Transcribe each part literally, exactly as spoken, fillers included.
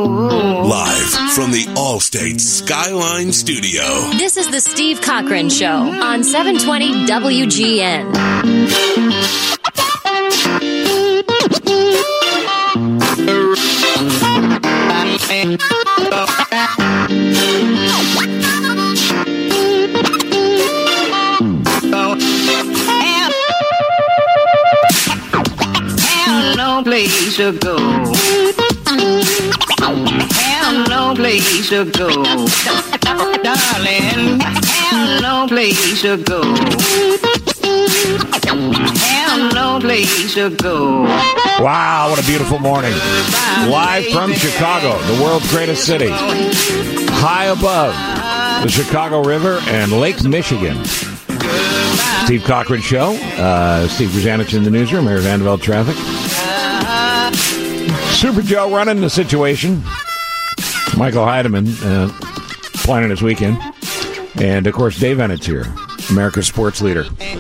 Live from the Allstate Skyline Studio. This is the Steve Cochran Show on seven twenty W G N. No place to go. Have no place to go. Darling, have no place to go. Have no place to go. Wow, what a beautiful morning. Live from Chicago, the world's greatest city. High above the Chicago River and Lake Michigan. Steve Cochran Show. Uh, Steve Grzanich in the newsroom. Here's Vanderbilt traffic. Super Joe running the situation. Michael Heidemann uh, planning his weekend. And, of course, Dave Ennet's here, America's sports leader.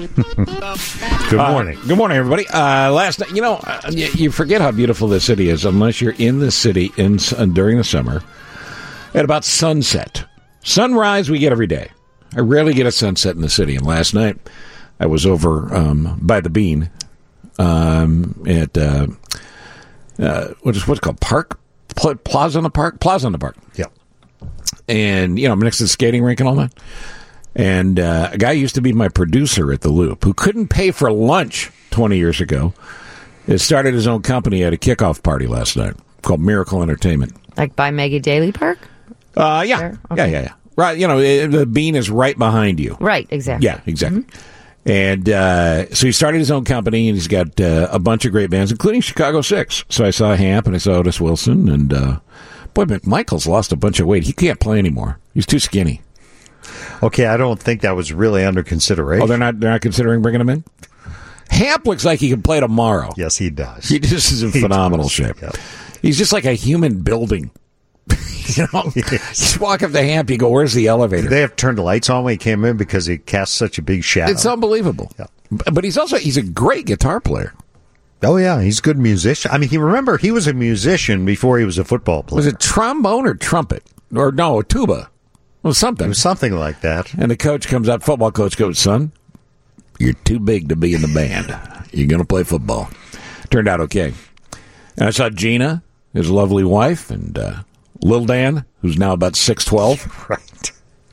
Good morning. Uh, good morning, everybody. Uh, last night, you know, uh, you, you forget how beautiful this city is unless you're in the city in uh, during the summer at about sunset. Sunrise we get every day. I rarely get a sunset in the city. And last night I was over um, by the Bean um, at... Uh, Uh, what is what's it called Park Pl- Plaza in the Park Plaza in the Park. Yep. And you know, I'm next to the skating rink and all that. And uh, a guy used to be my producer at the Loop who couldn't pay for lunch twenty years ago. It started his own company at a kickoff party last night called Miracle Entertainment. Like by Maggie Daly Park? Uh, yeah, okay. yeah, yeah, yeah. Right, you know, it, the Bean is right behind you. Right, exactly. Yeah, exactly. Mm-hmm. And uh, so he started his own company, and he's got uh, a bunch of great bands, including Chicago Six. So I saw Hamp, and I saw Otis Wilson, and uh, boy, McMichael's lost a bunch of weight. He can't play anymore. He's too skinny. Okay, I don't think that was really under consideration. Oh, they're not they're not considering bringing him in? Hamp looks like he can play tomorrow. Yes, he does. He just is in he phenomenal does. shape. Yep. He's just like a human building. You know, yes. You walk up the Hamp, you go, where's the elevator? Did they have turned the lights on when he came in because he cast such a big shadow? It's unbelievable. Yeah. But he's also, he's a great guitar player. Oh, yeah, he's a good musician. I mean, he remember, he was a musician before he was a football player. Was it trombone or trumpet? Or no, tuba. Well, something. It was something like that. And the coach comes up, football coach goes, son, you're too big to be in the band. You're going to play football. Turned out okay. And I saw Gina, his lovely wife, and uh, Lil Dan, who's now about six twelve. Right.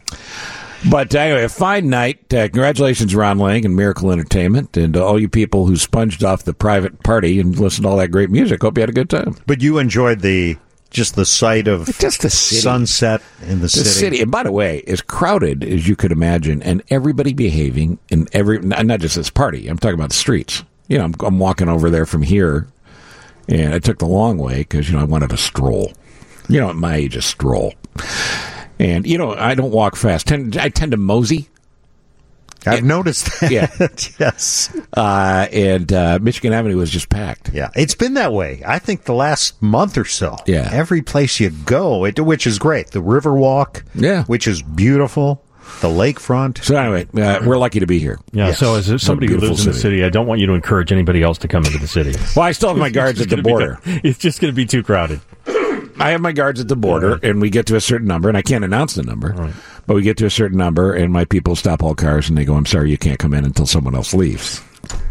But anyway, a fine night. Uh, congratulations, Ron Lang and Miracle Entertainment, and uh, all you people who sponged off the private party and listened to all that great music. Hope you had a good time. But you enjoyed the just the sight of just the city. Sunset in the, the city. city. And by the way, as crowded as you could imagine, and everybody behaving, and every not just this party. I'm talking about the streets. You know, I'm, I'm walking over there from here, and I took the long way because you know I wanted a stroll. You know, at my age, a stroll. And, you know, I don't walk fast. Tend, I tend to mosey. I've and, noticed that. Yeah. Yes. Uh, and uh, Michigan Avenue was just packed. Yeah. It's been that way, I think, the last month or so. Yeah. Every place you go, it, which is great. The Riverwalk, yeah, which is beautiful. The lakefront. So anyway, uh, we're lucky to be here. Yeah, yes. So as somebody who lives in the city, I don't want you to encourage anybody else to come into the city. Well, I still have my guards at the border. Be, it's just going to be too crowded. I have my guards at the border, and we get to a certain number, and I can't announce the number, right. But we get to a certain number, and my people stop all cars, and they go, I'm sorry, you can't come in until someone else leaves.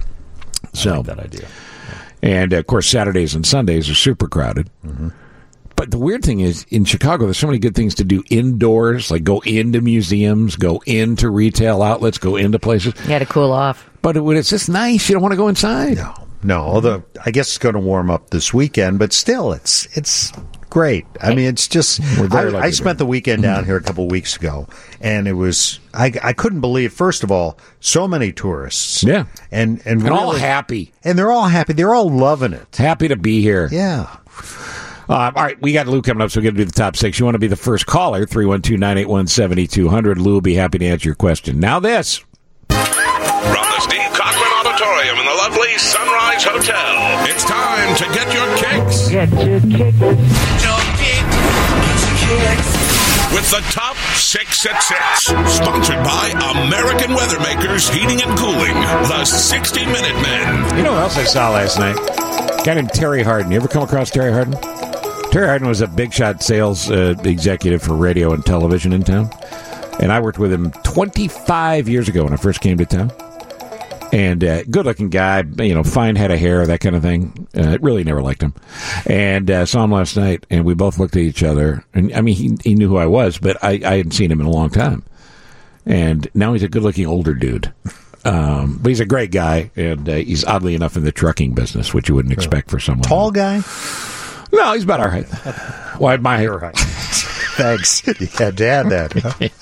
I so like that idea. And, of course, Saturdays and Sundays are super crowded. Mm-hmm. But the weird thing is, in Chicago, there's so many good things to do indoors, like go into museums, go into retail outlets, go into places. You had to cool off. But when it's just nice, you don't want to go inside. No, no. Although I guess it's going to warm up this weekend, but still, it's it's great. I mean, it's just. I, I spent the weekend down here a couple of weeks ago, and it was. I I couldn't believe. First of all, so many tourists. Yeah, and and, and really, all happy, and they're all happy. They're all loving it. Happy to be here. Yeah. Uh, all right, we got Lou coming up, so we're going to do the top six. You want to be the first caller, three one two, nine eight one, seven two zero zero. Lou will be happy to answer your question. Now this. From the Steve Cochran Auditorium in the lovely Sunrise Hotel, it's time to get your kicks. Get your kicks. Your kicks. Get your kicks. With the top six at six. Sponsored by American Weathermakers Heating and Cooling, the sixty minute Men. You know what else I saw last night? A guy named Terry Harden. You ever come across Terry Harden? Terry Hardin was a big shot sales uh, executive for radio and television in town. And I worked with him twenty-five years ago when I first came to town. And uh, good-looking guy, you know, fine head of hair, that kind of thing. Uh, really never liked him. And uh, saw him last night, and we both looked at each other. And I mean, he, he knew who I was, but I, I hadn't seen him in a long time. And now he's a good-looking older dude. Um, but he's a great guy, and uh, he's oddly enough in the trucking business, which you wouldn't expect for someone. Tall guy? No, he's about our height. Well, my height. Thanks. You had to add that.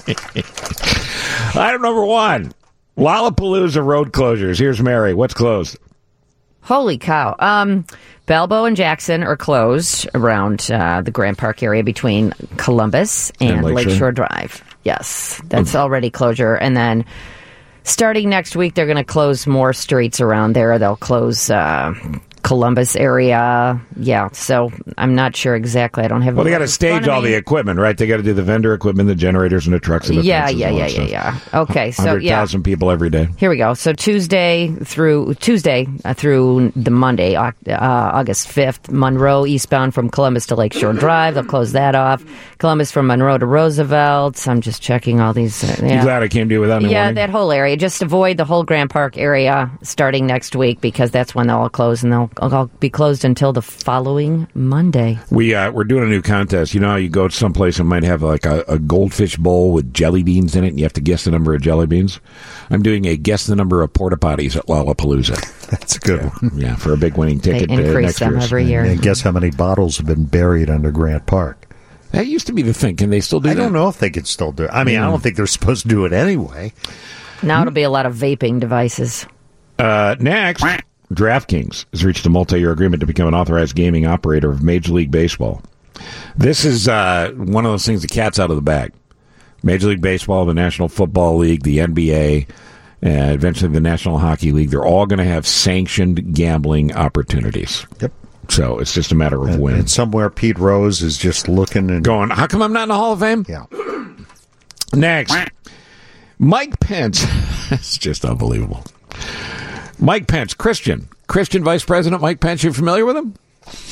Huh? Item number one. Lollapalooza road closures. Here's Mary. What's closed? Holy cow. Um, Balboa and Jackson are closed around uh, the Grant Park area between Columbus and, And Lakeshore. Lakeshore Drive. Yes, that's already closure. And then starting next week, they're going to close more streets around there. They'll close uh, Columbus area. Yeah, so I'm not sure exactly. I don't have. Well, they got to stage all the equipment, right? They got to do the vendor equipment, the generators, and the trucks. And the Yeah, fences yeah, and all yeah, that yeah, stuff. yeah. Okay, so one hundred thousand yeah. people every day. Here we go. So Tuesday through Tuesday uh, through the Monday, uh, August fifth, Monroe eastbound from Columbus to Lakeshore Drive. They'll close that off. Columbus from Monroe to Roosevelt. I'm just checking all these. Uh, yeah. You glad I came to you without any Yeah, warning? that whole area. Just avoid the whole Grant Park area starting next week because that's when they'll all close, and they'll all be closed until the following Monday. We, uh, we're doing a new contest. You know how you go to someplace and might have like a, a goldfish bowl with jelly beans in it, and you have to guess the number of jelly beans? I'm doing a guess the number of porta potties at Lollapalooza. That's a good yeah. one. Yeah, for a big winning They ticket. uh, increase next them year's. every year. And guess how many bottles have been buried under Grant Park? That used to be the thing. Can they still do I that? don't know if they can still do it. I mean, Yeah. I don't think they're supposed to do it anyway. Now it'll be a lot of vaping devices. Uh, next, DraftKings has reached a multi-year agreement to become an authorized gaming operator of Major League Baseball. This is uh, one of those things, the cat's out of the bag. Major League Baseball, the National Football League, the N B A, and eventually the National Hockey League, they're all going to have sanctioned gambling opportunities. Yep. So it's just a matter of And, when. and somewhere Pete Rose is just looking and Going, how come I'm not in the Hall of Fame? Yeah. Next, Mike Pence. It's just unbelievable. Mike Pence, Christian. Christian Vice President Mike Pence. You familiar with him?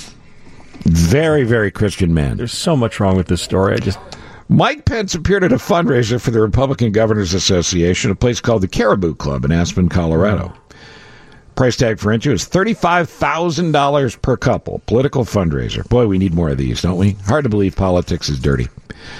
Very, very Christian man. There's so much wrong with this story. I just Mike Pence appeared at a fundraiser for the Republican Governors Association, a place called the Caribou Club in Aspen, Colorado. Price tag for entry is thirty-five thousand dollars per couple. Political fundraiser. Boy, we need more of these, don't we? Hard to believe politics is dirty.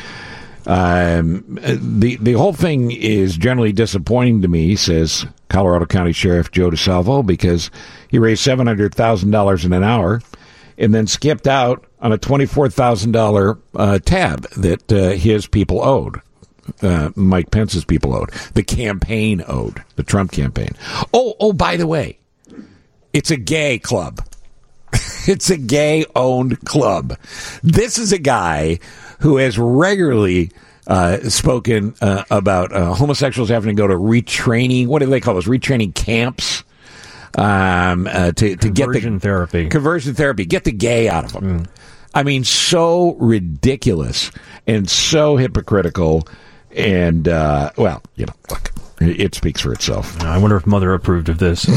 Um, the the whole thing is generally disappointing to me, says Colorado County Sheriff Joe DeSalvo, because he raised seven hundred thousand dollars in an hour and then skipped out on a twenty-four thousand dollars uh, tab that uh, his people owed. Uh, Mike Pence's people owed. The campaign owed. The Trump campaign. Oh, oh, by the way, it's a gay club. It's a gay-owned club. This is a guy who has regularly uh, spoken uh, about uh, homosexuals having to go to retraining. What do they call those? Retraining camps um, uh, to to get the conversion therapy. Conversion therapy. Get the gay out of them. Mm. I mean, so ridiculous and so hypocritical. And uh, well, you know, look, it speaks for itself. I wonder if Mother approved of this.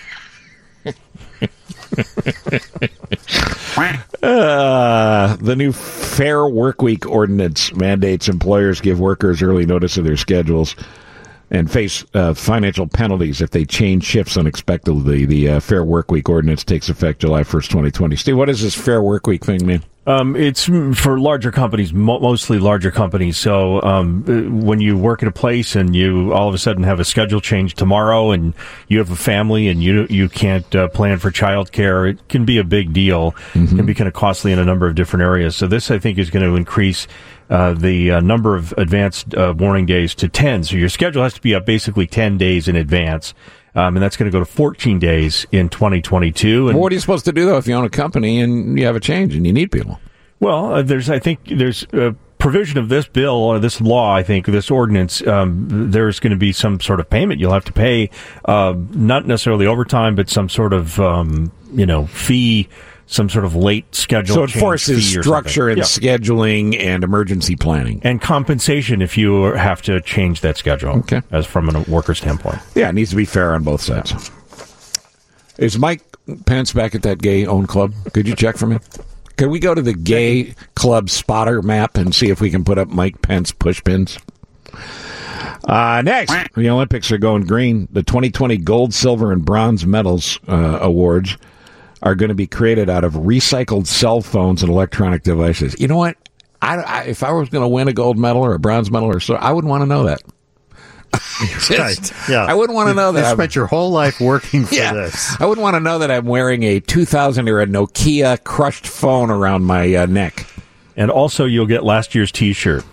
uh, the new Fair Workweek ordinance mandates employers give workers early notice of their schedules and face uh, financial penalties if they change shifts unexpectedly. The uh, Fair Workweek ordinance takes effect July first, twenty twenty. Steve, what does this Fair Workweek thing mean? Um, it's for larger companies, mo- mostly larger companies. So um, when you work at a place and you all of a sudden have a schedule change tomorrow, and you have a family and you you can't uh, plan for childcare, it can be a big deal. Mm-hmm. It can be kind of costly in a number of different areas. So this, I think, is going to increase uh, the uh, number of advanced uh, warning days to ten. So your schedule has to be up basically ten days in advance. Um, and that's going to go to fourteen days in twenty twenty-two. And well, what are you supposed to do, though, if you own a company and you have a change and you need people? Well, uh, there's, I think, there's a provision of this bill or this law, I think, this ordinance, um, there's going to be some sort of payment you'll have to pay, uh, not necessarily overtime, but some sort of, um, you know, fee, some sort of late schedule. So it forces structure and yeah. scheduling and emergency planning. And compensation if you have to change that schedule, okay. as from a worker standpoint. Yeah, it needs to be fair on both sides. Yeah. Is Mike Pence back at that gay-owned club? Could you check for me? Can we go to the gay club spotter map and see if we can put up Mike Pence push pins? Uh, next, the Olympics are going green. The twenty twenty gold, silver, and bronze medals uh, awards are going to be created out of recycled cell phones and electronic devices. You know what? I, I, if I was going to win a gold medal or a bronze medal or so, I wouldn't want to know that. Right. Yeah. I wouldn't want to know that. You spent your whole life working for yeah, this. I wouldn't want to know that I'm wearing a two thousand or a Nokia crushed phone around my uh, neck. And also, you'll get last year's T-shirt.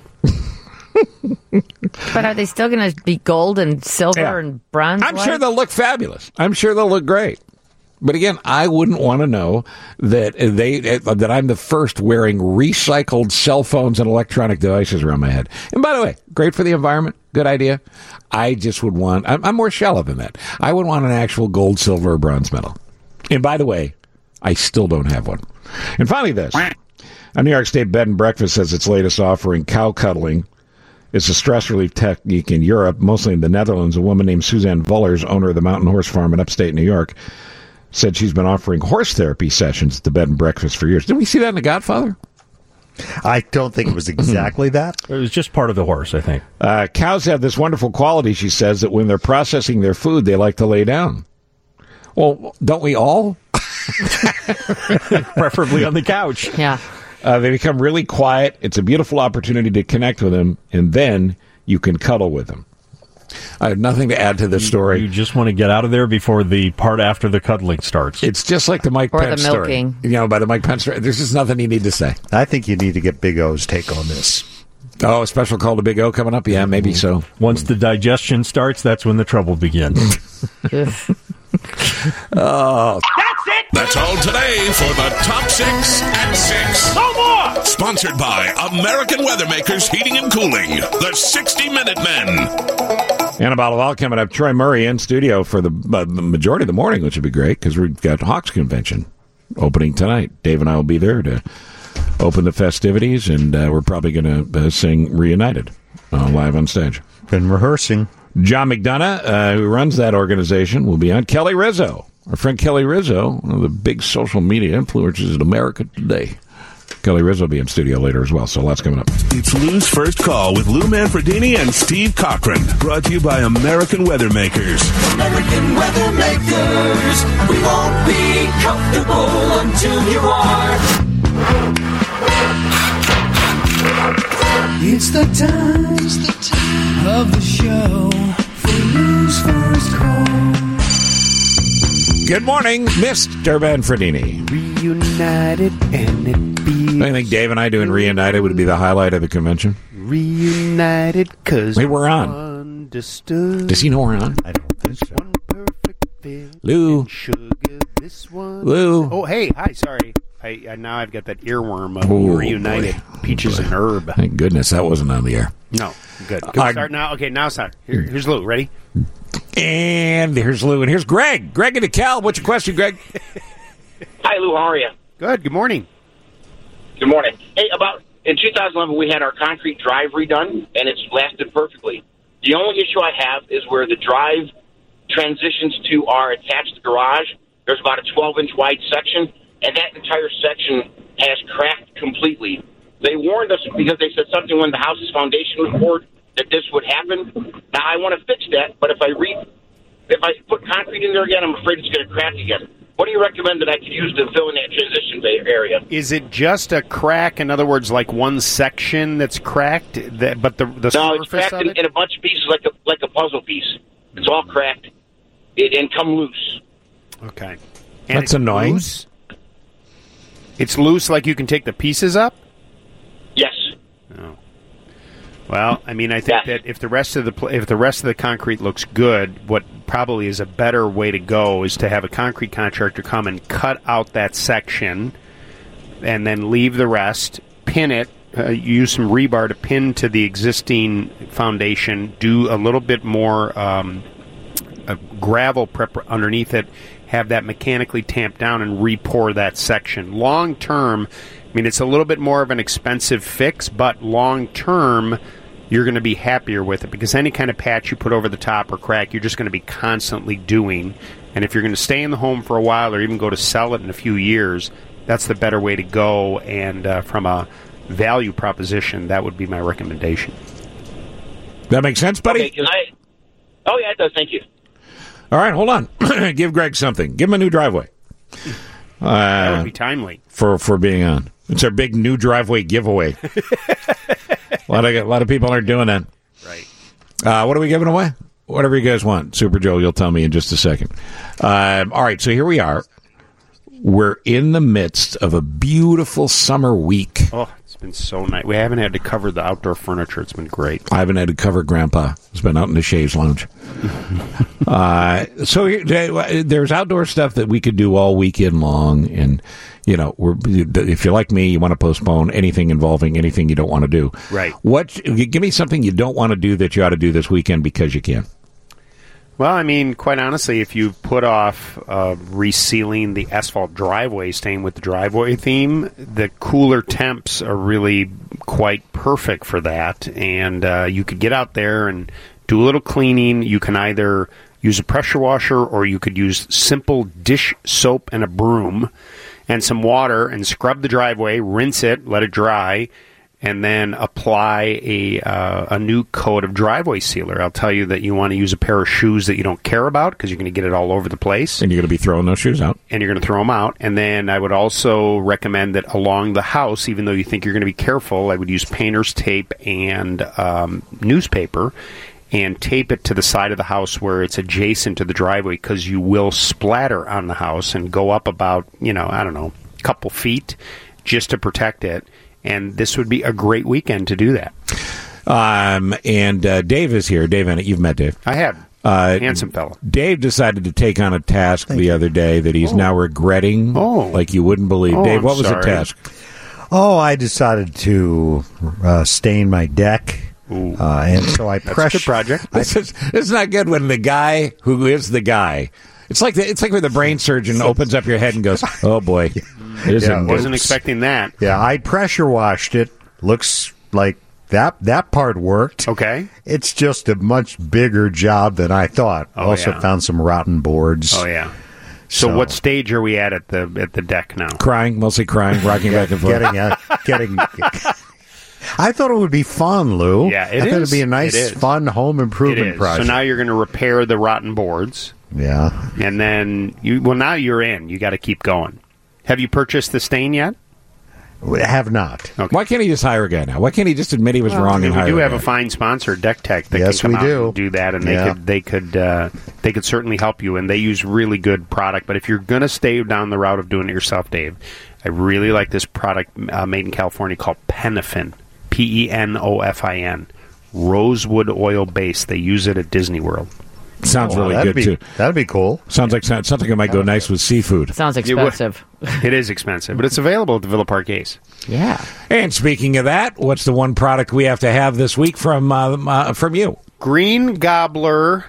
But are they still going to be gold and silver Yeah. and bronze? I'm white? sure they'll look fabulous. I'm sure they'll look great. But again, I wouldn't want to know that they that I'm the first wearing recycled cell phones and electronic devices around my head. And by the way, great for the environment. Good idea. I just would want, I'm, I'm more shallow than that. I would want an actual gold, silver, or bronze medal. And by the way, I still don't have one. And finally this. A New York State bed and breakfast says its latest offering, cow cuddling, is a stress relief technique in Europe, mostly in the Netherlands. A woman named Suzanne Vullers, owner of the Mountain Horse Farm in upstate New York, said she's been offering horse therapy sessions at the bed and breakfast for years. Didn't we see that in The Godfather? I don't think it was exactly that. It was just part of the horse, I think. Uh, cows have this wonderful quality, she says, that when they're processing their food, they like to lay down. Well, don't we all? Preferably on the couch. Yeah. Uh, they become really quiet. It's a beautiful opportunity to connect with them, and then you can cuddle with them. I have nothing to add to this story. You just want to get out of there before the part after the cuddling starts. It's just like the Mike Or Pence the story. milking. You know, by the Mike Pence story. There's just nothing you need to say. I think you need to get Big O's take on this. Oh, a special call to Big O coming up? Yeah, maybe so. Once the digestion starts, that's when the trouble begins. Oh, That's it! That's all today for the Top six at six. No more! Sponsored by American Weathermakers Heating and Cooling, the sixty minute Men. and a bottle of all coming up. Troy Murray in studio for the, uh, the majority of the morning, which would be great because we've got Hawks Convention opening tonight. Dave and I will be there to open the festivities, and uh, we're probably going to uh, sing Reunited uh, live on stage. Been rehearsing. John McDonough, uh, who runs that organization, will be on. Kelly Rizzo, our friend Kelly Rizzo, one of the big social media influencers in America today. Kelly Rizzo will be in studio later as well, so lots coming up. It's Lou's First Call with Lou Manfredini and Steve Cochran. Brought to you by American Weathermakers. American Weathermakers. We won't be comfortable until you are. It's the time, it's the time of the show for Lou's First Call. Good morning, Mister Manfredini. Reunited and it feels I think Dave and I doing Reunited would be the highlight of the convention. reunited because Wait, we're on. Understood. Does he know we're on? I don't think so. One perfect fit. Lou. And sugar, this one. Lou. Oh, hey, hi, sorry. I, I now I've got that earworm of Oh, reunited boy. peaches Boy. and herb. Thank goodness that wasn't on the air. No, good. Can Uh, we start now? Okay, now it's not. Here, here's Lou. Ready? And here's Lou, and here's Greg. Greg and DeKalb. What's your question, Greg? Hi, Lou. How are you? Good. Good morning. Good morning. Hey, about in two thousand eleven, we had our concrete drive redone, and it's lasted perfectly. The only issue I have is where the drive transitions to our attached garage. There's about a twelve inch wide section, and that entire section has cracked completely. They warned us because they said something when the house's foundation was poured that this would happen. Now I want to fix that, but if I re- if I put concrete in there again, I'm afraid it's going to crack again. What do you recommend that I could use to fill in that transition area? Is it just a crack? In other words, like one section that's cracked, that, but the the No, it's surface cracked of in, it? in a bunch of pieces like a like a puzzle piece. It's all cracked it, and come loose. Okay. That's it's annoying. Loose? It's loose, like you can take the pieces up. Yes. Oh. Well, I mean, I think Yeah. that if the rest of the pl- if the rest of the concrete looks good, what probably is a better way to go is to have a concrete contractor come and cut out that section, and then leave the rest, pin it, uh, use some rebar to pin to the existing foundation, do a little bit more um, uh, gravel prep underneath it, have that mechanically tamped down, and re-pour that section. Long term, I mean, it's a little bit more of an expensive fix, but long term, you're going to be happier with it because any kind of patch you put over the top or crack, you're just going to be constantly doing. And if you're going to stay in the home for a while or even go to sell it in a few years, that's the better way to go. And uh, from a value proposition, that would be my recommendation. That makes sense, buddy? Okay, can I? Oh, yeah, it does. Thank you. All right, hold on. Give Greg something. Give him a new driveway. Uh, that would be timely. For, for being on. It's our big new driveway giveaway. a, lot of, a lot of people aren't doing that. Right. Uh, what are we giving away? Whatever you guys want. Super Joe, you'll tell me in just a second. Um, all right, so here we are. We're in the midst of a beautiful summer week. Oh, it's been so nice. We haven't had to cover the outdoor furniture. It's been great. I haven't had to cover Grandpa. He's been out in the chaise lounge. uh, so here, there's outdoor stuff that we could do all weekend long. And, you know, we're, if you're like me, you want to postpone anything involving anything you don't want to do. Right. What? Give me something you don't want to do that you ought to do this weekend because you can. Well, I mean, quite honestly, if you put off uh, resealing the asphalt driveway, staying with the driveway theme, the cooler temps are really quite perfect for that. And uh, you could get out there and do a little cleaning. You can either use a pressure washer or you could use simple dish soap and a broom and some water and scrub the driveway, rinse it, let it dry, and then apply a uh, a new coat of driveway sealer. I'll tell you that you want to use a pair of shoes that you don't care about because you're going to get it all over the place. And you're going to be throwing those shoes out. And you're going to throw them out. And then I would also recommend that along the house, even though you think you're going to be careful, I would use painter's tape and um, newspaper and tape it to the side of the house where it's adjacent to the driveway because you will splatter on the house and go up about, you know, I don't know, a couple feet just to protect it. And this would be a great weekend to do that. Um, and uh, Dave is here. Dave Ennett, you've met Dave. I have. Uh, Handsome fellow. Dave decided to take on a task Thank the you. other day that he's Oh. now regretting Oh. like you wouldn't believe. Oh, Dave, I'm what was sorry. the task? Oh, I decided to uh, stain my deck. Ooh. Uh, and so I That's a good pressure. project. This is, it's not good when the guy who is the guy. It's like the, it's like when the brain surgeon opens up your head and goes, "Oh boy, there's Yeah, a Wasn't oops." expecting that. Yeah, I pressure washed it. Looks like that that part worked. Okay. It's just a much bigger job than I thought. Oh, also yeah. found some rotten boards. Oh yeah. So, So- what stage are we at at the at the deck now? Crying, mostly crying, rocking back and forth. Getting a, getting. I thought it would be fun, Lou. Yeah, it I thought is. it'd be a nice, It is. fun home It improvement is. project. So now you're going to repair the rotten boards, yeah. and then you. Well, now you're in. You got to keep going. Have you purchased the stain yet? We have not. Okay. Why can't he just hire a guy now? Why can't he just admit he was Well, wrong I mean, and we hire do a have guy? a fine sponsor, Deck Tech, that Yes, can come we out do. and do that, and Yeah. they could they could uh, they could certainly help you, and they use really good product. But if you're going to stay down the route of doing it yourself, Dave, I really like this product uh, made in California called Penofin, P E N O F I N, rosewood oil base. They use it at Disney World. Sounds Well, really that'd good be, too. That'd be cool. Sounds like something that might go nice with seafood. Sounds It would. expensive. It is expensive, but it's available at the Villa Park Ace. Yeah. And speaking of that, what's the one product we have to have this week from uh, uh, from you? Green Gobbler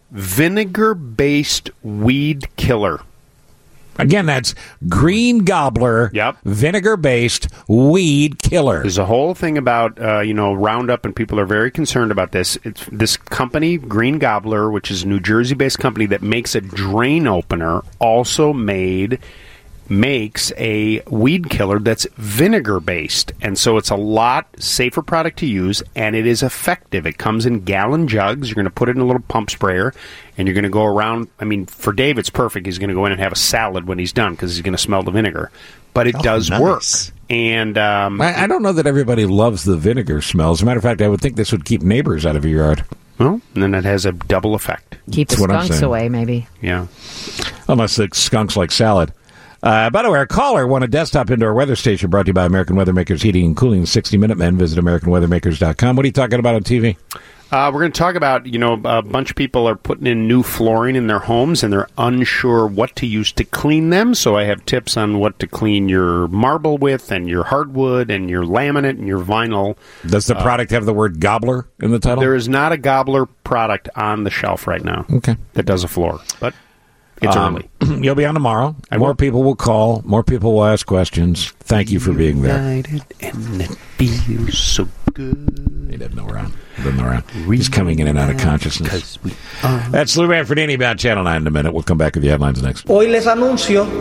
vinegar-based weed killer. Again, that's Green Gobbler Yep. vinegar-based weed killer. There's a whole thing about uh, you know Roundup, and people are very concerned about this. It's this company, Green Gobbler, which is a New Jersey-based company that makes a drain opener, also made makes a weed killer that's vinegar-based, and so it's a lot safer product to use, and it is effective. It comes in gallon jugs. You're going to put it in a little pump sprayer, and you're going to go around. I mean, for Dave, it's perfect. He's going to go in and have a salad when he's done because he's going to smell the vinegar. But it Oh, does nice. work. And um, I, I don't know that everybody loves the vinegar smell. As a matter of fact, I would think this would keep neighbors out of your yard. well, and then it has a double effect. Keep the That's what I'm skunks saying. away, maybe. Yeah. Unless the skunks like salad. Uh, by the way, our caller won a desktop indoor weather station brought to you by American Weathermakers Heating and Cooling, the sixty minute men. Visit American Weathermakers dot com. What are you talking about on T V? Uh, we're going to talk about, you know, a bunch of people are putting in new flooring in their homes, and they're unsure what to use to clean them. So I have tips on what to clean your marble with, and your hardwood, and your laminate, and your vinyl. Does the product have the word gobbler in the title? There is not a Gobbler product on the shelf right now Okay. that does a floor, but it's Um, early. You'll be on tomorrow. I More will. people will call. More people will ask questions. Thank you for being there. United, and it feels so good. He doesn't know we're on. He doesn't know we're on. He's coming in and out of consciousness. 'Cause we are. That's Lou Manfredini about Channel nine in a minute. We'll come back with the headlines next. Hoy les anuncio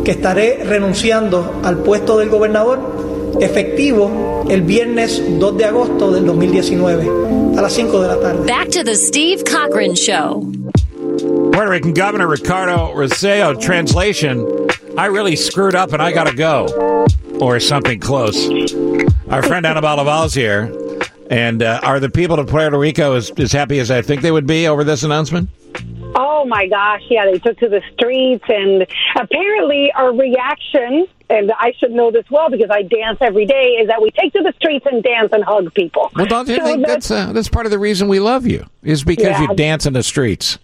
que estaré renunciando al puesto del gobernador efectivo el viernes dos de agosto del dos mil diecinueve a las cinco de la tarde. Back to the Steve Cochran Show. Puerto Rican Governor Ricardo Rosselló, translation, I really screwed up and I gotta go. Or something close. Our friend Annabelle Laval's here. And uh, are the people of Puerto Rico as, as happy as I think they would be over this announcement? Oh, my gosh, yeah, they took to the streets, and apparently our reaction, and I should know this well because I dance every day, is that we take to the streets and dance and hug people. Well, don't you so think that's, that's, uh, that's part of the reason we love you, is because yeah. you dance in the streets.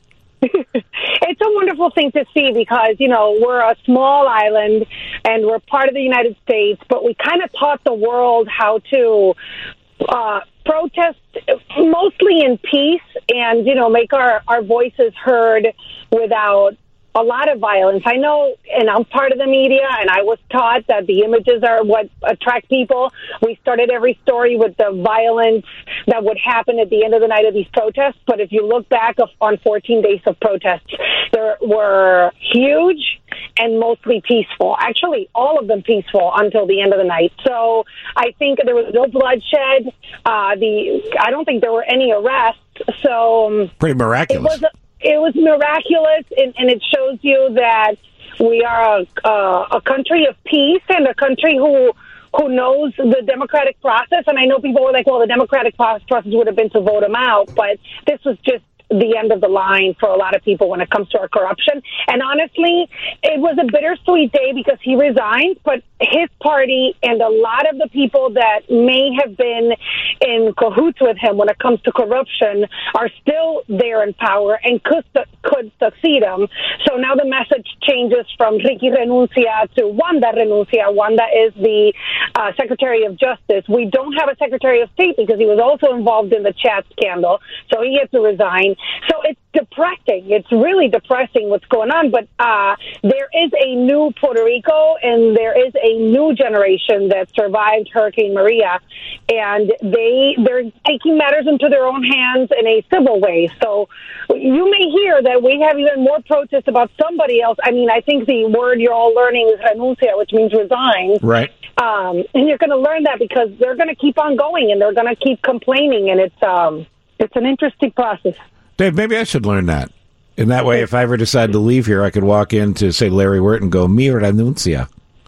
It's a wonderful thing to see because, you know, we're a small island and we're part of the United States, but we kind of taught the world how to uh, protest mostly in peace and, you know, make our, our voices heard without a lot of violence. I know, and I'm part of the media, and I was taught that the images are what attract people. We started every story with the violence that would happen at the end of the night of these protests. But if you look back on fourteen days of protests, there were huge and mostly peaceful. Actually, all of them peaceful until the end of the night. So I think there was no bloodshed. Uh, the I don't think there were any arrests. So um, pretty miraculous. It was a, It was miraculous, and, and it shows you that we are a, uh, a country of peace and a country who who knows the democratic process. And I know people were like, well, the democratic process would have been to vote him out, but this was just the end of the line for a lot of people when it comes to our corruption. And honestly, it was a bittersweet day because he resigned, but his party and a lot of the people that may have been in cahoots with him when it comes to corruption are still there in power and could, could succeed him. So now the message changes from Ricky renuncia to Wanda renuncia. Wanda is the uh, Secretary of Justice. We don't have a Secretary of State because he was also involved in the chat scandal, so he had to resign. So it's depressing. It's really depressing what's going on. But uh, there is a new Puerto Rico, and there is a new generation that survived Hurricane Maria, and they they're taking matters into their own hands in a civil way. So you may hear that we have even more protests about somebody else. I mean, I think the word you're all learning is renuncia, which means resign. Right. Um, and you're going to learn that because they're going to keep on going, and they're going to keep complaining, and it's um, it's an interesting process. Dave, maybe I should learn that. In that way, if I ever decide to leave here, I could walk in to, say, Larry Wirt and go, mi renuncia.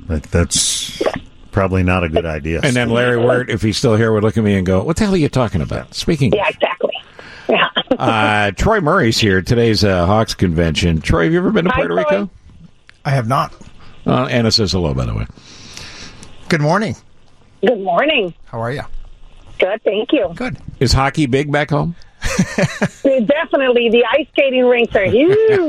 That's probably not a good idea. And then Larry Wirt, if he's still here, would look at me and go, what the hell are you talking about? Speaking Yeah, exactly. Yeah. uh, Troy Murray's here. Today's uh, Hawks convention. Troy, have you ever been to Hi, Puerto Troy. Rico? I have not. Uh, Anna says hello, by the way. Good morning. Good morning. How are you? Good, thank you. Good. Is hockey big back home? Definitely. The ice skating rinks are huge.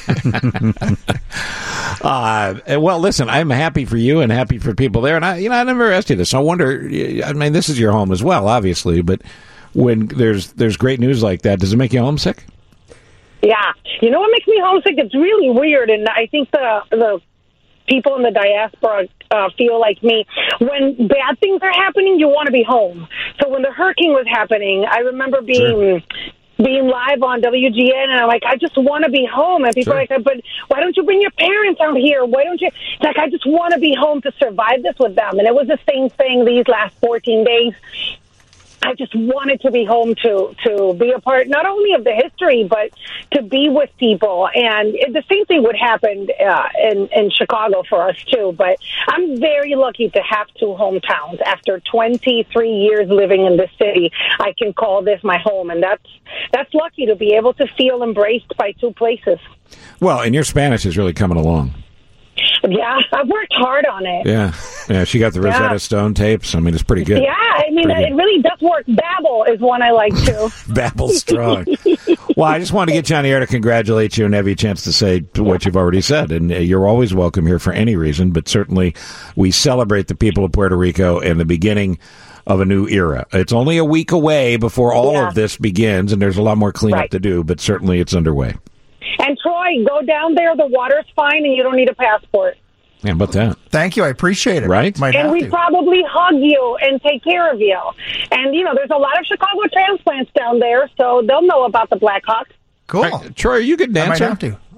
uh, well, listen, I'm happy for you and happy for people there. And I, you know, I never asked you this. I wonder. I mean, this is your home as well, obviously. But when there's there's great news like that, does it make you homesick? Yeah. You know what makes me homesick? It's really weird, and I think the the people in the diaspora uh, feel like me. When bad things are happening, you want to be home. So when the hurricane was happening, I remember being... Sure. being live on W G N, and I'm like, I just want to be home. And people sure. are like, but why don't you bring your parents out here? Why don't you? It's like, I just want to be home to survive this with them. And it was the same thing these last fourteen days. I just wanted to be home to, to be a part, not only of the history, but to be with people. And it, the same thing would happen uh, in, in Chicago for us, too. But I'm very lucky to have two hometowns. After twenty-three years living in the city, I can call this my home. And that's that's lucky to be able to feel embraced by two places. Well, and your Spanish is really coming along. Yeah, I've worked hard on it. Yeah, yeah. She got the Rosetta yeah. Stone tapes. I mean, it's pretty good. Yeah, I mean, it good. really does work. Babel is one I like too. Babel's strong. Well, I just wanted to get you on the air to congratulate you and have you a chance to say what you've already said. And you're always welcome here for any reason, but certainly we celebrate the people of Puerto Rico and the beginning of a new era. It's only a week away before all yeah. of this begins, and there's a lot more cleanup right. to do, but certainly it's underway. And Troy, go down there. The water's fine, and you don't need a passport. Yeah, about that. Thank you. I appreciate it. Right? Might and have we to. probably hug you and take care of you. And, you know, there's a lot of Chicago transplants down there, so they'll know about the Blackhawks. Cool. Right. Troy, are you a good dancer? I might have to.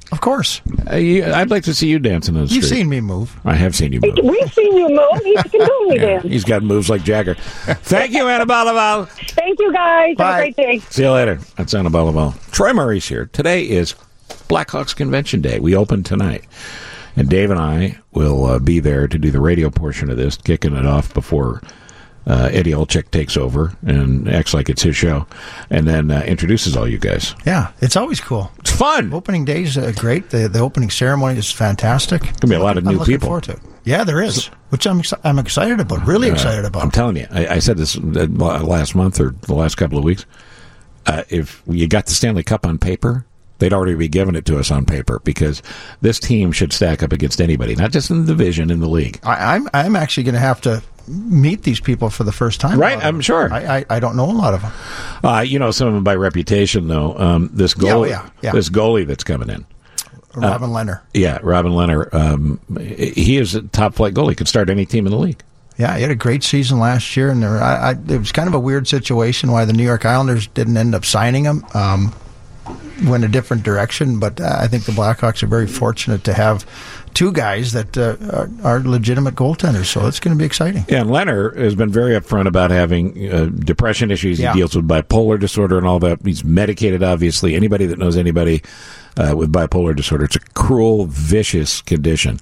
Of course. Uh, you, I'd like to see you dancing on the You've street. seen me move. I have seen you move. We've seen you move. You can totally Yeah, dance. he's got moves like Jagger. Thank you, Anna Balaval. Thank you, guys. Have a great day. See you later. That's Anna Balaval. Troy Murray's here. Today is Blackhawks Convention Day. We open tonight. And Dave and I will uh, be there to do the radio portion of this, kicking it off before uh, Eddie Olczyk takes over and acts like it's his show, and then uh, introduces all you guys. Yeah, it's always cool. It's fun. Opening day is uh, great. The the opening ceremony is fantastic. There's going to be a lot of I'm new looking people. forward to it. Yeah, there is, which I'm exci- I'm excited about. Really excited Uh, about. I'm telling you, I, I said this uh, last month or the last couple of weeks. Uh, if you got the Stanley Cup on paper, they'd already be giving it to us on paper, because this team should stack up against anybody, not just in the division, in the league. I, I'm I'm actually going to have to meet these people for the first time. Right, I'm sure. I, I I don't know a lot of them. Uh, you know some of them by reputation, though. Um, this Yeah, goalie, yeah, yeah. this goalie that's coming in, Robin uh, Lehner. Yeah, Robin Lehner. Um, he is a top flight goalie. Could start any team in the league. Yeah, he had a great season last year, and there, I, I, it was kind of a weird situation why the New York Islanders didn't end up signing him. Um, went a different direction, but uh, I think the Blackhawks are very fortunate to have two guys that uh, are, are legitimate goaltenders, so it's going to be exciting. Yeah, and Leonard has been very upfront about having uh, depression issues. Yeah. He deals with bipolar disorder and all that. He's medicated, obviously. Anybody that knows anybody uh, with bipolar disorder, it's a cruel, vicious condition.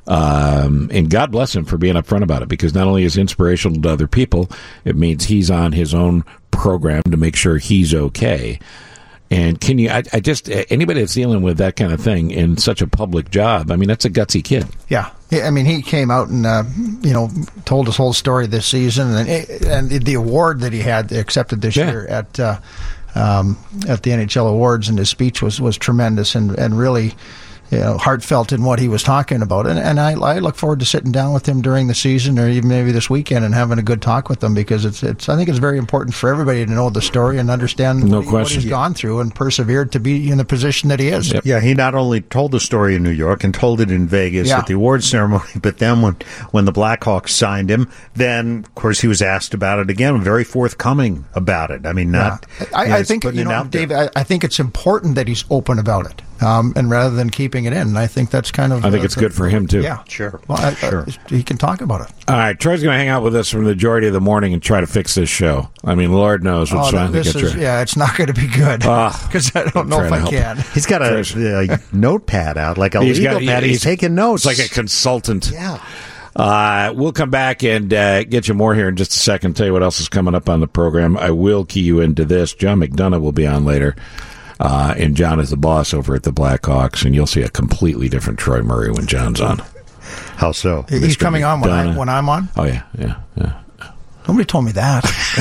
Um, and God bless him for being upfront about it, because not only is it inspirational to other people, it means he's on his own program to make sure he's okay. And can you, I, I just, anybody that's dealing with that kind of thing in such a public job, I mean, that's a gutsy kid. Yeah. Yeah, I mean, he came out and, uh, you know, told his whole story this season, and and the award that he had accepted this Yeah. year at uh, um, at the N H L Awards, and his speech was, was tremendous and, and really, you know, heartfelt in what he was talking about. And, and I, I look forward to sitting down with him during the season, or even maybe this weekend, and having a good talk with him, because it's, it's I think it's very important for everybody to know the story and understand No what, he, what question. he's gone through and persevered to be in the position that he is. Yep. Yeah, he not only told the story in New York and told it in Vegas Yeah. at the awards ceremony, but then when, when the Blackhawks signed him, then, of course, he was asked about it again, very forthcoming about it. I mean, not... Yeah. you know, I, I he's think, putting you it know, out there. Dave, I, I think it's important that he's open about it, um, and rather than keeping it in. And I think that's kind of... I think uh, it's good for him, too. Yeah. Sure. Well, I, Sure. I, he can talk about it. All right, Troy's going to hang out with us for the majority of the morning and try to fix this show. I mean, Lord knows what's Oh, trying to this get is, Troy. yeah, it's not going to be good, Ah, because I don't know trying if to I help. can. He's got a, a notepad out, like a He's legal got- pad. He's, taking notes. It's like a consultant. Yeah. Uh, we'll come back and uh, get you more here in just a second. Tell you what else is coming up on the program. I will key you into this. John McDonough will be on later. Uh, and John is the boss over at the Blackhawks, and you'll see a completely different Troy Murray when John's on. How so? He's Mister coming on when, I, McDonough. when I'm on. Oh, yeah, yeah, yeah. Nobody told me that.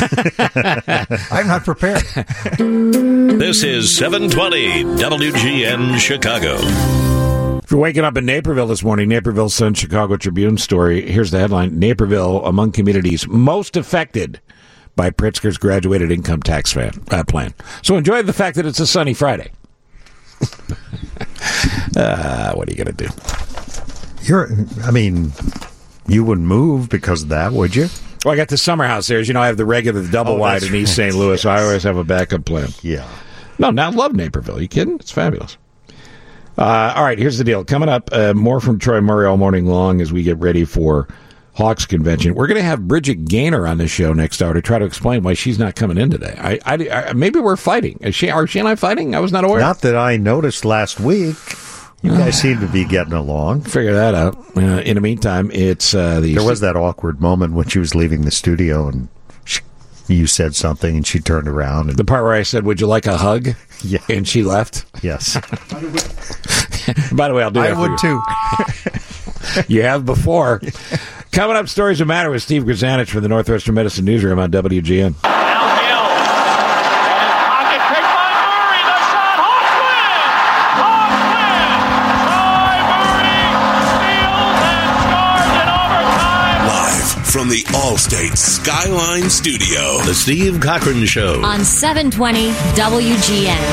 I'm not prepared. This is seven twenty W G N Chicago. If you're waking up in Naperville this morning, Naperville Sun Chicago Tribune story. Here's the headline. Naperville among communities most affected by Pritzker's graduated income tax fan, uh, plan. So enjoy the fact that it's a sunny Friday. uh, what are you going to do? You're, I mean, you wouldn't move because of that, would you? Well, I got the summer house there. As you know, I have the regular, the double Oh, wide that's in East right. Saint Louis, so I Yes. always have a backup plan. Yeah. No, now I love Naperville. Are you kidding? It's fabulous. Uh, all right, here's the deal. Coming up, uh, more from Troy Murray all morning long as we get ready for Hawks Convention. We're going to have Bridget Gaynor on the show next hour to try to explain why she's not coming in today. I, I, I maybe we're fighting. Is she, are she and I fighting? I was not aware. Not that I noticed last week. You guys seem to be getting along. Figure that out. Uh, in the meantime, it's uh, the. There was that awkward moment when she was leaving the studio and she, you said something and she turned around. And, the part where I said, "Would you like a hug?" Yeah. And she left. yes. By the way, I'll do that I for would you. too. You have before. Coming up, Stories That Matter with Steve Grzanich from the Northwestern Medicine Newsroom on W G N. Live from the Allstate Skyline Studio, the Steve Cochran Show. On seven twenty W G N.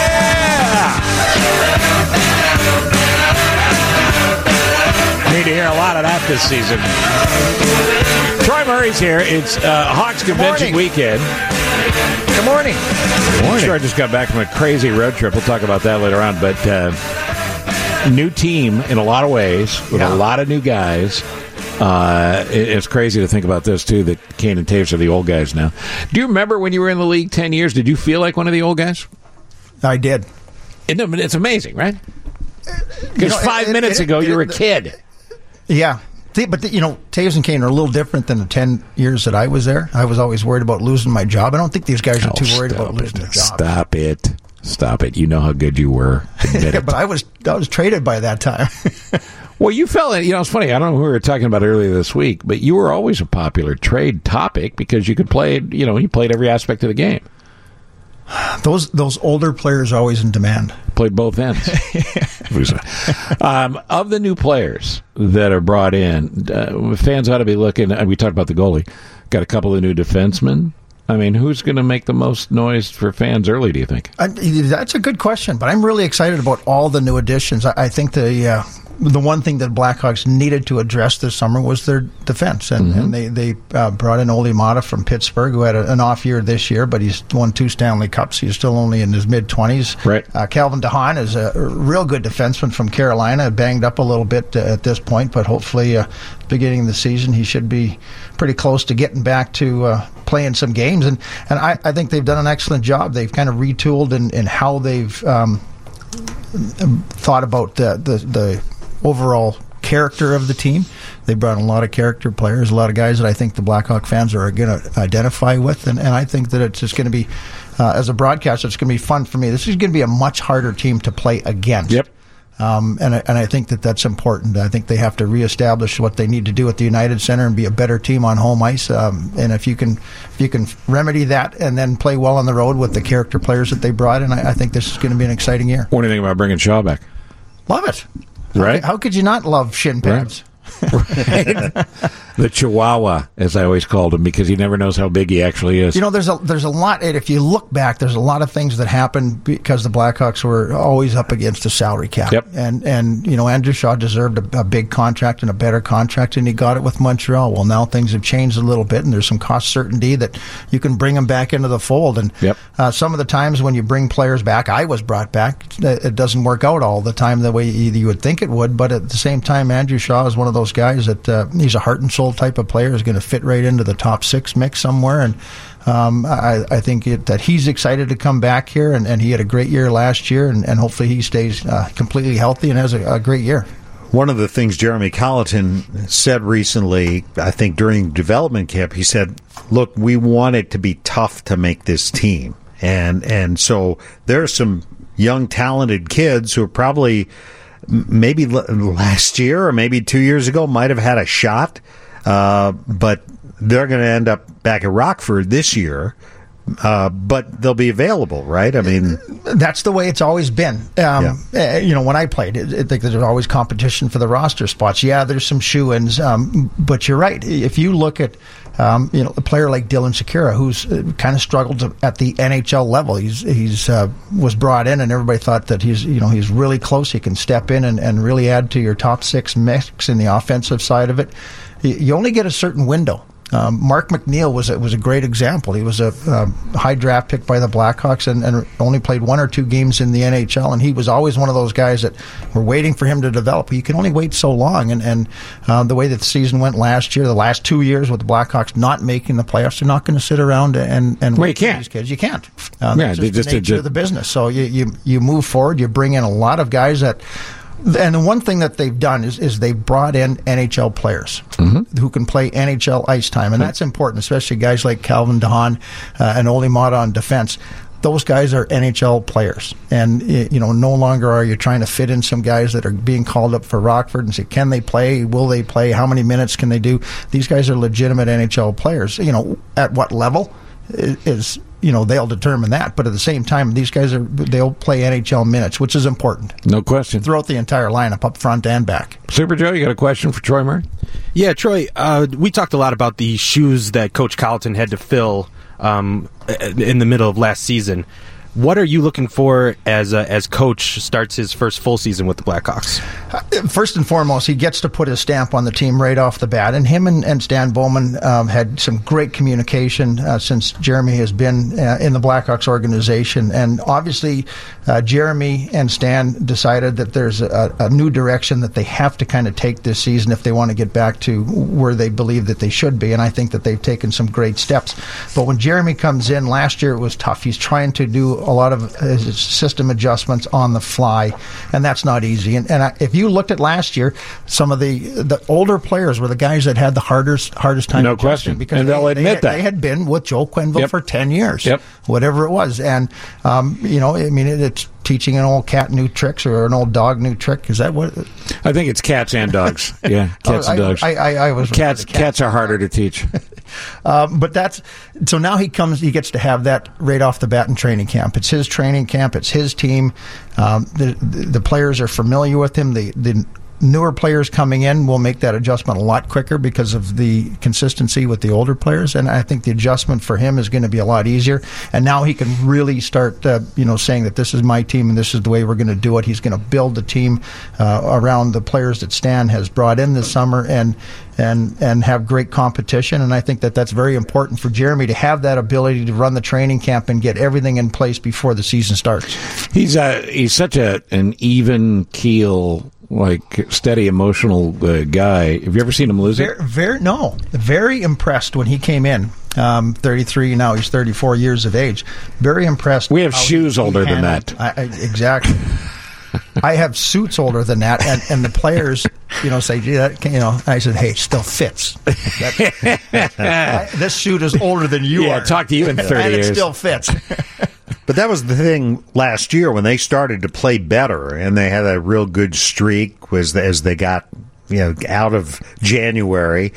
Need to hear a lot of that this season. Troy Murray's here. It's uh, Hawks Convention morning. weekend. Good morning. I'm sure I just got back from a crazy road trip. We'll talk about that later on. But uh, new team in a lot of ways with yeah. a lot of new guys. Uh, it, it's crazy to think about this, too, that Kane and Taves are the old guys now. Do you remember when you were in the league ten years, did you feel like one of the old guys? I did. It, it's amazing, right? Because you know, five it, minutes it, ago, it, you were it, a kid. Yeah. But, you know, Taves and Kane are a little different than the ten years that I was there. I was always worried about losing my job. I don't think these guys are oh, too worried about it. losing their job. Stop it. Stop it. You know how good you were. Admit yeah, it. but I was I was traded by that time. Well, you felt, you know, it's funny. I don't know who we were talking about earlier this week, but you were always a popular trade topic because you could play, you know, you played every aspect of the game. Those those older players are always in demand. Played both ends. um, of the new players that are brought in, uh, fans ought to be looking. Uh, we talked about the goalie. Got a couple of new defensemen. I mean, who's going to make the most noise for fans early, do you think? I, that's a good question, but I'm really excited about all the new additions. I, I think the uh, the one thing that Blackhawks needed to address this summer was their defense, and, mm-hmm. and they, they uh, brought in Olli Maatta from Pittsburgh, who had a, an off year this year, but he's won two Stanley Cups. He's still only in his mid-twenties. Right. Uh, Calvin DeHaan is a real good defenseman from Carolina, banged up a little bit uh, at this point, but hopefully uh, beginning of the season he should be pretty close to getting back to uh, playing some games. And, and I, I think they've done an excellent job. They've kind of retooled in, in how they've um, thought about the, the, the overall character of the team. They brought in a lot of character players, a lot of guys that I think the Blackhawk fans are going to identify with, and, and I think that it's just going to be, uh, as a broadcaster, it's going to be fun for me. This is going to be a much harder team to play against. Yep. Um, and, and I think that that's important. I think they have to reestablish what they need to do at the United Center and be a better team on home ice. Um, and if you can if you can remedy that and then play well on the road with the character players that they brought in, I, I think this is going to be an exciting year. What do you think about bringing Shaw back? Love it. Right? How, how could you not love shin pads? Right. The Chihuahua, as I always called him, because he never knows how big he actually is. You know, there's a there's a lot. And if you look back, there's a lot of things that happened because the Blackhawks were always up against a salary cap. Yep. And and you know, Andrew Shaw deserved a, a big contract and a better contract, and he got it with Montreal. Well, now things have changed a little bit, and there's some cost certainty that you can bring him back into the fold. And yep. uh, some of the times when you bring players back, I was brought back. It doesn't work out all the time the way you, you would think it would. But at the same time, Andrew Shaw is one of those guys that uh, he's a heart and soul type of player. Is going to fit right into the top six mix somewhere, and um, I, I think it, that he's excited to come back here, and, and he had a great year last year, and, and hopefully he stays uh, completely healthy and has a, a great year. One of the things Jeremy Colleton said recently, I think during development camp, he said, look, we want it to be tough to make this team, and and so there are some young talented kids who are probably maybe last year or maybe two years ago might have had a shot. Uh, but they're going to end up back at Rockford this year. Uh, but they'll be available, right? I mean, that's the way it's always been. Um, yeah. You know, when I played, I think there's always competition for the roster spots. Yeah, there's some shoe-ins, um, but you're right. If you look at, um, you know, a player like Dylan Sikura, who's uh, kind of struggled to, at the N H L level, he's he's uh, was brought in, and everybody thought that he's you know he's really close. He can step in and, and really add to your top six mix in the offensive side of it. You only get a certain window. Um, Mark McNeil was a, was a great example. He was a uh, high draft pick by the Blackhawks and, and only played one or two games in the N H L, and he was always one of those guys that were waiting for him to develop. You can only wait so long, and, and uh, the way that the season went last year, the last two years with the Blackhawks not making the playoffs, they're not going to sit around and, and well, wait you can't. for these kids. You can't. Uh, yeah, that's just just, the nature just, of the business. So you, you, you move forward, you bring in a lot of guys that... And the one thing that they've done is, is they've brought in N H L players mm-hmm. who can play N H L ice time, and that's important, especially guys like Calvin DeHaan uh, and Olli Maatta on defense. Those guys are N H L players, and you know, no longer are you trying to fit in some guys that are being called up for Rockford and say, can they play? Will they play? How many minutes can they do? These guys are legitimate N H L players. You know, at what level is you know they'll determine that, but at the same time, these guys are they'll play N H L minutes, which is important. No question. Throughout the entire lineup, up front and back. Super Joe, you got a question for Troy Murray? Yeah, Troy. Uh, we talked a lot about the shoes that Coach Colleton had to fill um, in the middle of last season. what are you looking for as uh, as coach starts his first full season with the Blackhawks? First and foremost, he gets to put his stamp on the team right off the bat. And him and, and Stan Bowman um, had some great communication uh, since Jeremy has been uh, in the Blackhawks organization. And obviously, uh, Jeremy and Stan decided that there's a, a new direction that they have to kind of take this season if they want to get back to where they believe that they should be. And I think that they've taken some great steps. But when Jeremy comes in, last year it was tough. He's trying to do a lot of his system adjustments on the fly, and that's not easy. And, and I, if you looked at last year, some of the the older players were the guys that had the hardest hardest time. No question, because and they'll they, admit they, that they had been with Joe Quenneville yep. for ten years, yep. whatever it was. And um, you know, I mean, it, it's teaching an old cat new tricks or an old dog new trick. Is that what? I think it's cats and dogs. Yeah, cats oh, and dogs. I, I, I was cats. Cats, cats are harder to teach. um, but that's so now he comes. He gets to have that right off the bat in training camp. It's his training camp. It's his team. Um, the, the the players are familiar with him. The the newer players coming in will make that adjustment a lot quicker because of the consistency with the older players, and I think the adjustment for him is going to be a lot easier. And now he can really start, uh, you know, saying that this is my team and this is the way we're going to do it. He's going to build the team uh, around the players that Stan has brought in this summer, and and and have great competition. And I think that that's very important for Jeremy to have that ability to run the training camp and get everything in place before the season starts. He's uh, he's such a an even keel, like steady, emotional uh, guy. Have you ever seen him lose very, it? Very no, very impressed when he came in. Um, thirty-three now, he's thirty-four years of age. Very impressed. We have how shoes he, older he than handled, that. I, I, exactly. I have suits older than that, and, and the players, you know, say, "Gee, that, you know." I said, "Hey, it still fits." That, I, this suit is older than you yeah, are. talk to you in thirty and years. it still fits. But that was the thing last year when they started to play better, and they had a real good streak was as they got, you know, out of January,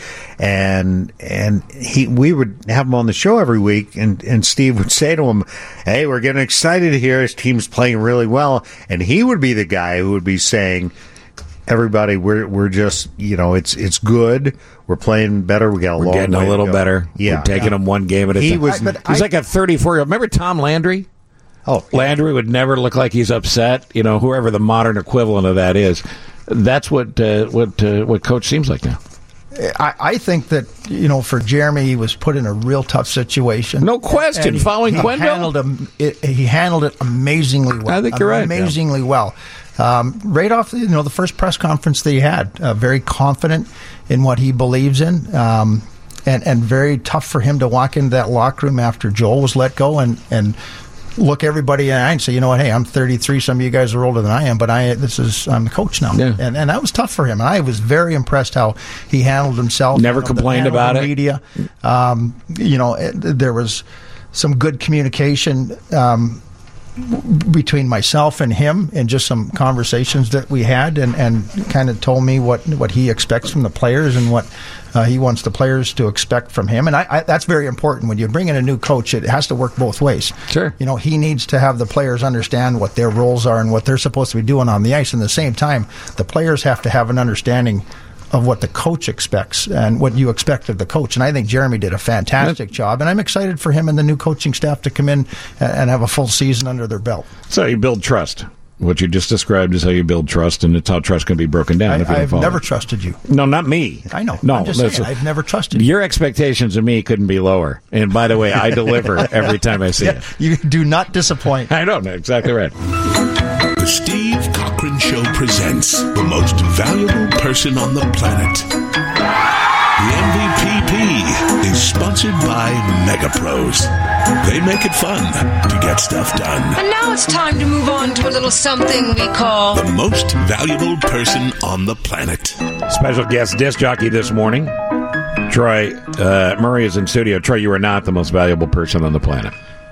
and and he we would have him on the show every week, and, and Steve would say to him, "Hey, we're getting excited here. His team's playing really well," and he would be the guy who would be saying, "Everybody, we're we're just, you know, it's it's good. We're playing better. We got a We're long getting way a little to go." better. Yeah, We're taking yeah. them one game at a He time. was- He's I- like a thirty-four-year-old. Remember Tom Landry? Oh, Landry would never look like he's upset. You know, whoever the modern equivalent of that is. That's what uh, what uh, what Coach seems like now. I, I think that, you know, for Jeremy, he was put in a real tough situation. No question. And he, Following he Quenneville? handled him. It, he handled it amazingly well. I think you're right, Amazingly well. Um, right off, you know, the first press conference that he had, uh, very confident in what he believes in, um, and and very tough for him to walk into that locker room after Joel was let go and and. look everybody in the eye and say, you know what, hey, I'm thirty-three. Some of you guys are older than I am, but I this is I'm the coach now. Yeah. And and that was tough for him. And I was very impressed how he handled himself. Never handled the- complained handled about the it. Media. Um, you know, it, there was some good communication um, between myself and him, and just some conversations that we had, and, and kind of told me what, what he expects from the players and what uh, he wants the players to expect from him. And I, I, that's very important. When you bring in a new coach, it has to work both ways. Sure. You know, he needs to have the players understand what their roles are and what they're supposed to be doing on the ice. And at the same time, the players have to have an understanding of what the coach expects and what you expect of the coach. And I think Jeremy did a fantastic job, and I'm excited for him and the new coaching staff to come in and have a full season under their belt. So you build trust. What you just described is how you build trust, and it's how trust can be broken down. I, if you don't I've follow never it. trusted you. No, not me. I know. No, I'm just that's saying, a- I've never trusted you. Your expectations of me couldn't be lower. And by the way, I deliver every time I see Yeah, it. you do not disappoint. I don't know. Exactly right. The Steve Cochran Show presents the most valuable person on the planet. The M V P P is sponsored by MegaPros. They make it fun to get stuff done. And now it's time to move on to a little something we call The most valuable person on the planet. Special guest disc jockey this morning. Troy uh, Murray is in studio. Troy, you are not the most valuable person on the planet.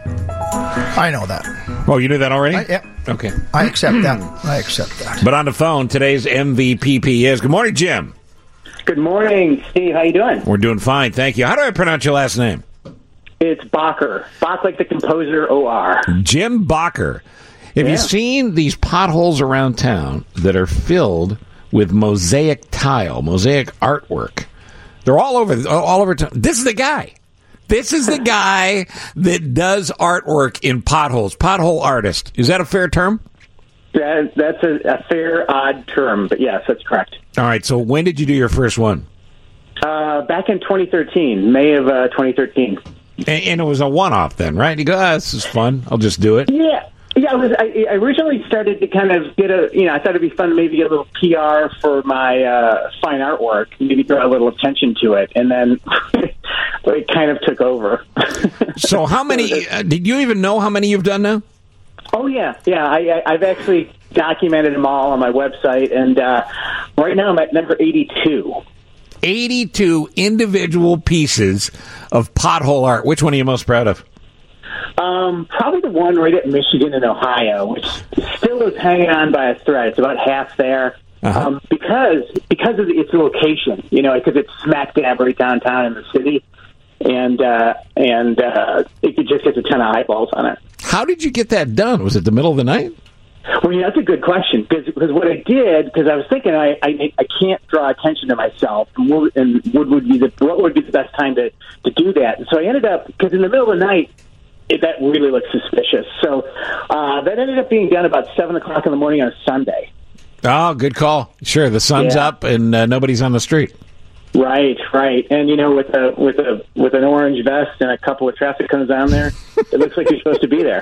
I know that. Oh, you knew that already? I, yeah. Okay. I accept that. I accept that. But on the phone, today's M V P P is. Good morning, Jim. Good morning, Steve. How you doing? We're doing fine, thank you. How do I pronounce your last name? It's Bacher. Bach like the composer, O R. Jim Bacher. Have Yeah. you seen these potholes around town that are filled with mosaic tile, mosaic artwork? They're all over, all over town. This is the guy. This is the guy that does artwork in potholes. Pothole artist. Is that a fair term? That, that's a, a fair, odd term, but yes, that's correct. All right, so when did you do your first one? Uh, back in twenty thirteen, May of uh, twenty thirteen. And, and it was a one-off then, right? You go, ah, this is fun. I'll just do it. Yeah. Yeah, I, was, I, I originally started to kind of get a, you know, I thought it'd be fun to maybe get a little P R for my uh, fine artwork, maybe draw a little attention to it, and then it kind of took over. So how many, uh, did you even know how many you've done now? Oh, yeah, yeah. I, I, I've actually documented them all on my website, and uh, right now I'm at number eighty-two. eighty-two individual pieces of pothole art. Which one are you most proud of? Um, probably the one right at Michigan and Ohio, which still is hanging on by a thread. It's about half there. Uh-huh. Um, because because of its location, you know, because it's smack dab right downtown in the city, and uh, and uh, it just gets a ton of eyeballs on it. How did you get that done? Was it the middle of the night? Well, yeah, that's a good question, because because what I did, because I was thinking I, I I can't draw attention to myself, and what, and what would be the what would be the best time to, to do that? And so I ended up, because in the middle of the night, it, that really looked suspicious. So uh, that ended up being done about seven o'clock in the morning on a Sunday. Oh, good call. Sure, the sun's Yeah. up and uh, nobody's on the street. Right, right, and you know, with a with a with an orange vest and a couple of traffic cones down there, it looks like you're supposed to be there.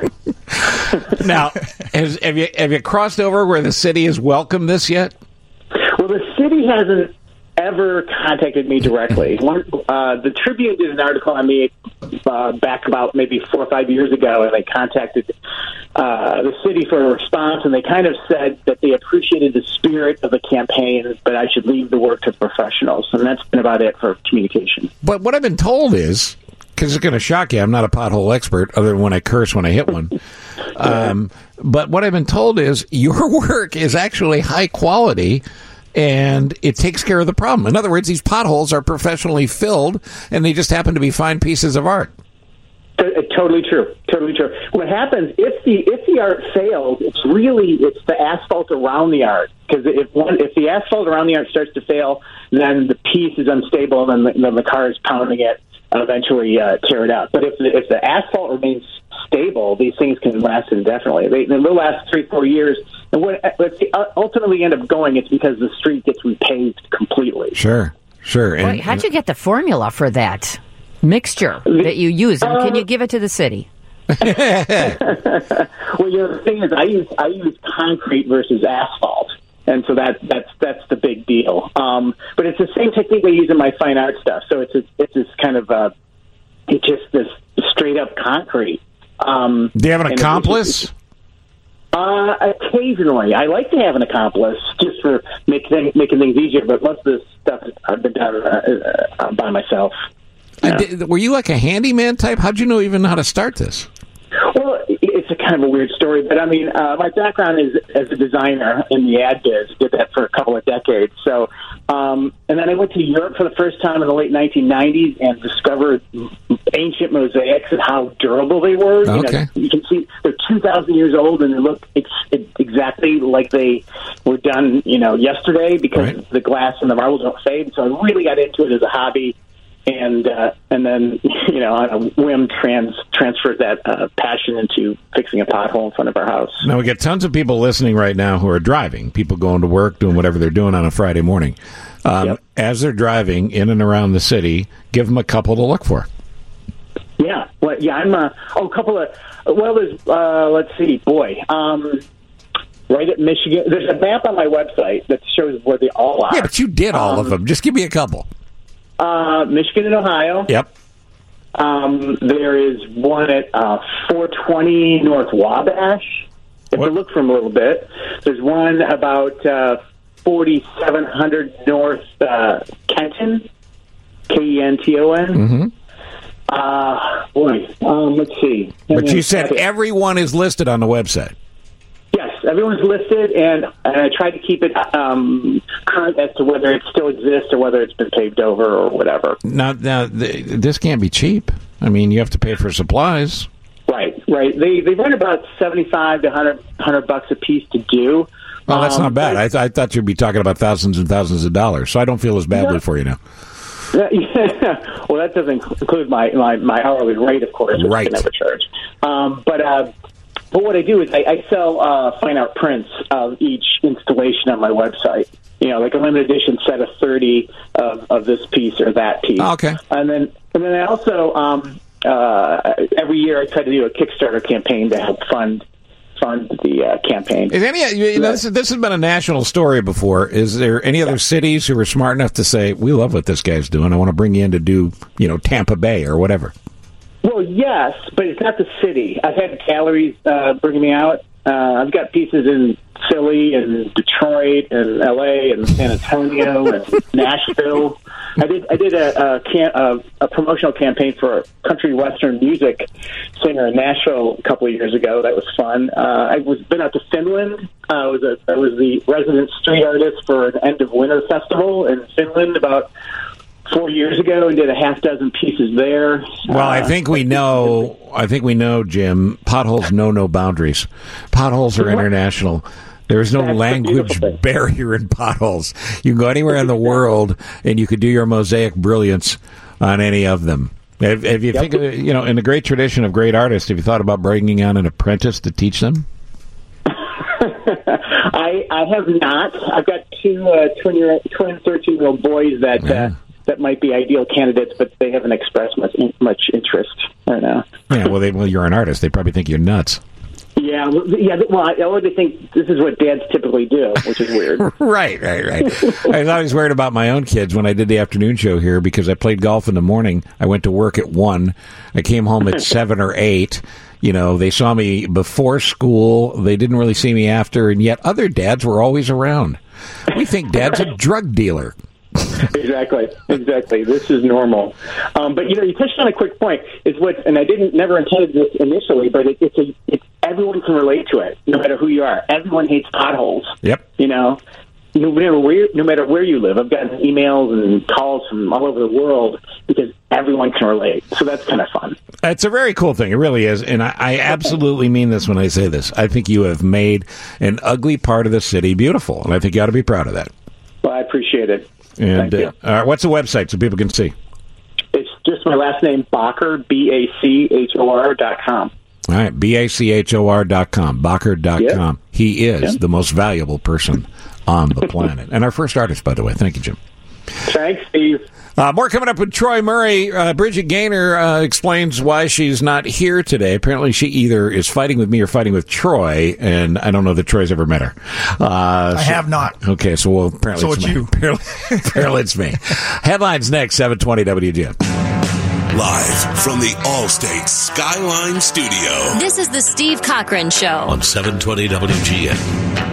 Now, has, have you have you crossed over where the city has welcomed this yet? Well, the city hasn't ever contacted me directly. One, uh, the Tribune did an article on me uh, back about maybe four or five years ago, and they contacted uh, the city for a response, and they kind of said that they appreciated the spirit of the campaign, but I should leave the work to professionals, and that's been about it for communication. But what I've been told is, because it's going to shock you, I'm not a pothole expert, other than when I curse when I hit one. um, but what I've been told is your work is actually high quality, and it takes care of the problem. In other words, these potholes are professionally filled, and they just happen to be fine pieces of art. Totally true. Totally true. What happens if the if the art fails? It's really it's the asphalt around the art, because if one if the asphalt around the art starts to fail, then the piece is unstable, and then the, then the car is pounding it and eventually uh, tear it up. But if the, if the asphalt remains stable, these things can last indefinitely. They they'll last three four years. And what if they ultimately end up going, it's because the street gets repaved completely. Sure, sure. And, Wait, how'd you get the formula for that mixture that you use? And can you give it to the city? Well, you know, the thing is, I use I use concrete versus asphalt, and so that that's that's the big deal. Um, but it's the same technique I use in my fine art stuff. So it's a, it's this kind of uh, it's just this straight up concrete. Um, Do you have an accomplice? Uh, occasionally, I like to have an accomplice just for make thing, making things easier. But most of this stuff I've been done uh, uh, by myself. Uh, did, were you like a handyman type? How'd you know even know how to start this? Well, it's a kind of a weird story, but I mean, uh, my background is as a designer in the ad biz. Did that for a couple of decades. So, um, and then I went to Europe for the first time in the late nineteen nineties and discovered ancient mosaics and how durable they were. You Okay. know, you can see they're two thousand years old and they look ex- exactly like they were done, you know, yesterday because Right. the glass and the marble don't fade. So I really got into it as a hobby. And uh, and then, you know, on a whim, trans transferred that uh, passion into fixing a pothole in front of our house. Now, we get tons of people listening right now who are driving, people going to work, doing whatever they're doing on a Friday morning. Um, Yep. As they're driving in and around the city, give them a couple to look for. Yeah, well, yeah, I'm a oh, a couple of well, there's uh, let's see, boy, um, right at Michigan. There's a map on my website that shows where they all are. Yeah, but you did all um, of them. Just give me a couple. Uh, Michigan and Ohio. Yep. Um, there is one at uh, four twenty North Wabash. If you look from a little bit, there's one about uh, forty-seven hundred North uh, Kenton, K E N T O N. Mm-hmm. Uh, boy, um, let's see. But you said everyone is listed on the website. Yes, everyone's listed, and, and I tried to keep it um, current as to whether it still exists or whether it's been paved over or whatever. Now, now th- this can't be cheap. I mean, you have to pay for supplies. Right, right. They they run about seventy-five to one hundred bucks a piece to do. Well, that's Um, not bad. I, th- I thought you'd be talking about thousands and thousands of dollars, so I don't feel as badly No. for you now. Yeah. Well, that doesn't include my, my, my hourly rate, of course, which right. I never charge. Um, but uh, but what I do is I, I sell uh, fine art prints of each installation on my website. You know, like a limited edition set of thirty of, of this piece or that piece. Oh, okay. And then and then I also um, uh, every year I try to do a Kickstarter campaign to help fund. fund the uh, campaign. Is any, you know, this, this has been a national story before. Is there any other yeah. cities who are smart enough to say, we love what this guy's doing, I want to bring you in to do, you know, Tampa Bay or whatever? Well, yes, but it's not the city. I've had galleries uh, bringing me out. Uh, I've got pieces in Philly and Detroit and L A and San Antonio and Nashville. I did I did a a, can, a a promotional campaign for a country western music singer in Nashville a couple of years ago. That was fun. Uh, I was been out to Finland. Uh, I was a I was the resident street artist for an end of winter festival in Finland about four years ago and did a half dozen pieces there. Well, uh, I think we know. I think we know, Jim. Potholes know no boundaries. Potholes are international. There is no That's language barrier in potholes. You can go anywhere in the world, and you could do your mosaic brilliance on any of them. Have, have you yep. think, of, you know, in the great tradition of great artists, have you thought about bringing on an apprentice to teach them? I I have not. I've got two uh, twin twin thirteen year old boys that. Yeah. Uh, that might be ideal candidates, but they haven't expressed much much interest right now. Yeah, well, they, well, you're an artist. They probably think you're nuts. Yeah, yeah. Well, I always think this is what dads typically do, which is weird. right, right, right. I was always worried about my own kids when I did the afternoon show here because I played golf in the morning. I went to work at one. I came home at seven or eight. You know, they saw me before school. They didn't really see me after, and yet other dads were always around. We think Dad's a drug dealer. Exactly, exactly. This is normal. Um, but you know, you touched on a quick point. Is what, and I didn't never intended this initially, but it, it's a it's, everyone can relate to it, no matter who you are. Everyone hates potholes. Yep. You know, no matter where no matter where you live. I've gotten emails and calls from all over the world because everyone can relate. So that's kind of fun. It's a very cool thing. It really is, and I, I absolutely mean this when I say this. I think you have made an ugly part of the city beautiful, and I think you ought to be proud of that. Well, I appreciate it. And uh, uh, what's the website so people can see? It's just my last name, Bacher, B A C H O R dot com. All right, B A C H O R dot com, Bacher dot com. Yep. He is yep. the most valuable person on the planet. And our first artist, by the way. Thank you, Jim. Thanks, Steve. Uh, more coming up with Troy Murray. Uh, Bridget Gaynor uh, explains why she's not here today. Apparently, she either is fighting with me or fighting with Troy, and I don't know that Troy's ever met her. Uh, I so, have not. Okay, so well, apparently so it's, it's me. you. Apparently, apparently it's me. Headlines next, seven twenty W G N. Live from the Allstate Skyline Studio. This is the Steve Cochran Show on seven twenty W G N.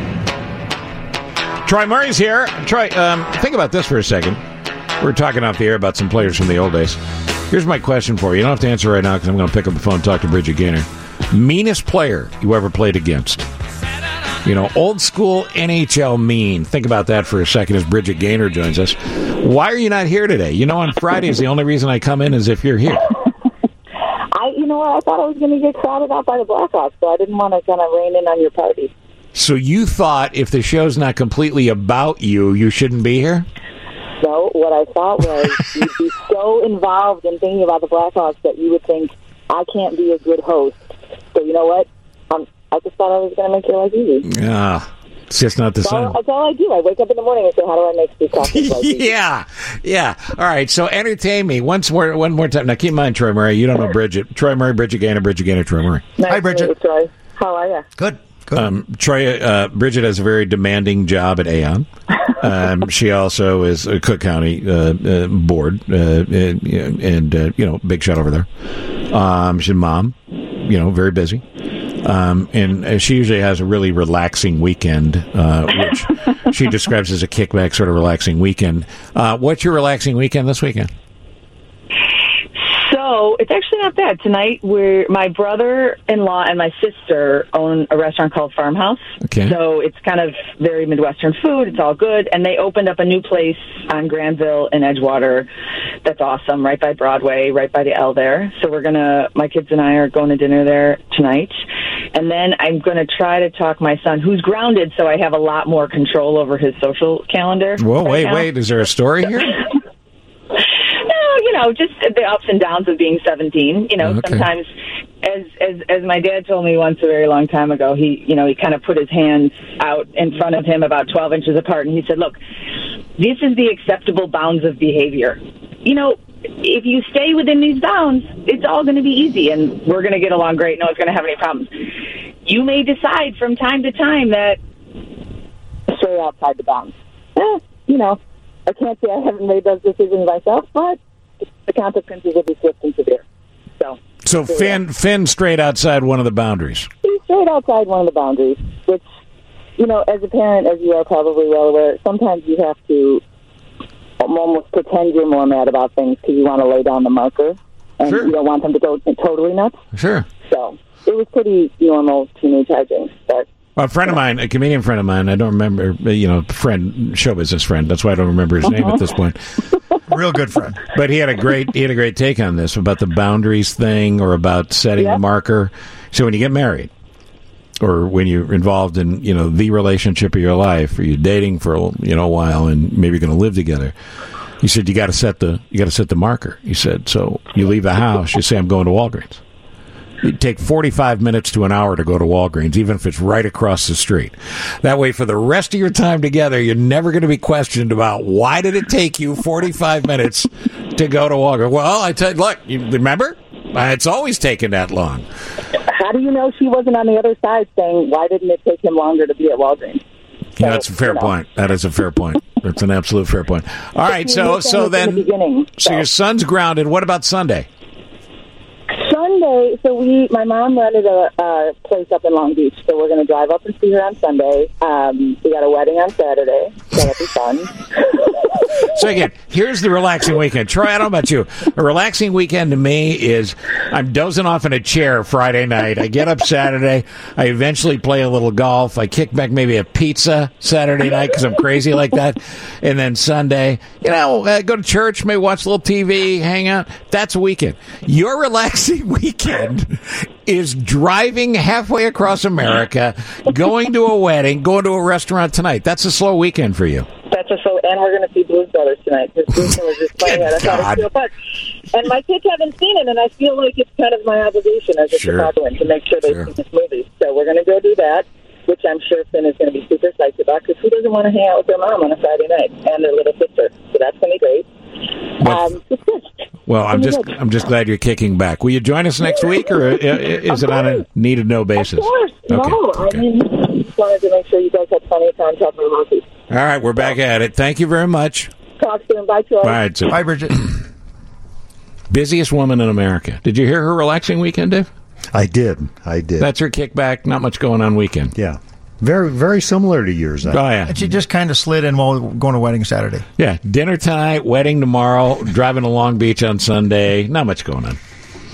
Troy Murray's here. Troy, um, think about this for a second. We're talking off the air about some players from the old days. Here's my question for you. You don't have to answer right now because I'm going to pick up the phone and talk to Bridget Gaynor. Meanest player you ever played against? You know, old school N H L mean. Think about that for a second as Bridget Gaynor joins us. Why are you not here today? You know, on Fridays, the only reason I come in is if you're here. I, you know what? I thought I was going to get crowded out by the Blackhawks, so I didn't want to kind of rain in on your party. So you thought if the show's not completely about you, you shouldn't be here? No, what I thought was you'd be so involved in thinking about the Blackhawks that you would think, I can't be a good host. So you know what? Um, I just thought I was going to make your life easy. Ah, it's just not the that's same. All, that's all I do. I wake up in the morning and say, how do I make Steve Cochran's life easy? Yeah, yeah. All right, so entertain me once more, one more time. Now, keep in mind, Troy Murray, you don't know Bridget. Troy Murray, Bridget Gaynor, Bridget Gaynor, Troy Murray. Nice Hi, Bridget. You, Troy. How are you? Good. Good. Um, Troy, uh, Bridget has a very demanding job at Aon. Um, she also is a Cook County uh, uh, board, uh, and, and uh, you know, big shot over there. Um, she's a mom, you know, very busy. Um, and she usually has a really relaxing weekend, uh, which she describes as a kickback sort of relaxing weekend. Uh, what's your relaxing weekend this weekend? So it's actually not bad. Tonight, we're my brother-in-law and my sister own a restaurant called Farmhouse. Okay. So it's kind of very Midwestern food. It's all good. And they opened up a new place on Granville in Edgewater that's awesome, right by Broadway, right by the L there. So we're going to, my kids and I are going to dinner there tonight. And then I'm going to try to talk my son, who's grounded, so I have a lot more control over his social calendar. Whoa, right wait, now. wait. Is there a story here? you know, just the ups and downs of being seventeen. You know, Okay. sometimes, as as as my dad told me once a very long time ago, he you know he kind of put his hands out in front of him about twelve inches apart, and he said, "Look, this is the acceptable bounds of behavior. You know, if you stay within these bounds, it's all going to be easy, and we're going to get along great. No one's going to have any problems. You may decide from time to time that stray outside the bounds. Eh, you know, I can't say I haven't made those decisions myself, but the consequences will be swift and severe. So, So Finn, Finn straight outside one of the boundaries. he's straight outside one of the boundaries, which, you know, as a parent, as you are probably well aware, sometimes you have to almost pretend you're more mad about things because you want to lay down the marker, and Sure. you don't want them to go totally nuts. Sure. So it was pretty normal teenage hijinks, but Well, a friend of mine, a comedian friend of mine, I don't remember, you know, friend, show business friend. That's why I don't remember his name at this point. Real good friend. But he had a great, he had a great take on this about the boundaries thing or about setting the marker. So when you get married, or when you're involved in, you know, the relationship of your life, or you're dating for, you know, a while, and maybe you're going to live together, he said you got to set the, you got to set the marker. He said, so you leave the house, you say I'm going to Walgreens. It'd take forty-five minutes to an hour to go to Walgreens, even if it's right across the street. That way, for the rest of your time together, you're never going to be questioned about why did it take you forty-five minutes to go to Walgreens. Well, I tell you, look, you remember? It's always taken that long. how do you know she wasn't on the other side saying, why didn't it take him longer to be at Walgreens? Yeah, that's a fair point. That is a fair point. That's an absolute fair point. All right, so so then, so your son's grounded. What about Sunday? Sunday, so we, my mom rented a, a place up in Long Beach, so we're going to drive up and see her on Sunday. Um, we got a wedding on Saturday, so that'll be fun. So again, here's the relaxing weekend. Troy, I don't know about you. A relaxing weekend to me is I'm dozing off in a chair Friday night. I get up Saturday. I eventually play a little golf. I kick back maybe a pizza Saturday night because I'm crazy like that. And then Sunday, you know, uh, go to church, maybe watch a little T V, hang out. That's a weekend. Your relaxing weekend is driving halfway across America, going to a wedding, going to a restaurant tonight. That's a slow weekend for you. That's a so, and we're going to see Blues Brothers tonight. Because Blues Brothers is playing it. I thought it was fun. And my kids haven't seen it, and I feel like it's kind of my obligation as a Sure. Chicagoan to make sure they Sure. see this movie. So we're going to go do that, which I'm sure Finn is going to be super psyched about, because who doesn't want to hang out with their mom on a Friday night and their little sister? So that's going to be great. Um, it's good. Well, I'm It's just good. I'm just glad you're kicking back. Will you join us next week, or is it on a need to know basis? Of course. Okay. No, I mean, just wanted to make sure you guys had plenty of time talking about hockey. All right, we're back at it. Thank you very much. Talk soon. Bye, Troy. All right, so Bye, Bridget. busiest woman in America. Did you hear her relaxing weekend, Dave? I did. I did. That's her kickback. Not much going on weekend. Yeah. Very, very similar to yours. Oh, yeah. And she just kind of slid in while we were going to wedding Saturday. Yeah, dinner tonight, wedding tomorrow, driving to Long Beach on Sunday. Not much going on.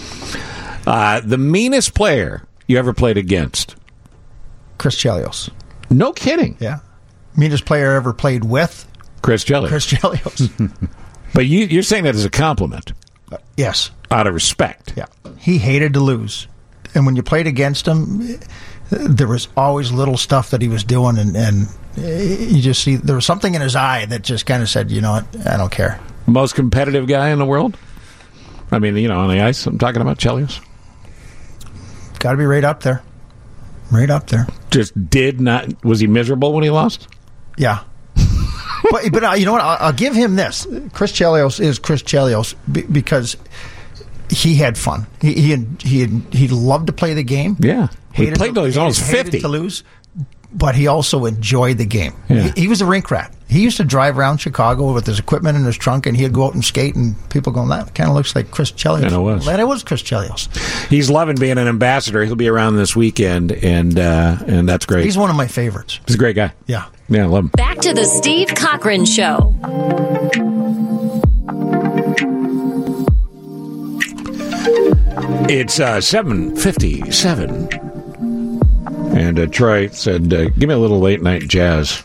Uh, the meanest player you ever played against? Chris Chelios. No kidding. Yeah. Meanest player I ever played with? Chris Chelios. Chris Chelios. But you, you're saying that as a compliment. Uh, yes. Out of respect. Yeah. He hated to lose. And when you played against him, there was always little stuff that he was doing, and, and you just see there was something in his eye that just kind of said, you know what, I don't care. Most competitive guy in the world? I mean, you know, on the ice, I'm talking about Chelios. Got to be right up there. Right up there. Just did not, was he miserable when he lost? Yeah. but but uh, you know what, I'll, I'll give him this. Chris Chelios is Chris Chelios b- because he had fun. He he had, he had, he loved to play the game. Yeah. He Hated played to- till he was almost hated fifty. to lose, but he also enjoyed the game. Yeah. He, he was a rink rat. He used to drive around Chicago with his equipment in his trunk, and he'd go out and skate, and people going, that kind of looks like Chris Chelios. And it was. That it was Chris Chelios. He's loving being an ambassador. He'll be around this weekend, and uh, and that's great. He's one of my favorites. He's a great guy. Yeah. Yeah, I love him. Back to the Steve Cochran Show. It's uh, seven fifty-seven. And uh, Troy said, uh, give me a little late night jazz.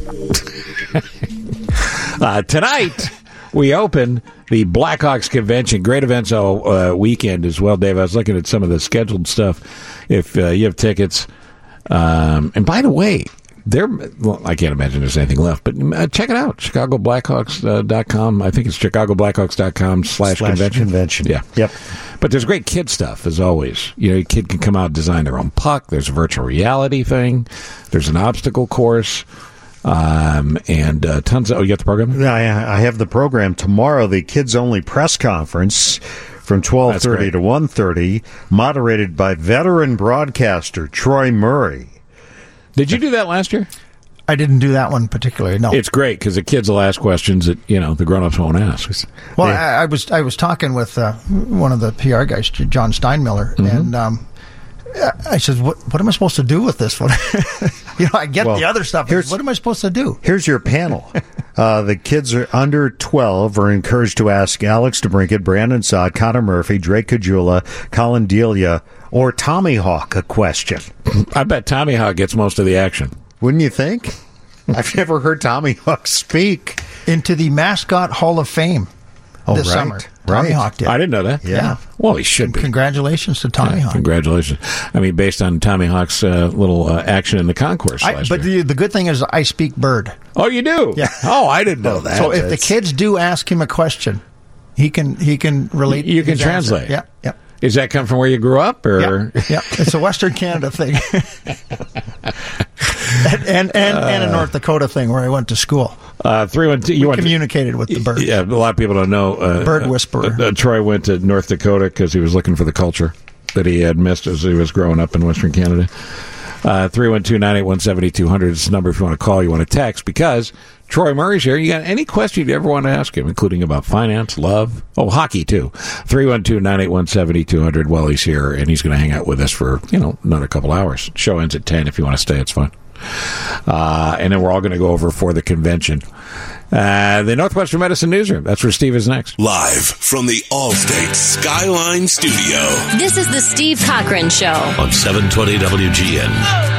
uh, tonight, we open the Blackhawks convention. Great events all uh, weekend as well, Dave. I was looking at some of the scheduled stuff. If uh, you have tickets. Um, and by the way, There, well, I can't imagine there's anything left, but uh, check it out. Chicago Blackhawks dot com. I think it's Chicago Blackhawks dot com slash convention. convention. Yeah. Yep. But there's great kid stuff, as always. You know, a kid can come out and design their own puck. There's a virtual reality thing. There's an obstacle course. Um, and uh, tons of... Oh, you got the program? I, I have the program tomorrow, the kids-only press conference from twelve thirty to one thirty, moderated by veteran broadcaster Troy Murray. Did you do that last year? I didn't do that one particularly, no. It's great because the kids will ask questions that, you know, the grown-ups won't ask. Well, yeah. I, I was I was talking with uh, one of the P R guys, John Steinmiller, mm-hmm. and um, I said, what, what am I supposed to do with this one? you know, I get well, the other stuff. What am I supposed to do? Here's your panel. Uh, the kids are under twelve are encouraged to ask Alex DeBrincat, Brandon Saad, Connor Murphy, Drake Kajula, Colin Delia, or Tommy Hawk a question. I bet Tommy Hawk gets most of the action. Wouldn't you think? I've never heard Tommy Hawk speak. Into the Mascot Hall of Fame oh, this right. summer. Tommy right. Hawk did. I didn't know that. Yeah. yeah. Well, he should be. Congratulations to Tommy yeah, Hawk. Congratulations. I mean, based on Tommy Hawk's uh, little uh, action in the concourse I, last but year. the, the good thing is I speak bird. Oh, you do? Yeah. Oh, I didn't know that. So if That's... the kids do ask him a question, he can he can relate. You can his translate. Answer. Yeah, yeah. Is that come from where you grew up, or? Yeah, yeah. It's a Western Canada thing, and and, and, uh, and a North Dakota thing where I went to school. Uh, three one two. You we communicated to, with the bird. Yeah, a lot of people don't know. Uh, bird whisperer. Uh, uh, Troy went to North Dakota because he was looking for the culture that he had missed as he was growing up in Western Canada. Uh, three one two, nine eight one, seven two zero zero is the number if you want to call, you want to text, because Troy Murray's here. You got any question you ever want to ask him, including about finance, love, oh, hockey, too. three one two, nine eight one, seven two zero zero. Well, he's here, and he's going to hang out with us for, you know, another couple hours. Show ends at ten. If you want to stay, it's fine. Uh, and then we're all going to go over for the convention. Uh, the Northwestern Medicine Newsroom. That's where Steve is next. Live from the Allstate Skyline Studio. This is the Steve Cochran Show. On seven twenty W G N.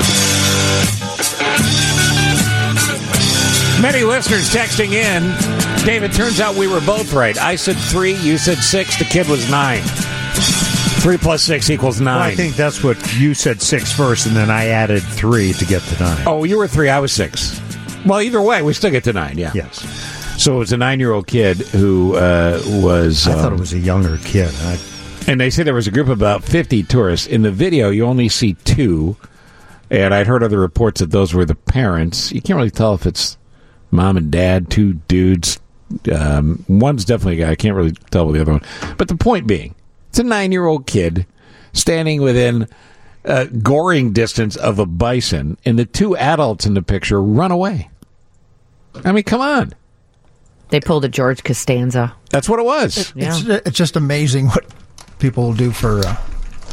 Many listeners texting in. Dave, it turns out we were both right. I said three, you said six, the kid was nine. Three plus six equals nine. Well, I think that's what you said six first, and then I added three to get to nine. Oh, you were three, I was six. Well, either way, we still get to nine, yeah. Yes. So it was a nine-year-old kid who uh, was... I um, thought it was a younger kid. I... And they say there was a group of about fifty tourists. In the video, you only see two, and I'd heard other reports that those were the parents. You can't really tell if it's mom and dad, two dudes. Um, one's definitely a guy. I can't really tell with the other one. But the point being, it's a nine-year-old kid standing within uh, goring distance of a bison, and the two adults in the picture run away. I mean, come on. They pulled a George Costanza. That's what it was. It, yeah. it's, it's just amazing what people will do for uh,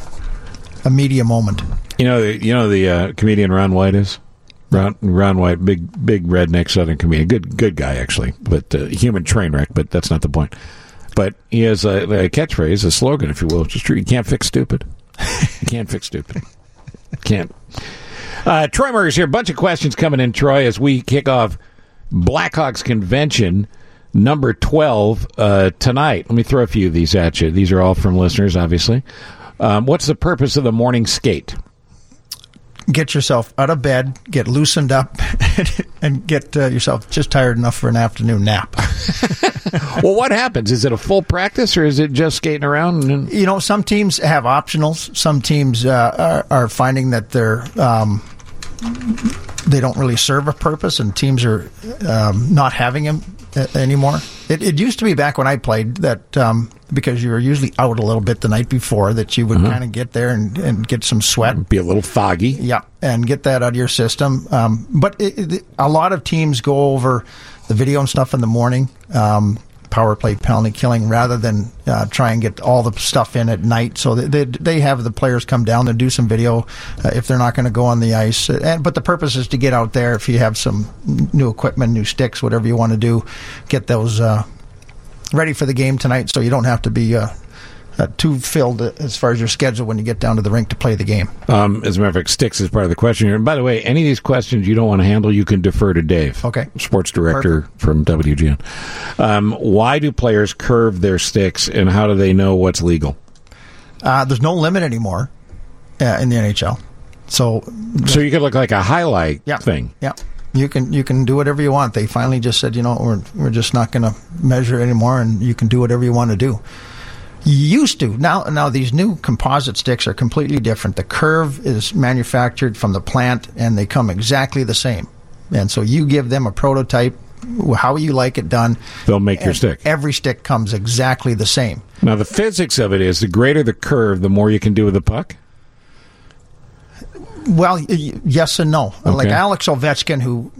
a media moment. You know, you know the uh, comedian Ron White is? Ron, Ron White, big big redneck Southern comedian. Good good guy, actually, but uh, human train wreck, but that's not the point. But he has a, a catchphrase, a slogan, if you will. It's just true. You can't fix stupid. You can't fix stupid. Can't. Uh, Troy Murray's here. A bunch of questions coming in, Troy, as we kick off Blackhawks Convention number twelve uh, tonight. Let me throw a few of these at you. These are all from listeners, obviously. Um, what's the purpose of the morning skate? Get yourself out of bed, get loosened up, and get uh, yourself just tired enough for an afternoon nap. Well, what happens? Is it a full practice, or is it just skating around? And... You know, some teams have optionals. Some teams uh, are, are finding that they're um, they don't really serve a purpose, and teams are um, not having them anymore. It, it used to be back when I played that um, because you were usually out a little bit the night before that you would uh-huh. kind of get there and, and get some sweat. Be a little foggy. Yeah, and get that out of your system. Um, but it, it, a lot of teams go over the video and stuff in the morning, um, power play, penalty killing, rather than uh, try and get all the stuff in at night. So they, they, they have the players come down and do some video uh, if they're not going to go on the ice. And, but the purpose is to get out there if you have some new equipment, new sticks, whatever you want to do, get those uh, ready for the game tonight so you don't have to be uh, uh, too filled as far as your schedule when you get down to the rink to play the game. Um, as a matter of fact, sticks is part of the question here. And by the way, any of these questions you don't want to handle, you can defer to Dave. Okay. Sports director Perfect. From W G N. Um, why do players curve their sticks, and how do they know what's legal? Uh, there's no limit anymore uh, in the N H L. So, so you could look like a highlight yeah, thing. Yeah. You can you can do whatever you want. They finally just said, you know, we're we're just not going to measure anymore, and you can do whatever you want to do. You used to. Now now these new composite sticks are completely different. The curve is manufactured from the plant, and they come exactly the same. And so you give them a prototype, how you like it done. They'll make your stick. Every stick comes exactly the same. Now the physics of it is the greater the curve, the more you can do with the puck. Well, yes and no. Okay. Like Alex Ovechkin, who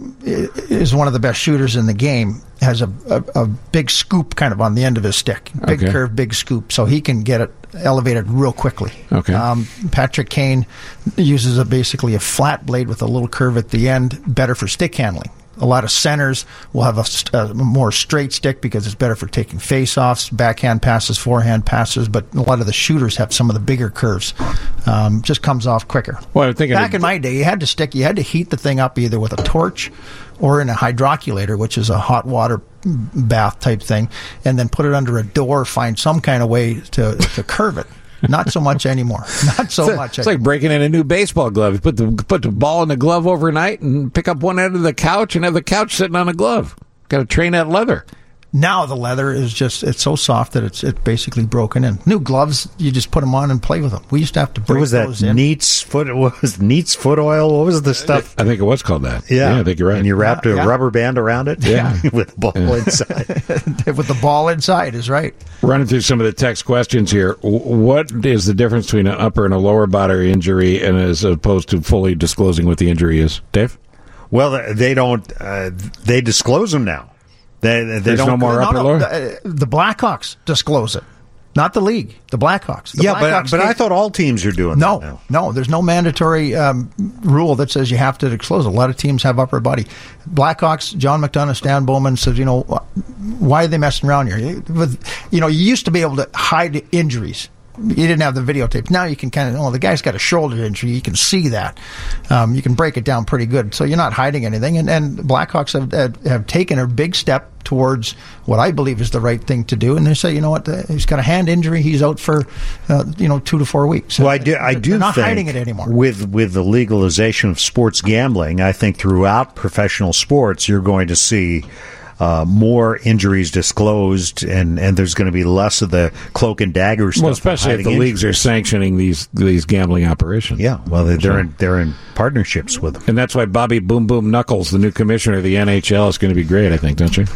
is one of the best shooters in the game, has a, a, a big scoop kind of on the end of his stick. Big okay. curve, big scoop. So he can get it elevated real quickly. Okay. Um, Patrick Kane uses a, basically a flat blade with a little curve at the end, better for stick handling. A lot of centers will have a, a more straight stick because it's better for taking face-offs, backhand passes, forehand passes, but a lot of the shooters have some of the bigger curves. Um, just comes off quicker. Well, I'm thinking Back in my day, you had to stick, you had to heat the thing up either with a torch or in a hydroculator, which is a hot water bath type thing, and then put it under a door, find some kind of way to, to curve it. Not so much anymore. Not so it's much. It's anymore. like breaking in a new baseball glove. You put the put the ball in the glove overnight and pick up one end of the couch and have the couch sitting on a glove. Got to train that leather. Now the leather is just, it's so soft that it's it's basically broken in. New gloves, you just put them on and play with them. We used to have to break what was that those in. Neat's foot, what was Neat's foot oil? What was the stuff? I think it was called that. Yeah, yeah I think you're right. And you wrapped yeah, a yeah. rubber band around it? Yeah. With a ball yeah. inside. With the ball inside is right. Running through some of the text questions here. What is the difference between an upper and a lower body injury, and as opposed to fully disclosing what the injury is? Dave? Well, they don't, uh, they disclose them now. They, they There's don't, no more no, upper no, lower? The, the Blackhawks disclose it. Not the league. The Blackhawks. The yeah, Blackhawks but, but take, I thought all teams are doing no, that now. No, there's no mandatory um, rule that says you have to disclose. A lot of teams have upper body. Blackhawks, John McDonough, Stan Bowman says, you know, why are they messing around here? With, you know, you used to be able to hide injuries. You didn't have the videotape. Now you can kind of, oh, the guy's got a shoulder injury. You can see that. Um, you can break it down pretty good. So you're not hiding anything. And, and Blackhawks have, have have taken a big step towards what I believe is the right thing to do. And they say, you know what, uh, he's got a hand injury. He's out for, uh, you know, two to four weeks. Well, I do, I do They're not think hiding it anymore. With, with the legalization of sports gambling, I think throughout professional sports, you're going to see Uh, more injuries disclosed, and, and there's going to be less of the cloak and dagger stuff. Well, especially if the injuries. leagues are sanctioning these these gambling operations. Yeah, well, they're, they're in they're in partnerships with them, and that's why Bobby Boom Boom Knuckles, the new commissioner of the N H L, is going to be great. I think, don't you?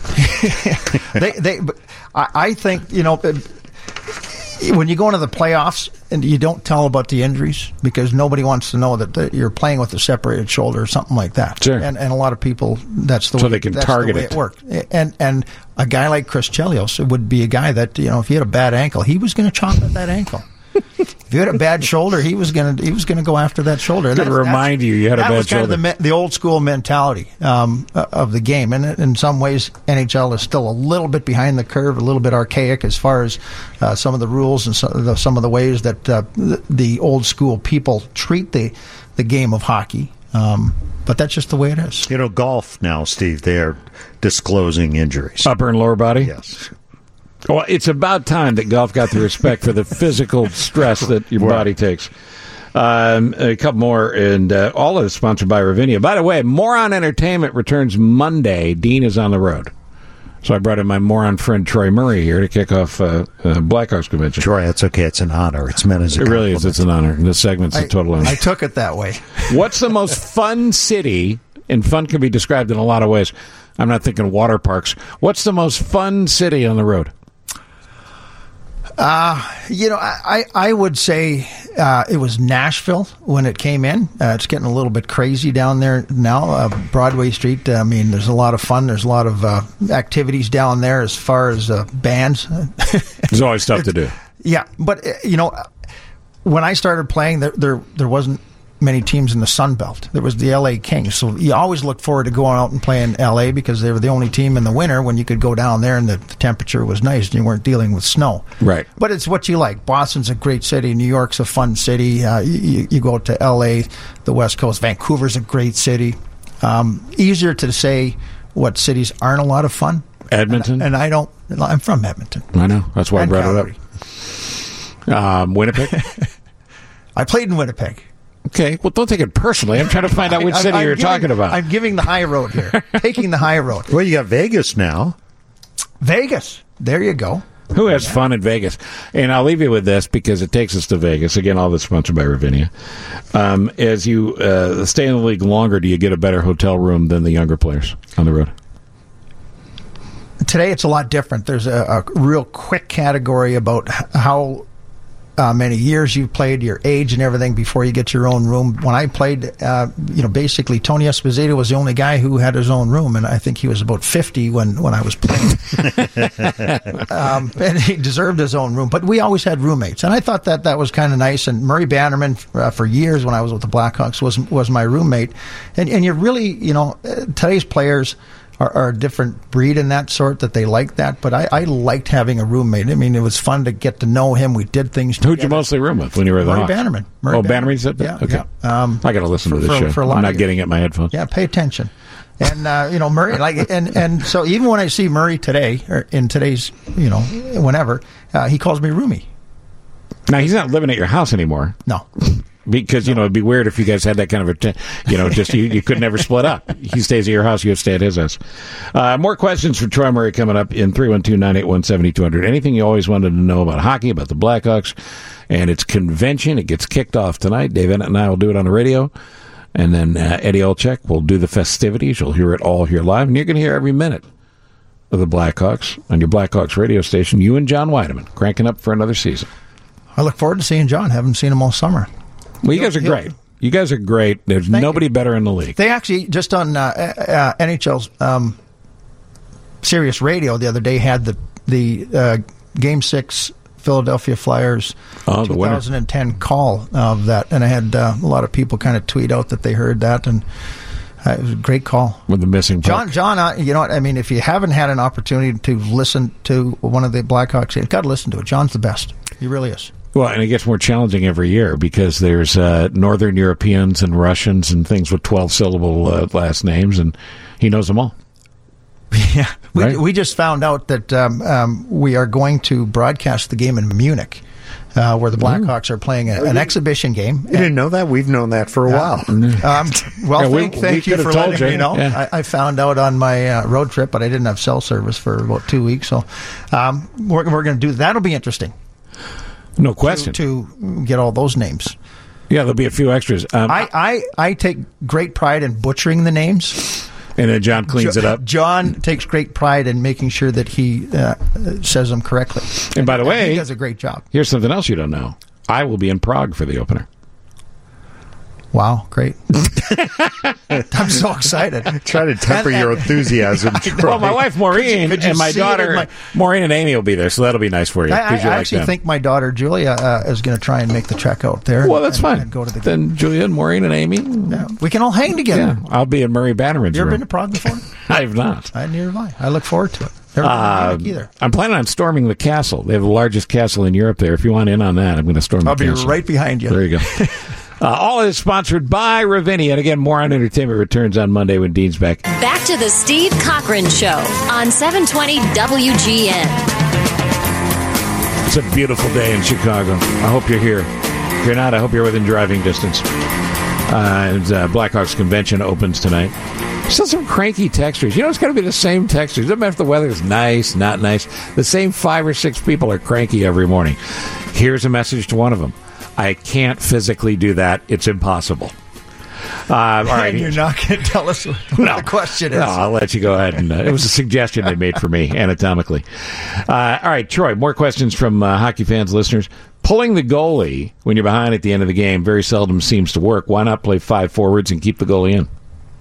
they, they, I, I think you know. When you go into the playoffs and you don't tell about the injuries because nobody wants to know that, that you're playing with a separated shoulder or something like that. Sure. And, and a lot of people, that's the so way, they can that's target the way it. it worked. And and a guy like Chris Chelios would be a guy that, you know, if he had a bad ankle, he was going to chomp at that ankle. If you had a bad shoulder, he was going to he was going to go after that shoulder. To remind you, you had a bad shoulder. That was kind of the, the old school mentality um, of the game, and in some ways, N H L is still a little bit behind the curve, a little bit archaic as far as uh, some of the rules and some of the, some of the ways that uh, the, the old school people treat the the game of hockey. Um, but that's just the way it is. You know, golf now, Steve, they're disclosing injuries. Upper and lower body? Yes. Well, it's about time that golf got the respect for the physical stress that your body takes. Um, a couple more, and uh, all of it sponsored by Ravinia. By the way, Moron Entertainment returns Monday. Dean is on the road. So I brought in my moron friend Troy Murray here to kick off uh, uh, Blackhawks convention. Troy, that's okay. It's an honor. It's meant as a It really is. It's an honor. This segment's I, a total honor. I took it that way. What's the most fun city, and fun can be described in a lot of ways. I'm not thinking water parks. What's the most fun city on the road? Uh, you know, I, I would say uh, it was Nashville when it came in. Uh, it's getting a little bit crazy down there now. Uh, Broadway Street, I mean, there's a lot of fun. There's a lot of uh, activities down there as far as uh, bands. There's always stuff to do. Yeah, but, uh, you know, when I started playing, there there, there wasn't many teams in the Sun Belt. There was the L A Kings. So you always looked forward to going out and playing L A because they were the only team in the winter when you could go down there and the, the temperature was nice and you weren't dealing with snow. Right. But it's what you like. Boston's a great city. New York's a fun city. Uh, you, you go to L A, the West Coast. Vancouver's a great city. Um, easier to say what cities aren't a lot of fun. Edmonton? And, and I don't. I'm from Edmonton. I know. That's why and I brought Calgary. it up. Um, Winnipeg? I played in Winnipeg. Okay, well, don't take it personally. I'm trying to find out which city I'm you're giving, talking about. I'm giving the high road here. Taking the high road. Well, you got Vegas now. Vegas. There you go. Who has fun in Vegas? And I'll leave you with this because it takes us to Vegas. Again, all this sponsored by Ravinia. Um, as you uh, stay in the league longer, do you get a better hotel room than the younger players on the road? Today it's a lot different. There's a, a real quick category about how uh, many years you've played, your age and everything before you get your own room. When I played, uh, you know, basically Tony Esposito was the only guy who had his own room, and I think he was about fifty when, when I was playing. um, and he deserved his own room. But we always had roommates, and I thought that that was kind of nice. And Murray Bannerman, uh, for years when I was with the Blackhawks, was was my roommate. And, and you really, you know, uh, today's players Are, are a different breed in that sort, that they like that. But I, I liked having a roommate. I mean, it was fun to get to know him. We did things together. Who'd you mostly room with when you were at the Murray Hawks? Bannerman. Murray oh, Bannerman. Bannerman said that? Yeah. Okay. Yeah. Um, I got to listen for, to this for, show. For a lot I'm of not you. getting it in my headphones. Yeah, pay attention. And, uh, you know, Murray, like, and, and so even when I see Murray today, or in today's, you know, whenever, uh, he calls me roomie. Now, he's not living at your house anymore. No. Because, you know, it'd be weird if you guys had that kind of a, t- you know, just you, you could never split up. He stays at your house, you would stay at his house. Uh, more questions for Troy Murray coming up in three one two, nine eight one, seven two zero zero. Anything you always wanted to know about hockey, about the Blackhawks, and its convention. It gets kicked off tonight. Dave Ennett and I will do it on the radio. And then uh, Eddie Olczyk will do the festivities. You'll hear it all here live. And you're going to hear every minute of the Blackhawks on your Blackhawks radio station. You and John Weideman cranking up for another season. I look forward to seeing John. Haven't seen him all summer. Well, you guys are great. You guys are great. There's Thank nobody you. better in the league. They actually, just on uh, uh, N H L's um, Sirius Radio the other day, had the, the uh, Game six Philadelphia Flyers oh, the twenty ten call of that. And I had uh, a lot of people kind of tweet out that they heard that. And uh, it was a great call. With the missing puck. John, John, uh, you know what? I mean, if you haven't had an opportunity to listen to one of the Blackhawks, you've got to listen to it. John's the best. He really is. Well, and it gets more challenging every year because there's uh, Northern Europeans and Russians and things with twelve-syllable uh, last names, and he knows them all. Yeah. We, Right? we just found out that um, um, we are going to broadcast the game in Munich, uh, where the Blackhawks are playing a, an exhibition game. You didn't know that? We've known that for a while. Um, well, Yeah, we- thank, thank we you could for have told letting you. me know. Yeah. I, I found out on my uh, road trip, but I didn't have cell service for about two weeks. So um, we're, we're going to do that. That'll be interesting. No question. To, to get all those names. Yeah, there'll be a few extras. Um, I, I, I take great pride in butchering the names. and then John cleans Jo- it up. John takes great pride in making sure that he uh, says them correctly. And by the way, he does a great job. Here's something else you don't know. I will be in Prague for the opener. Wow, great. I'm so excited. Try to temper And- your and- enthusiasm. Well, my wife Maureen Could you and my see it in daughter my- Maureen and Amy will be there, so that'll be nice for you. I, I, 'cause you I like actually them. think my daughter Julia uh, is going to try and make the trek out there. Well, that's and, fine. and go to the Then Julia and Maureen and Amy. Yeah, we can all hang together. Yeah, I'll be in Murray Bannerman's You ever room. been to Prague before? I have not. I neither have I. I look forward to it. Never been to Uh, Munich either. I'm planning on storming the castle. They have the largest castle in Europe there. If you want in on that, I'm going to storm I'll the be castle. right behind you. There you go. Uh, all is sponsored by Ravinia. And again, more on entertainment returns on Monday when Dean's back. Back to the Steve Cochran Show on seven twenty W G N. It's a beautiful day in Chicago. I hope you're here. If you're not, I hope you're within driving distance. Uh, and, uh, Blackhawks convention opens tonight. Still some cranky textures. You know, it's got to be the same textures. Doesn't matter if the weather is nice, not nice. The same five or six people are cranky every morning. Here's a message to one of them. I can't physically do that. It's impossible. Uh, all right. And you're not going to tell us what No. the question is. No, I'll let you go ahead. And uh, it was a suggestion they made for me anatomically. Uh, all right, Troy, more questions from uh, hockey fans, listeners. Pulling the goalie when you're behind at the end of the game very seldom seems to work. Why not play five forwards and keep the goalie in?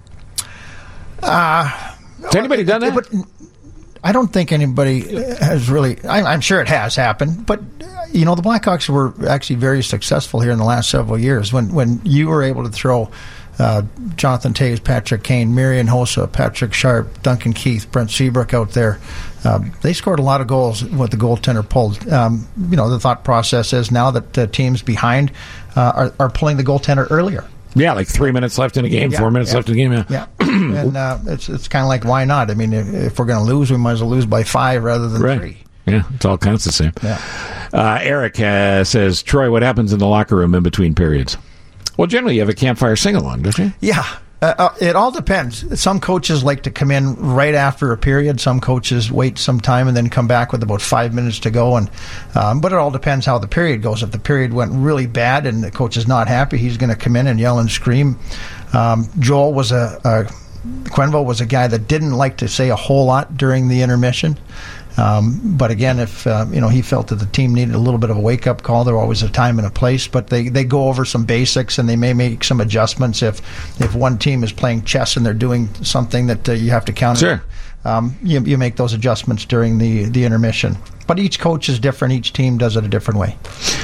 Uh, Has anybody done that? But I don't think anybody has really. I, I'm sure it has happened, but you know the Blackhawks were actually very successful here in the last several years. When when you were able to throw uh, Jonathan Toews, Patrick Kane, Marian Hossa, Patrick Sharp, Duncan Keith, Brent Seabrook out there, um, they scored a lot of goals. What the goaltender pulled. Um, you know the thought process is now that uh, teams behind uh, are, are pulling the goaltender earlier. Yeah, like three minutes left in the game, Yeah, four minutes yeah. left in the game. Yeah. Yeah, and uh, it's it's kind of like, why not? I mean, if, if we're going to lose, we might as well lose by five rather than Right. three. Yeah, it's all kinds the same. Yeah. Uh, Eric uh, says, Troy, what happens in the locker room in between periods? Well, generally, you have a campfire sing-along, don't you? Yeah. Uh, uh, it all depends. Some coaches like to come in right after a period. Some coaches wait some time and then come back with about five minutes to go. And um, but it all depends how the period goes. If the period went really bad and the coach is not happy, he's going to come in and yell and scream. Um, Joel was a, a Quenneville was a guy that didn't like to say a whole lot during the intermission. Um, but again, if uh, you know he felt that the team needed a little bit of a wake-up call, there always a time and a place. But they, they go over some basics and they may make some adjustments if if one team is playing chess and they're doing something that uh, you have to counter. Sure. Um, you, you make those adjustments during the, the intermission. But each coach is different. Each team does it a different way.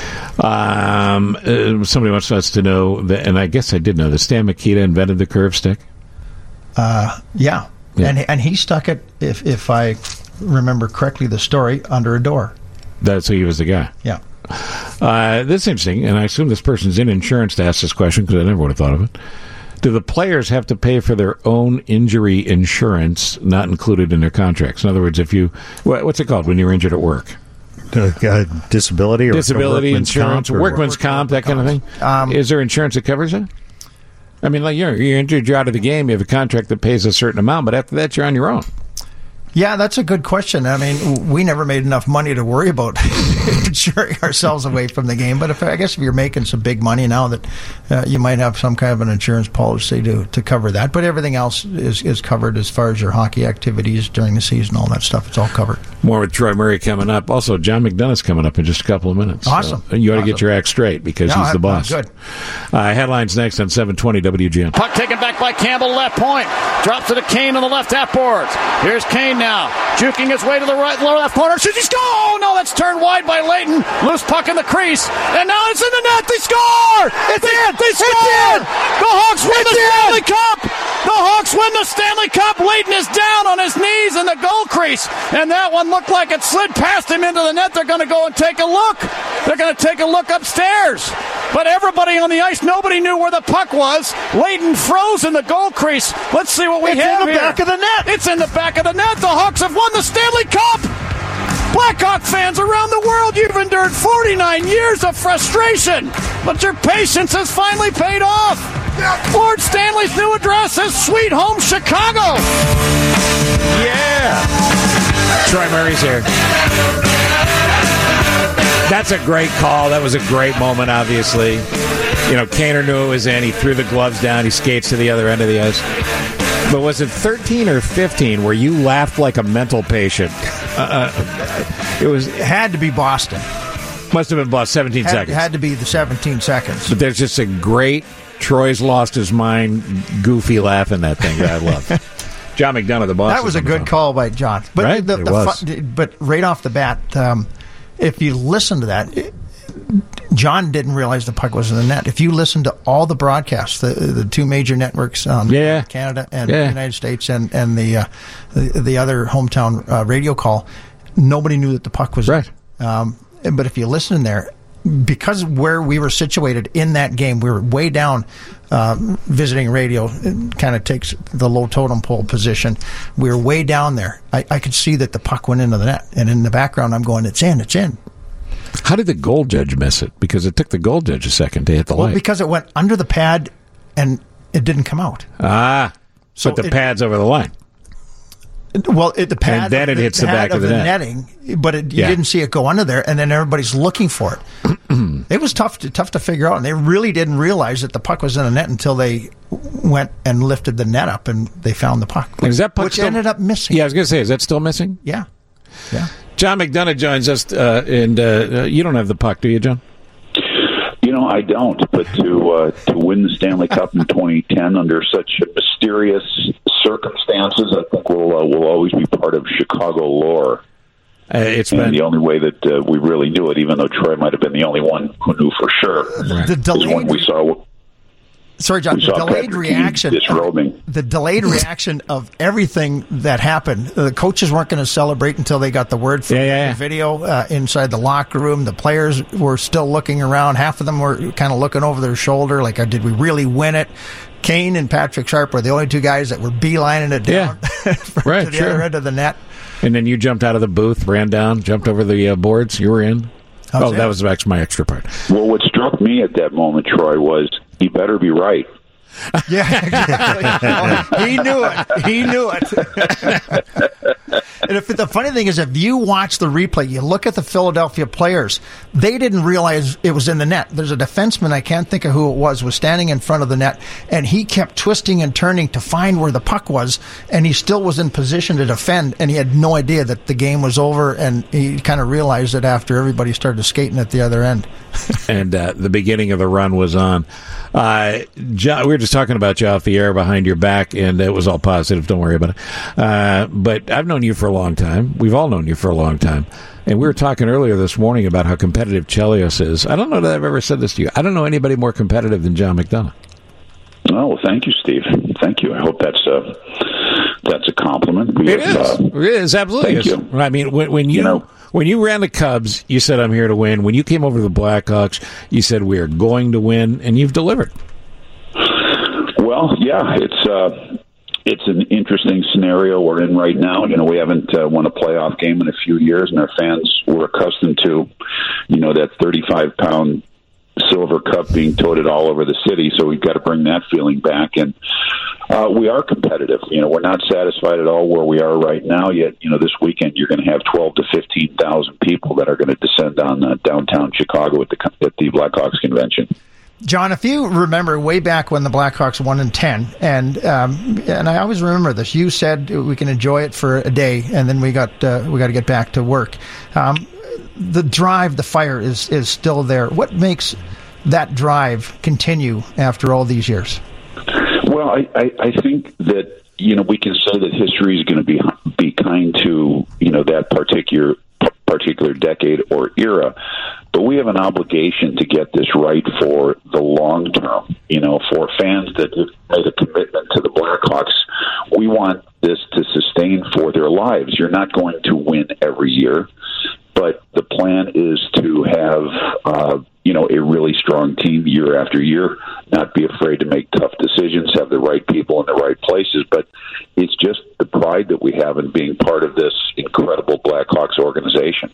Um, uh, somebody wants us to know, that, and I guess I did know this, Stan Mikita invented the curve stick? Uh, yeah. yeah. And and he stuck it, if if I remember correctly the story, under a door. That's so he was the guy. Yeah. Uh, this is interesting, and I assume this person's in insurance to ask this question because I never would have thought of it. Do the players have to pay for their own injury insurance not included in their contracts? In other words, if you, what's it called when you're injured at work? Uh, disability or disability comp insurance, or workman's comp, that kind of thing. Um, Is there insurance that covers it? I mean, like you're, you're injured, you're out of the game. You have a contract that pays a certain amount, but after that, you're on your own. Yeah, that's a good question. I mean, we never made enough money to worry about insuring ourselves away from the game. But if I guess if you're making some big money now, that uh, you might have some kind of an insurance policy to, to cover that. But everything else is, is covered as far as your hockey activities during the season, all that stuff. It's all covered. More with Troy Murray coming up. Also, John McDonough's coming up in just a couple of minutes. Awesome. So you ought to awesome. get your act straight because no, he's the boss. Good. Uh, headlines next on seven twenty W G N. Puck taken back by Campbell, left point. Drops it to Kane on the left half boards. Here's Kane now. Juking his way to the right, lower left corner. Shoots, he scores! Oh, no, that's turned wide by Leighton. Loose puck in the crease. And now it's in the net. They score! It's they, in! They score! The Hawks win it's the in. Stanley Cup! The Hawks win the Stanley Cup. Leighton is down on his knees in the goal crease. And that one looked like it slid past him into the net. They're going to go and take a look. They're going to take a look upstairs. But everybody on the ice, nobody knew where the puck was. Leighton froze in the goal crease. Let's see what we it's have in the here. back of the net. It's in the back of the net. The Hawks have won the Stanley Cup. Blackhawk fans around the world, you've endured forty-nine years of frustration, but your patience has finally paid off. Lord Stanley's new address is Sweet Home Chicago. Yeah. Troy Murray's here. That's a great call. That was a great moment, obviously. You know, Kaner knew it was in. He threw the gloves down. He skates to the other end of the ice. But was it thirteen or fifteen where you laughed like a mental patient? Uh, uh, it was it had to be Boston. Must have been Boston. seventeen had, seconds. Had to be the seventeen seconds. But there's just a great Troy's lost his mind, goofy laugh in that thing that I love. John McDonough, the boss. That was a good call by John. But right? The, the, it was. Fun, but right off the bat, um, if you listen to that, it, John didn't realize the puck was in the net. If you listen to all the broadcasts, the the two major networks, um, yeah. Canada and yeah. the United States, and and the uh, the, the other hometown uh, radio call, nobody knew that the puck was right. Um, but if you listen in there, because where we were situated in that game, we were way down. Uh, visiting radio kind of takes the low totem pole position. We were way down there. I, I could see that the puck went into the net, and in the background, I'm going, "It's in, it's in." How did the goal judge miss it? Because it took the goal judge a second to hit the well, light. Because it went under the pad, and it didn't come out. Ah, so but the it, pad's over the line. Well, it, the pad, and then it the hits the back of the, the net. netting, but it, you yeah. didn't see it go under there, and then everybody's looking for it. It was tough to, tough to figure out, and they really didn't realize that the puck was in the net until they went and lifted the net up, and they found the puck, and is that puck which still, ended up missing. Yeah, I was going to say, is that still missing? Yeah, yeah. John McDonough joins us, uh, and uh, you don't have the puck, do you, John? You know, I don't. But to uh, to win the Stanley Cup in twenty ten under such mysterious circumstances, I think will uh, will always be part of Chicago lore. Uh, it's and been the only way that uh, we really knew it, even though Troy might have been the only one who knew for sure. Right. The delayed when we saw. Sorry, John. We The delayed Patrick reaction. Disrobing. The delayed reaction of everything that happened. The coaches weren't going to celebrate until they got the word from yeah, yeah, yeah. the video uh, inside the locker room. The players were still looking around. Half of them were kind of looking over their shoulder, like, "Did we really win it?" Kane and Patrick Sharp were the only two guys that were beelining it down yeah. right, to the sure. other end of the net. And then you jumped out of the booth, ran down, jumped over the uh, boards. You were in. How's oh, that? that was actually my extra part. Well, what struck me at that moment, Troy, was he better be right. Yeah, exactly. He knew it. He knew it. And if, the funny thing is, if you watch the replay, you look at the Philadelphia players, they didn't realize it was in the net. There's a defenseman, I can't think of who it was, was standing in front of the net, and he kept twisting and turning to find where the puck was, and he still was in position to defend, and he had no idea that the game was over, and he kind of realized it after everybody started skating at the other end. And uh, the beginning of the run was on. Uh, John, we were just talking about you off the air behind your back, and it was all positive. Don't worry about it. Uh, but I've known you for a long time. We've all known you for a long time. And we were talking earlier this morning about how competitive Chelios is. I don't know that I've ever said this to you. I don't know anybody more competitive than John McDonough. Oh, well, thank you, Steve. Thank you. I hope that's a, that's a compliment. We it have, is. Uh, it is, absolutely. Thank is. you. I mean, when, when you... you know, When you ran the Cubs, you said, I'm here to win. When you came over to the Blackhawks, you said, we are going to win, and you've delivered. Well, yeah, it's uh, it's an interesting scenario we're in right now. You know, we haven't uh, won a playoff game in a few years, and our fans were accustomed to, you know, that thirty-five pound silver cup being toted all over the city, so we've got to bring that feeling back. And uh, we are competitive. You know, we're not satisfied at all where we are right now yet. You know, this weekend you're going to have twelve to fifteen thousand people that are going to descend on uh, downtown Chicago at the at the Blackhawks convention. John, if you remember way back when the Blackhawks won in ten, and um, and I always remember this, you said we can enjoy it for a day, and then we got uh, we got to get back to work. Um, the drive, the fire is is still there. What makes that drive continue after all these years? Well, I, I, I think that, you know, we can say that history is going to be be kind to, you know, that particular particular decade or era, but we have an obligation to get this right for the long term. You know, for fans that have made a commitment to the Blackhawks, we want this to sustain for their lives. You're not going to win every year, but the plan is to have, uh, you know, a really strong team year after year, not be afraid to make tough decisions, have the right people in the right places. But it's just the pride that we have in being part of this incredible Blackhawks organization.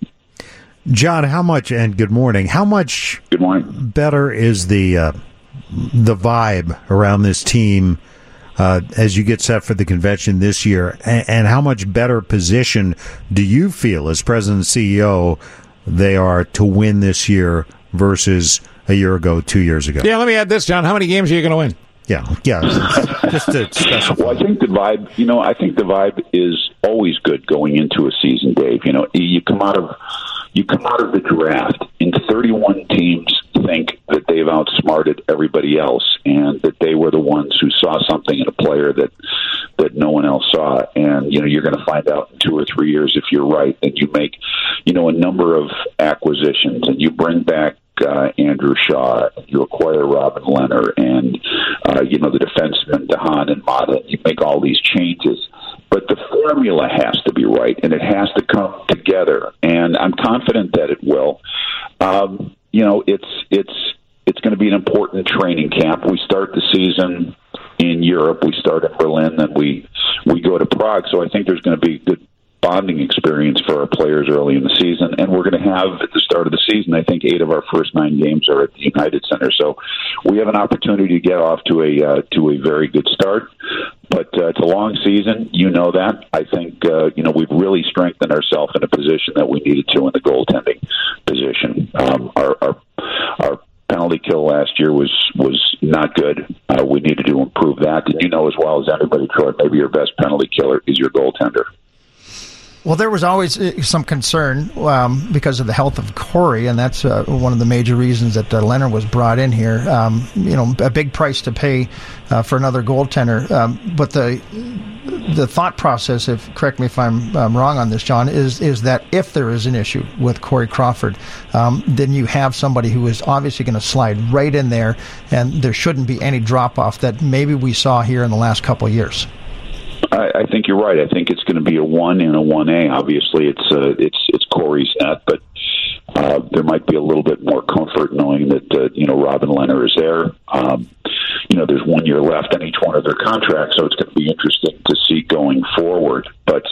John, how much, and good morning, how much good morning. better is the uh, the vibe around this team uh, as you get set for the convention this year, and, and how much better position do you feel as president and C E O they are to win this year versus a year ago, two years ago? Yeah, let me add this, John. How many games are you going to win? Yeah, yeah. Just to specify. Well, I think the vibe, you know, I think the vibe is always good going into a season, Dave. You know, you come out of you come out of the draft, and thirty-one teams think that they've outsmarted everybody else, and that they were the ones who saw something in a player that that no one else saw. And you know, you're going to find out in two or three years if you're right, and you make, you know, a number of acquisitions, and you bring back Uh, Andrew Shaw, you acquire Robin Leonard, and uh, you know, the defensemen DeHaan and Mata. You make all these changes, but the formula has to be right, and it has to come together. And I'm confident that it will. Um, you know, it's it's it's going to be an important training camp. We start the season in Europe. We start in Berlin, then we we go to Prague. So I think there's going to be good bonding experience for our players early in the season, and we're going to have at the start of the season, I think eight of our first nine games are at the United Center, so we have an opportunity to get off to a uh, to a very good start. But uh, it's a long season, you know that. I think uh, you know, we've really strengthened ourselves in a position that we needed to in the goaltending position. Um, our, our our penalty kill last year was was not good. Uh, we needed to improve that, and you know as well as anybody, Troy, maybe your best penalty killer is your goaltender. Well, there was always some concern um, because of the health of Corey, and that's uh, one of the major reasons that uh, Leonard was brought in here. Um, you know, a big price to pay uh, for another goaltender. Um, but the the thought process, if correct me if I'm um, wrong on this, John, is is that if there is an issue with Corey Crawford, um, then you have somebody who is obviously going to slide right in there, and there shouldn't be any drop off that maybe we saw here in the last couple of years. I, I think you're right. I think it's going to be a one and a one A. Obviously, it's uh, it's it's Corey's net, but uh, there might be a little bit more comfort knowing that uh, you know, Robin Leonard is there. Um, you know, there's one year left on each one of their contracts, so it's going to be interesting to see going forward. But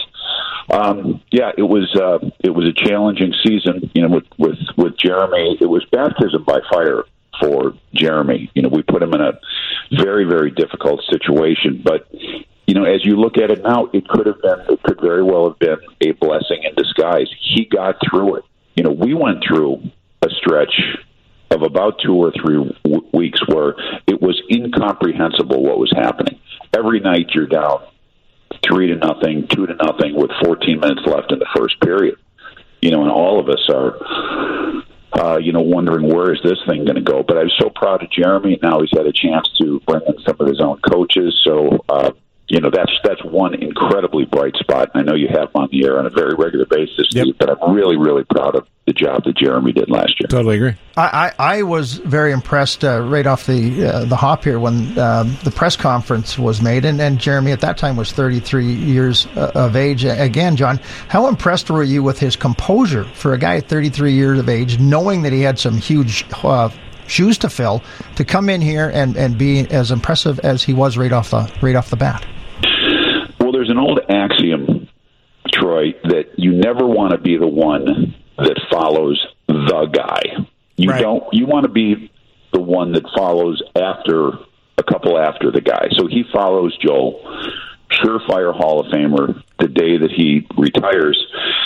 um, yeah, it was uh, it was a challenging season. You know, with with with Jeremy, it was baptism by fire. for Jeremy. You know, we put him in a very, very difficult situation. But, you know, as you look at it now, it could have been, it could very well have been a blessing in disguise. He got through it. You know, we went through a stretch of about two or three w- weeks where it was incomprehensible what was happening. Every night you're down three to nothing, two to nothing with fourteen minutes left in the first period. You know, and all of us are, uh, you know, wondering where is this thing going to go. But I'm so proud of Jeremy. Now he's had a chance to bring in some of his own coaches. So, uh, you know, that's that's one incredibly bright spot. I know you have him on the air on a very regular basis, yep. Steve, but I'm really, really proud of the job that Jeremy did last year. Totally agree. I, I, I was very impressed uh, right off the uh, the hop here when uh, the press conference was made, and, and Jeremy at that time was thirty-three years uh, of age. Again, John, how impressed were you with his composure for a guy at thirty-three years of age, knowing that he had some huge uh, shoes to fill, to come in here and, and be as impressive as he was right off the right off the bat? Well, there's an old axiom, Troy, that you never want to be the one that follows the guy. You right. don't. You want to be the one that follows after a couple after the guy. So he follows Joel, surefire Hall of Famer, the day that he retires.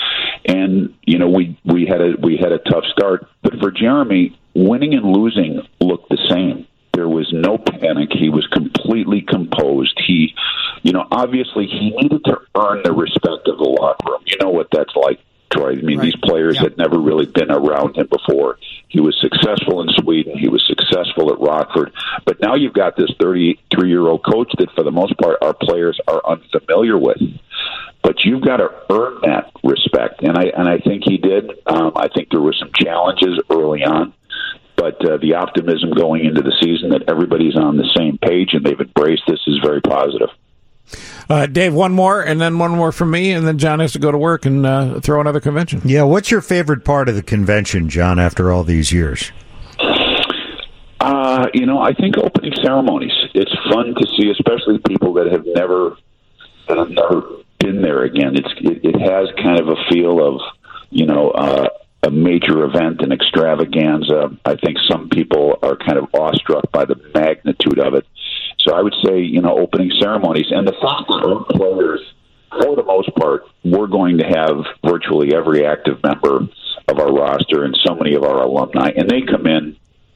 And you know, we we had a we had a tough start, but for Jeremy, winning and losing looked the same. There was no panic. He was completely composed. He, you know, obviously he needed to earn the respect of the locker room. You know what that's like, Troy. I mean, right. These players yeah. had never really been around him before. He was successful in Sweden. He was successful at Rockford. But now you've got this thirty-three-year-old coach that, for the most part, our players are unfamiliar with. But you've got to earn that respect, and I and I think he did. Um, I think there were some challenges early on. But uh, the optimism going into the season that everybody's on the same page and they've embraced this is very positive. Uh, Dave, one more, and then one more from me, and then John has to go to work and uh, throw another convention. Yeah, what's your favorite part of the convention, John, after all these years? Uh, you know, I think opening ceremonies. It's fun to see, especially people that have never that have never been there again. It's it, it has kind of a feel of, you know, uh, a major event, an extravaganza. I think some people are kind of awestruck by the magnitude of it. So I would say, you know, opening ceremonies. And the fact that our players, for the most part, we're going to have virtually every active member of our roster and so many of our alumni. And they come in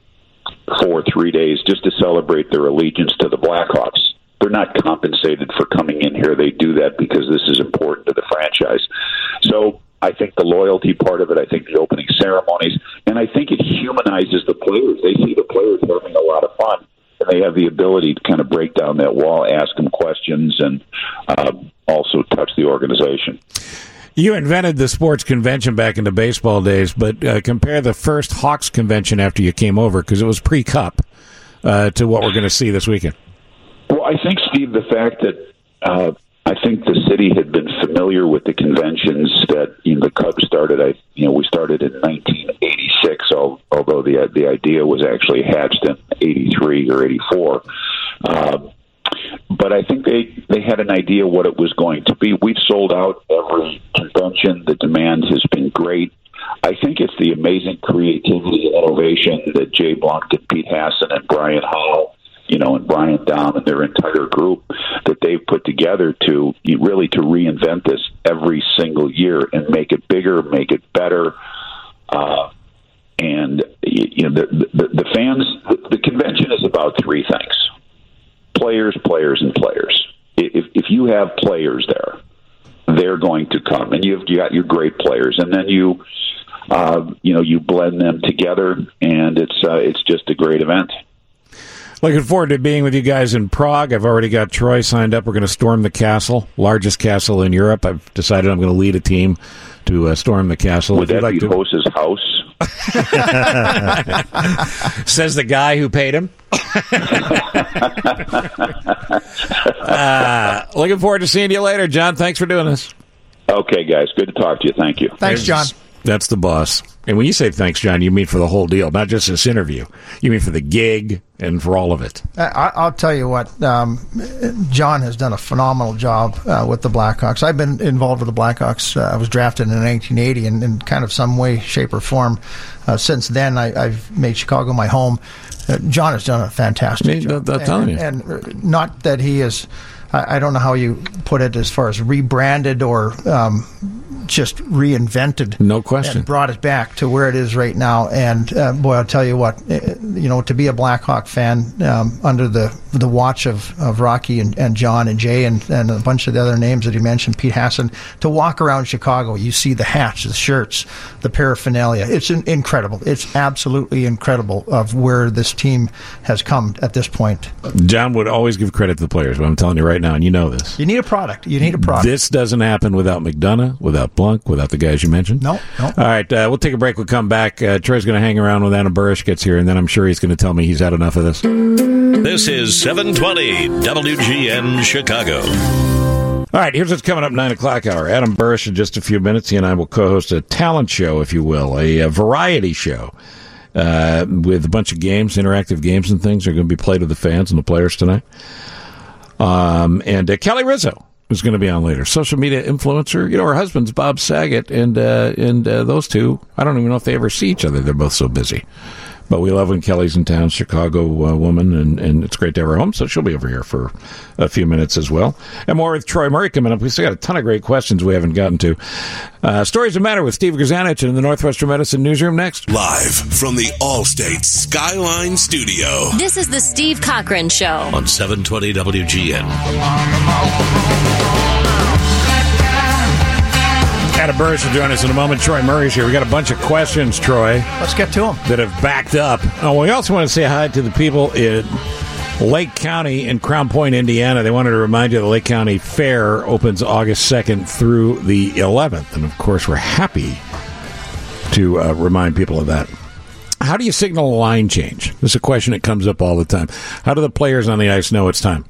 for three days just to celebrate their allegiance to the Blackhawks. They're not compensated for coming in here. They do that because this is important to the franchise. So I think the loyalty part of it, I think the opening ceremonies, and I think it humanizes the players. They see the players having a lot of fun, and they have the ability to kind of break down that wall, ask them questions, and uh, also touch the organization. You invented the sports convention back in the baseball days, but uh, compare the first Hawks convention after you came over, because it was pre-Cup, uh, to what we're going to see this weekend. Well, I think, Steve, the fact that uh, I think the city had been familiar with the conventions that, you know, the Cubs started. I, you know, we started in nineteen eighty-six, although the the idea was actually hatched in eighty-three or eighty-four. Um, but I think they they had an idea what it was going to be. We've sold out every convention. The demand has been great. I think it's the amazing creativity and innovation that Jay Blunk and Pete Hassan and Brian Howell, you know, and Brian Dahm and their entire group that they've put together to really to reinvent this every single year and make it bigger, make it better. Uh, and, you know, the, the, the fans, the, the convention is about three things: players, players, and players. If, if you have players there, they're going to come, and you've you got your great players, and then you, uh, you know, you blend them together, and it's uh, it's just a great event. Looking forward to being with you guys in Prague. I've already got Troy signed up. We're going to storm the castle, largest castle in Europe. I've decided I'm going to lead a team to uh, storm the castle. Would that like be to... Host's house? Says the guy who paid him. uh, looking forward to seeing you later, John. Thanks for doing this. Okay, guys. Good to talk to you. Thank you. Thanks, John. That's the boss. And when you say thanks, John, you mean for the whole deal, not just this interview. You mean for the gig and for all of it. I, I'll tell you what, um, John has done a phenomenal job uh, with the Blackhawks. I've been involved with the Blackhawks. Uh, I was drafted in nineteen eighty, and in kind of some way, shape, or form. Uh, since then, I, I've made Chicago my home. Uh, John has done a fantastic Me, job. I'm telling you. And, and not that he is, I, I don't know how you put it as far as rebranded or um, just reinvented. No question. And brought it back to where it is right now. And uh, boy, I'll tell you what, you know, to be a Blackhawk fan um, under the the watch of, of Rocky and, and John and Jay and, and a bunch of the other names that he mentioned, Pete Hassan, to walk around Chicago, you see the hats, the shirts, the paraphernalia. It's in, incredible. It's absolutely incredible of where this team has come at this point. John would always give credit to the players, but I'm telling you right now, and you know this. You need a product. You need a product. This doesn't happen without McDonough, without Blunk, without the guys you mentioned. No, no. All right, uh, we'll take a break. We'll come back. Uh, Troy's going to hang around when Adam Burrish gets here, and then I'm sure he's going to tell me he's had enough of this. This is seven twenty W G N Chicago. All right, here's what's coming up, nine o'clock hour. Adam Burrish in just a few minutes. He and I will co-host a talent show, if you will, a, a variety show uh, with a bunch of games, interactive games and things are going to be played with the fans and the players tonight. Um, and uh, Kelly Rizzo is going to be on later. Social media influencer. You know, her husband's Bob Saget, and uh, and uh, those two, I don't even know if they ever see each other. They're both so busy. But we love when Kelly's in town, Chicago uh, woman, and, and it's great to have her home, so she'll be over here for a few minutes as well. And more with Troy Murray coming up. We've still got a ton of great questions we haven't gotten to. Uh, Stories That Matter with Steve Grzanich in the Northwestern Medicine Newsroom next. Live from the Allstate Skyline Studio. This is the Steve Cochran Show on seven twenty W G N. Adam Burrish will join us in a moment. Troy Murray's here. We got a bunch of questions, Troy. Let's get to them. That have backed up. Oh, we also want to say hi to the people in Lake County in Crown Point, Indiana. They wanted to remind you the Lake County Fair opens August second through the eleventh. And, of course, we're happy to uh, remind people of that. How do you signal a line change? This is a question that comes up all the time. How do the players on the ice know it's time?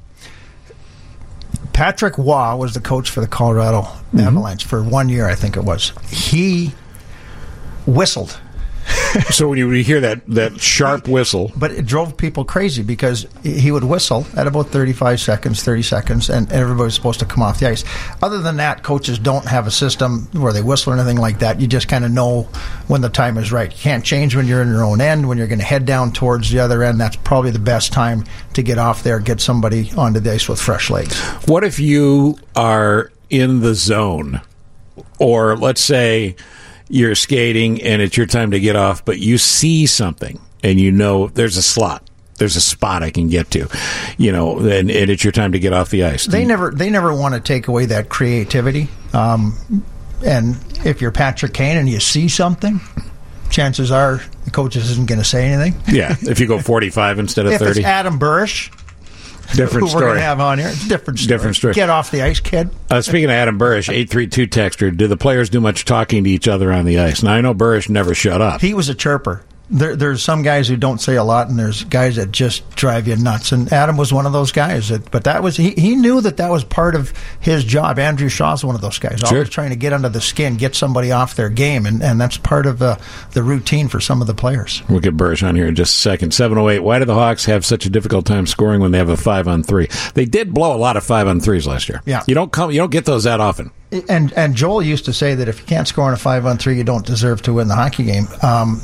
Patrick Waugh was the coach for the Colorado mm-hmm. Avalanche for one year, I think it was. He whistled. So when you hear that, that sharp whistle. But it drove people crazy because he would whistle at about thirty-five seconds, thirty seconds, and everybody was supposed to come off the ice. Other than that, coaches don't have a system where they whistle or anything like that. You just kind of know when the time is right. You can't change when you're in your own end. When you're going to head down towards the other end, that's probably the best time to get off there, get somebody onto the ice with fresh legs. What if you are in the zone? Or let's say you're skating and it's your time to get off, but you see something and you know there's a slot, there's a spot I can get to, you know, and, and it's your time to get off the ice. They never, they never want to take away that creativity. Um, and if you're Patrick Kane and you see something, chances are the coach isn't going to say anything. Yeah, if you go forty-five instead of if thirty. If it's Adam Burrish, different who story. We're going to have on here. It's a different story. Different story. Get off the ice, kid. Uh, speaking of Adam Burrish, eight three two texter, do the players do much talking to each other on the ice? Now, I know Burrish never shut up. He was a chirper. There, there's some guys who don't say a lot, and there's guys that just drive you nuts. And Adam was one of those guys. That, but that was he, he knew that that was part of his job. Andrew Shaw's one of those guys, sure. always trying to get under the skin, get somebody off their game, and, and that's part of uh, the routine for some of the players. We'll get Burrish on here in just a second. seven oh eight, why do the Hawks have such a difficult time scoring when they have a five-on-three? They did blow a lot of five-on-threes last year. Yeah. You don't come. You don't get those that often. And and Joel used to say that if you can't score on a five-on-three, you don't deserve to win the hockey game. Um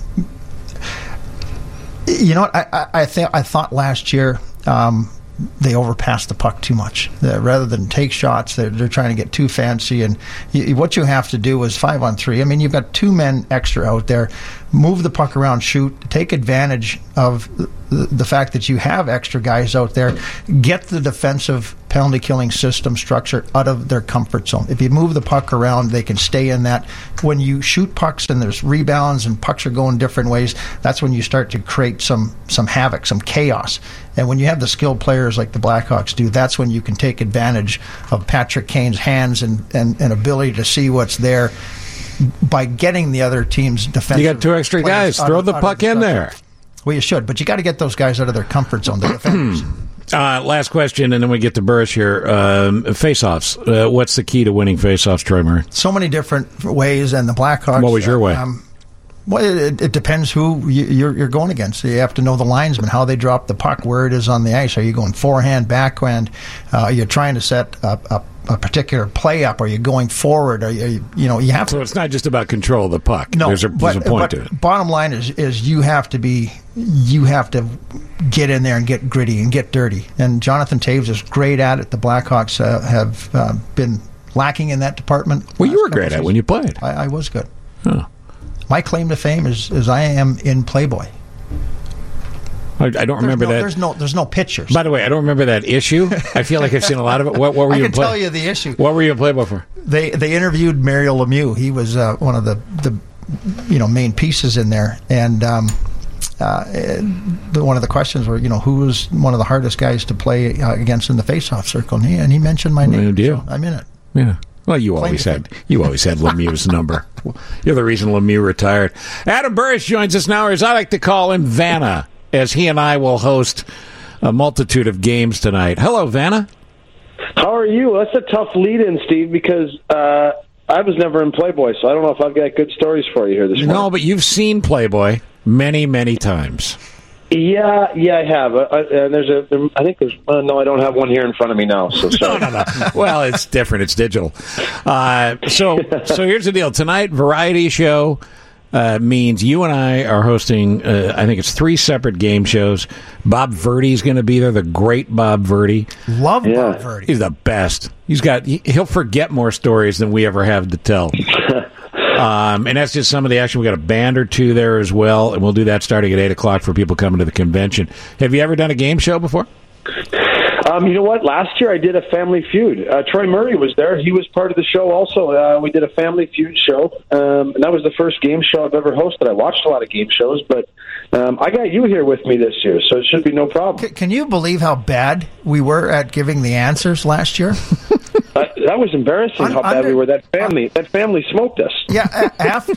You know what? I I, I, th- I thought last year um, they overpassed the puck too much. Uh, rather than take shots, they're, they're trying to get too fancy. And you, what you have to do is five on three. I mean, you've got two men extra out there. Move the puck around, shoot, take advantage of the, the fact that you have extra guys out there. Get the defensive penalty killing system structure out of their comfort zone. If you move the puck around, they can stay in that. When you shoot pucks and there's rebounds and pucks are going different ways, that's when you start to create some some havoc, some chaos. And when you have the skilled players like the Blackhawks do, that's when you can take advantage of Patrick Kane's hands and, and, and ability to see what's there by getting the other team's defensive. You got two extra guys. Throw of, the puck the in there. Well, you should, but you got to get those guys out of their comfort zone, the defenders. Uh, last question, and then we get to Burris here. Um, face-offs. Uh, what's the key to winning face-offs, Troy Murray? So many different ways, and the Blackhawks... What was your way? Um, well, it, it depends who you, you're, you're going against. You have to know the linesman, how they drop the puck, where it is on the ice. Are you going forehand, backhand? Uh, are you trying to set a, a, a particular play up? Are you going forward? Are you, you know, you have to... So it's not just about control of the puck. No, there's a, but, there's a point but to it. Bottom line is, is you have to be... You have to get in there and get gritty and get dirty. And Jonathan Toews is great at it. The Blackhawks uh, have uh, been lacking in that department. Well, you were great at it when you played. I, I was good. Huh. My claim to fame is, is I am in Playboy. I, I don't there's remember no, that. There's no, there's no pictures. By the way, I don't remember that issue. I feel like I've seen a lot of it. What, what were I you can in play- tell you the issue. What were you in Playboy for? They they interviewed Mario Lemieux. He was uh, one of the, the you know main pieces in there, and. Um, Uh, the, one of the questions were, you know, who was one of the hardest guys to play uh, against in the face-off circle, and he, and he mentioned my name. So I'm in it. Yeah. Well, you Claim always to had you always had Lemieux's number. You're the reason Lemieux retired. Adam Burris joins us now, or as I like to call him, Vanna, as he and I will host a multitude of games tonight. Hello, Vanna. How are you? That's a tough lead-in, Steve, because uh, I was never in Playboy, so I don't know if I've got good stories for you here this morning. No, but you've seen Playboy many, many times. Yeah, yeah, I have. Uh, and there's a, there, I think there's. Uh, no, I don't have one here in front of me now. So sorry. no, no, no. Well, it's different. It's digital. Uh, so, so here's the deal. Tonight, variety show uh, means you and I are hosting. Uh, I think it's three separate game shows. Bob Verdi's going to be there. The great Bob Verdi. Love yeah. Bob Verdi. He's the best. He's got. He, he'll forget more stories than we ever have to tell. Um, and that's just some of the action. We got a band or two there as well, and we'll do that starting at eight o'clock for people coming to the convention. Have you ever done a game show before? Um, you know what? Last year I did a Family Feud. Uh, Troy Murray was there. He was part of the show also. Uh, we did a Family Feud show, um, and that was the first game show I've ever hosted. I watched a lot of game shows, but um, I got you here with me this year, so it should be no problem. C- can you believe how bad we were at giving the answers last year? uh, that was embarrassing Un- how bad under, we were. That family, uh, that family smoked us. Yeah, after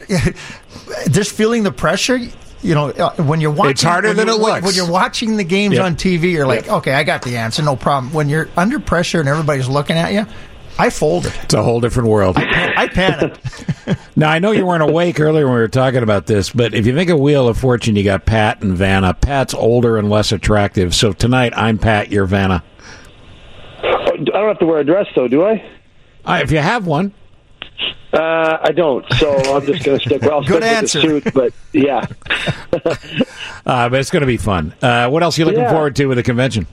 just feeling the pressure. You know, uh, when you're watching, it's harder than it looks. When you're watching the games yep. on T V, you're like, yep. okay, I got the answer, no problem. When you're under pressure and everybody's looking at you, I folded. It's a whole different world. I, pan- I panicked. Now, I know you weren't awake earlier when we were talking about this, but if you think of Wheel of Fortune, you got Pat and Vanna. Pat's older and less attractive, so tonight I'm Pat, you're Vanna. I don't have to wear a dress, though, do I? Uh, if you have one. Uh, I don't, so I'm just going to stick. Well, I'll Good stick answer. with the suit, but yeah. uh, but it's going to be fun. Uh, what else are you looking yeah. forward to with the convention?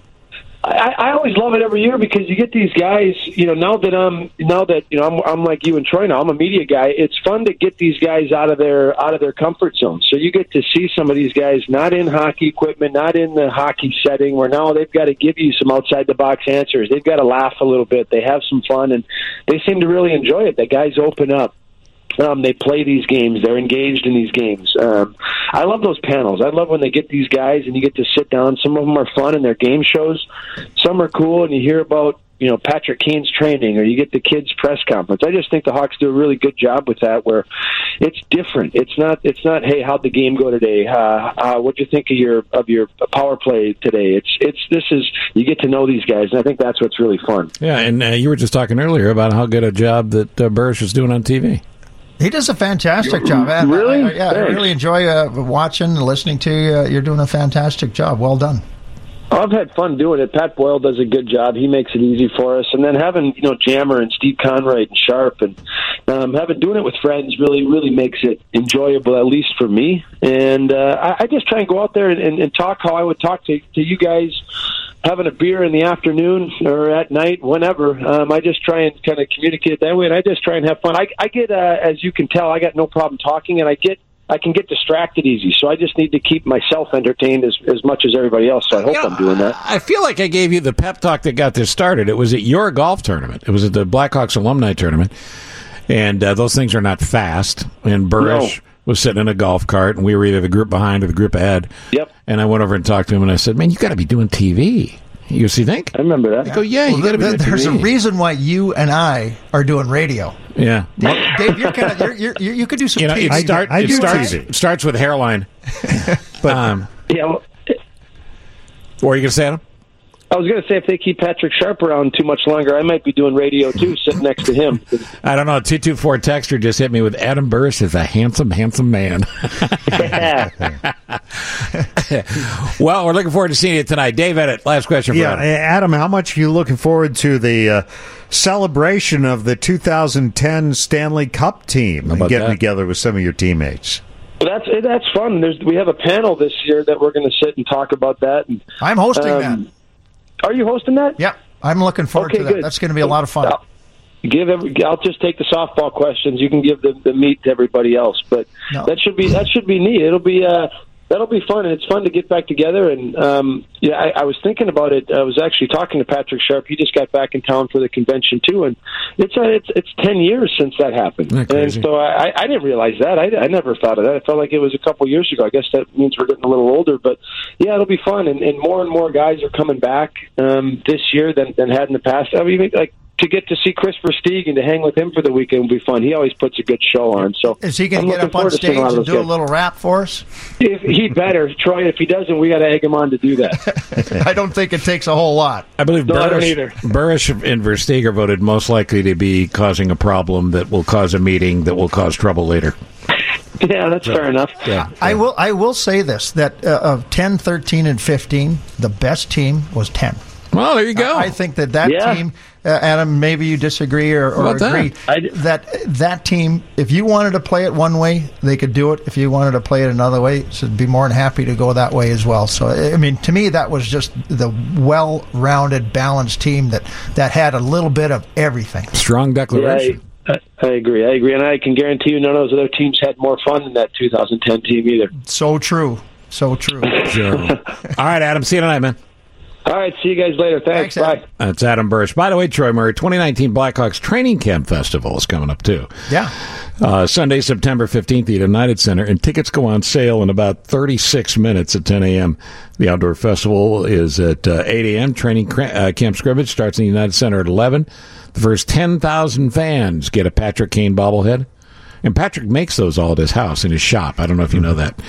I, I always love it every year because you get these guys. You know, now that I'm now that you know I'm, I'm like you and Troy now. I'm a media guy. It's fun to get these guys out of their out of their comfort zone. So you get to see some of these guys not in hockey equipment, not in the hockey setting, where now they've got to give you some outside the box answers. They've got to laugh a little bit. They have some fun, and they seem to really enjoy it. The guys open up. Um, they play these games. They're engaged in these games. Um, I love those panels. I love when they get these guys and you get to sit down. Some of them are fun in their game shows. Some are cool, and you hear about you know Patrick Kane's training, or you get the kids' press conference. I just think the Hawks do a really good job with that, where it's different. It's not. It's not. Hey, how'd the game go today? Uh, uh, what'd you think of your of your power play today? It's it's this is you get to know these guys, and I think that's what's really fun. Yeah, and uh, you were just talking earlier about how good a job that uh, Burris was doing on T V. He does a fantastic job. Man. Really? I, I, yeah, Thanks. I really enjoy uh, watching and listening to you. Uh, you're doing a fantastic job. Well done. I've had fun doing it. Pat Boyle does a good job. He makes it easy for us. And then having, you know, Jammer and Steve Conroy and Sharp and um, having doing it with friends really, really makes it enjoyable, at least for me. And uh, I, I just try and go out there and, and, and talk how I would talk to, to you guys having a beer in the afternoon or at night, whenever. Um, I just try and kind of communicate it that way, and I just try and have fun. I, I get, uh, as you can tell, I got no problem talking, and I get I can get distracted easy, so I just need to keep myself entertained as as much as everybody else, so I hope you know, I'm doing that. I feel like I gave you the pep talk that got this started. It was at your golf tournament. It was at the Blackhawks alumni tournament, and uh, those things are not fast, and Burris no. was sitting in a golf cart, and we were either the group behind or the group ahead. Yep. And I went over and talked to him, and I said, man, you got to be doing T V. You see, think? I remember that. I go, yeah, well, you got to be th- doing There's T V. a reason why you and I are doing radio. Yeah. Dave, Dave you're kind of, you're, you're, you you could do some You know, T V. it, start, I it do starts, T V. it starts with hairline. But um, Yeah, well, what are you going to say, Adam? I was going to say, if they keep Patrick Sharp around too much longer, I might be doing radio, too, sitting next to him. I don't know. two two four Texter just hit me with Adam Burris is a handsome, handsome man. Well, we're looking forward to seeing you tonight. Dave Edit, last question for yeah, Adam. Adam, how much are you looking forward to the uh, celebration of the two thousand ten Stanley Cup team and getting that? together with some of your teammates? Well, that's that's fun. There's, we have a panel this year that we're going to sit and talk about that. And, I'm hosting um, that. Are you hosting that? Yeah, I'm looking forward okay, to that. Good. That's going to be a lot of fun. I'll give every, I'll just take the softball questions. You can give the, the meat to everybody else, but no. that should be that should be neat. It'll be uh, that'll be fun, and it's fun to get back together. And um, yeah, I, I was thinking about it. I was actually talking to Patrick Sharp. He just got back in town for the convention too, and it's uh, it's it's ten years since that happened. And so I, I didn't realize that. I, I never thought of that. I felt like it was a couple years ago. I guess that means we're getting a little older, but yeah, it'll be fun. And, and more and more guys are coming back um, this year than than had in the past. I mean, like. To get to see Chris Versteeg and to hang with him for the weekend will be fun. He always puts a good show on. So is he going to get up on stage and do a little rap for us? If he better, Troy. If he doesn't, we got to egg him on to do that. I don't think it takes a whole lot. I believe no, Burris, I don't either. Burris and Versteeg are voted most likely to be causing a problem that will cause a meeting that will cause trouble later. Yeah, that's so, fair enough. Yeah, I will. I will say this: that uh, of ten, thirteen, and fifteen, the best team was ten. Well, there you go. I, I think that that yeah. team, uh, Adam, maybe you disagree or, or agree, that? that that team, if you wanted to play it one way, they could do it. If you wanted to play it another way, so be more than happy to go that way as well. So, I mean, to me, that was just the well-rounded, balanced team that, that had a little bit of everything. Strong declaration. Yeah, I, I agree. I agree. And I can guarantee you none of those other teams had more fun than that two thousand ten team either. So true. So true. Sure. All right, Adam. See you tonight, man. All right, see you guys later. Thanks. Thanks Bye. That's Adam Burris. By the way, Troy Murray, twenty nineteen Blackhawks Training Camp Festival is coming up, too. Yeah. Uh, Sunday, September fifteenth at United Center, and tickets go on sale in about thirty-six minutes at ten a.m. The outdoor festival is at uh, eight a.m. Training uh, Camp Scrimmage starts in the United Center at eleven. The first ten thousand fans get a Patrick Kane bobblehead. And Patrick makes those all at his house, in his shop. I don't know if you know that.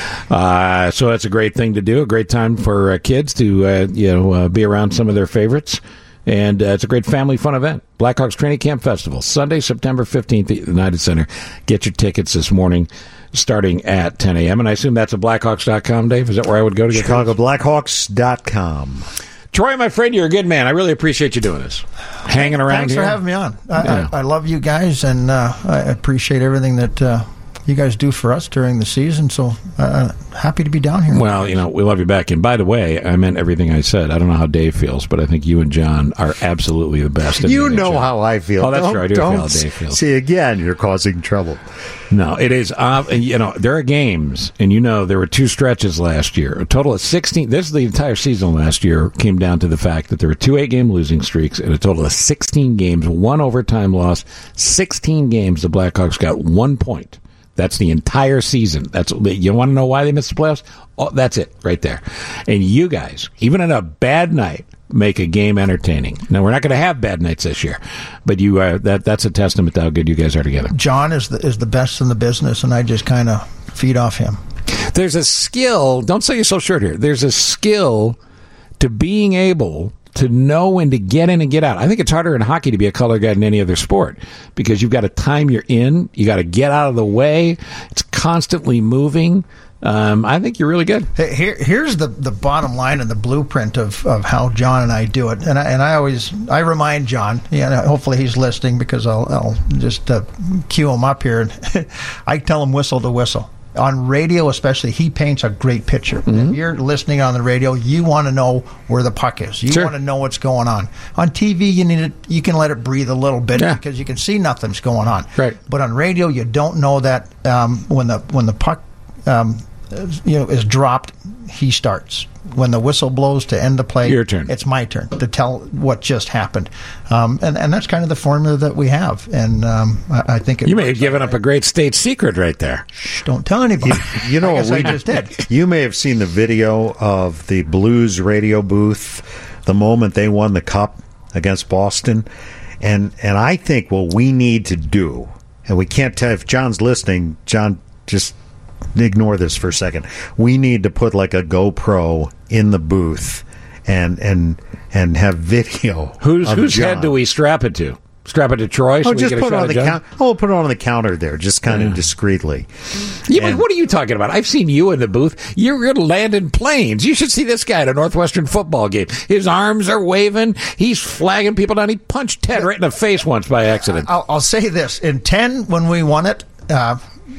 Uh, so that's a great thing to do, a great time for uh, kids to uh, you know uh, be around some of their favorites. And uh, it's a great family fun event. Blackhawks Training Camp Festival, Sunday, September fifteenth at the United Center. Get your tickets this morning starting at ten a.m. And I assume that's at blackhawks dot com, Dave? Is that where I would go to get Chicago Blackhawks dot com. Troy, my friend, you're a good man. I really appreciate you doing this. Hanging around Thanks here. for having me on. I, Yeah. I, I love you guys, and uh, I appreciate everything that uh, you guys do for us during the season. So uh, happy to be down here. Well, you know, we love you back. And by the way, I meant everything I said. I don't know how Dave feels, but I think you and John are absolutely the best. in You the know N H L. how I feel. Oh, that's Don't- true. I do don't feel how Dave feels. See, again, you're causing trouble. No, it is. Uh, you know, there are games, and you know, there were two stretches last year. A total of sixteen. This is the entire season last year came down to the fact that there were two eight-game losing streaks and a total of sixteen games, one overtime loss, sixteen games. The Blackhawks got one point. That's the entire season. That's you want to know why they missed the playoffs? Oh, that's it right there. And you guys, even on a bad night, make a game entertaining. Now we're not going to have bad nights this year, but you are that. That's a testament to how good you guys are together. John is the is the best in the business, and I just kind of feed off him. There's a skill. Don't sell yourself short here. There's a skill to being able to know when to get in and get out. I think it's harder in hockey to be a color guy than any other sport because you've got to time you're in. You got to get out of the way. It's constantly moving. Um, I think you're really good. Hey, Here, here's the, the bottom line and the blueprint of, of how John and I do it. And I, and I always I remind John, yeah, hopefully he's listening because I'll, I'll just uh, cue him up here. And I tell him whistle to whistle. On radio especially, he paints a great picture. Mm-hmm. If you're listening on the radio, you want to know where the puck is. You Sure. want to know what's going on. On T V, you need it, you can let it breathe a little bit Yeah. because you can see nothing's going on. Right. But on radio, you don't know that um, when the when the puck um, you know is dropped, he starts. When the whistle blows to end the play, Your turn. It's my turn to tell what just happened, um, and and that's kind of the formula that we have. And um, I, I think it You may have given up a great state secret right there. Shh, don't tell anybody. You, you know I what guess we I just did. You may have seen the video of the Blues radio booth the moment they won the cup against Boston, and and I think what we need to do, and we can't tell if John's listening. John, just ignore this for a second. We need to put like a GoPro in the booth and and and have video. Whose of whose John. head do we strap it to? Strap it to Troy? So Oh, we just get a put it shot on of the John? counter. Oh, we'll put it on the counter there, just kind of discreetly. Yeah, but And- what are you talking about? I've seen you in the booth. You're going to land in planes. You should see this guy at a Northwestern football game. His arms are waving. He's flagging people down. He punched Ted right in the face once by accident. I'll, I'll say this: in ten, when we won it, uh,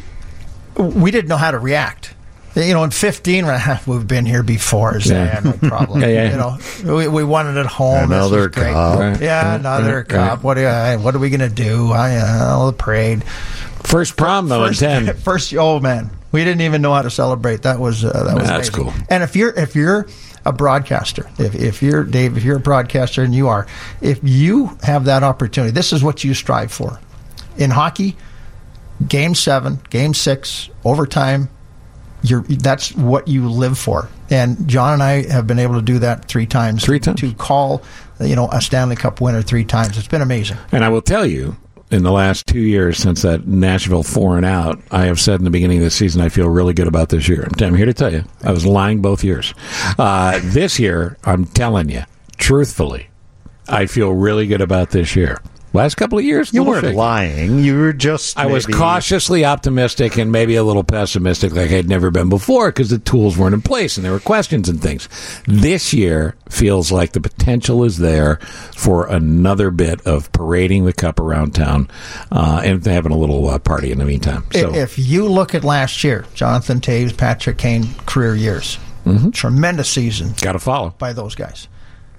we didn't know how to react. You know, in fifteen, we've been here before, so Yeah. yeah, no problem. Yeah, yeah. You know, we, we won it at home. This Another was great. cup. Right, Yeah, right, another right, cup. right. What are I, what are we going to do? I uh, the parade. First prom though First, in ten. first, oh man, we didn't even know how to celebrate. That was uh, that was That's amazing. cool. And if you're if you're a broadcaster, if if you're Dave, if you're a broadcaster, and you are, if you have that opportunity, this is what you strive for. In hockey, game seven, game six, overtime. You're, that's what you live for. And John and I have been able to do that three times. Three times. To call, you know, a Stanley Cup winner three times. It's been amazing. And I will tell you, in the last two years since that Nashville four and out, I have said in the beginning of the season I feel really good about this year. I'm, I'm here to tell you, I was lying both years. Uh, this year, I'm telling you, truthfully, I feel really good about this year. Last couple of years, You little weren't shaky. lying. You were just. I was maybe- cautiously optimistic and maybe a little pessimistic like I'd never been before because the tools weren't in place and there were questions and things. This year feels like the potential is there for another bit of parading the cup around town uh, and having a little uh, party in the meantime. So, If you look at last year, Jonathan Taves, Patrick Kane, career years, Mm-hmm. tremendous season. Got to follow. By those guys.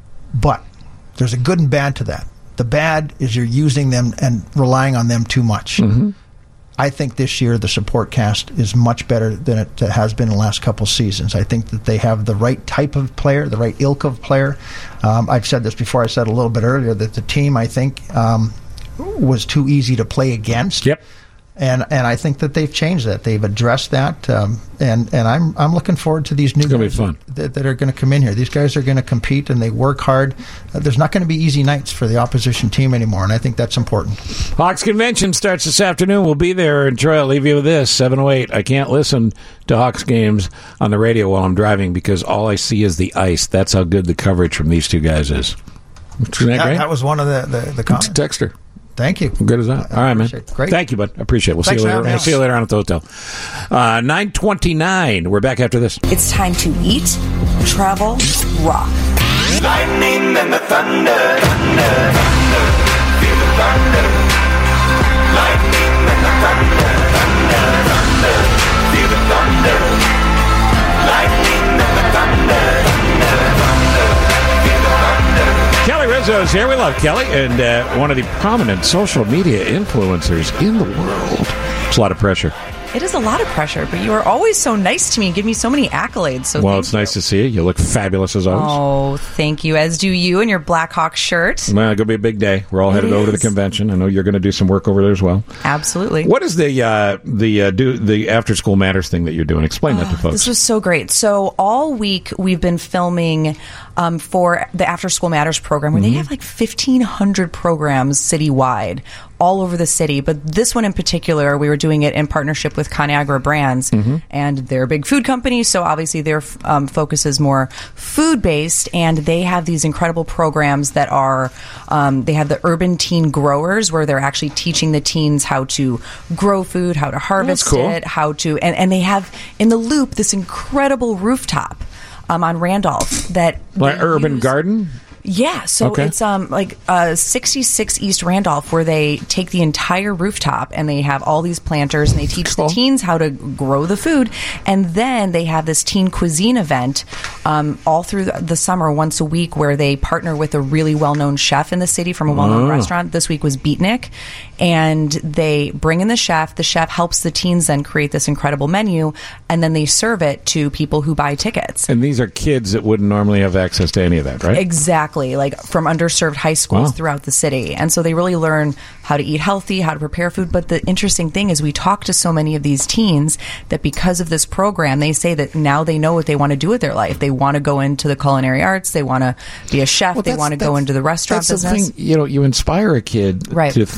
But there's a good and bad to that. The bad is you're using them and relying on them too much. Mm-hmm. I think this year the support cast is much better than it has been in the last couple seasons. I think that they have the right type of player, the right ilk of player. Um, I've said this before. I said a little bit earlier that the team, I think, um, was too easy to play against. Yep. And and I think that they've changed that. They've addressed that. Um, and and I'm I'm looking forward to these new It's gonna be guys fun. That, that are going to come in here. These guys are going to compete and they work hard. Uh, there's not going to be easy nights for the opposition team anymore, and I think that's important. Hawks Convention starts this afternoon. We'll be there. And Troy, I'll leave you with this. seven oh eight. I can't listen to Hawks games on the radio while I'm driving because all I see is the ice. That's how good the coverage from these two guys is. Isn't that That, great? that was one of the the, the comments. Texter. Thank you. Good as that. All right, man. appreciate it. Great. Thank you, bud. I appreciate it. We'll Thanks see you for later. having We'll us. see you later on at the hotel. Uh, nine twenty-nine. We're back after this. It's time to eat, travel, rock. Lightning and the thunder, thunder, thunder, feel the thunder. Lightning and the thunder, thunder, thunder, feel the thunder. Lightning and the thunder, thunder, thunder, feel the thunder. Kelly Rizzo's here. We love Kelly, and uh, one of the prominent social media influencers in the world. It's a lot of pressure. It is a lot of pressure, but you are always so nice to me and give me so many accolades. So well, thank it's nice to see you. You look fabulous as always. Oh, thank you. As do you and your Black Hawk shirt. Well, it's going to be a big day. We're all headed It over to the is. convention. I know you're going to do some work over there as well. Absolutely. What is the uh, the uh, do the After School Matters thing that you're doing? Explain that to folks. This was so great. So all week we've been filming um, for the After School Matters program, where Mm-hmm. they have like fifteen hundred programs citywide, all over the city. But this one in particular, we were doing it in partnership with ConAgra Brands, Mm-hmm. and they're a big food company, so obviously their um, focus is more food-based, and they have these incredible programs that are, um, they have the Urban Teen Growers, where they're actually teaching the teens how to grow food, how to harvest cool. it, how to, and, and they have in the Loop this incredible rooftop um, on Randolph that Like they Urban use- Garden? Yeah, so Okay. it's um like uh, sixty-six East Randolph, where they take the entire rooftop and they have all these planters and they teach the teens how to grow the food, and then they have this teen cuisine event um, all through the, the summer, once a week, where they partner with a really well-known chef in the city from a well-known Oh. restaurant. This week was Beatnik, and they bring in the chef. The chef helps the teens then create this incredible menu, and then they serve it to people who buy tickets. And these are kids that wouldn't normally have access to any of that, right? Exactly, like from underserved high schools Wow. throughout the city. And so they really learn how to eat healthy, how to prepare food. But the interesting thing is we talk to so many of these teens that because of this program, they say that now they know what they want to do with their life. They want to go into the culinary arts. They want to be a chef. Well, they that's- want to go that's- into the restaurant That's the business. thing. You know, you inspire a kid Right. to think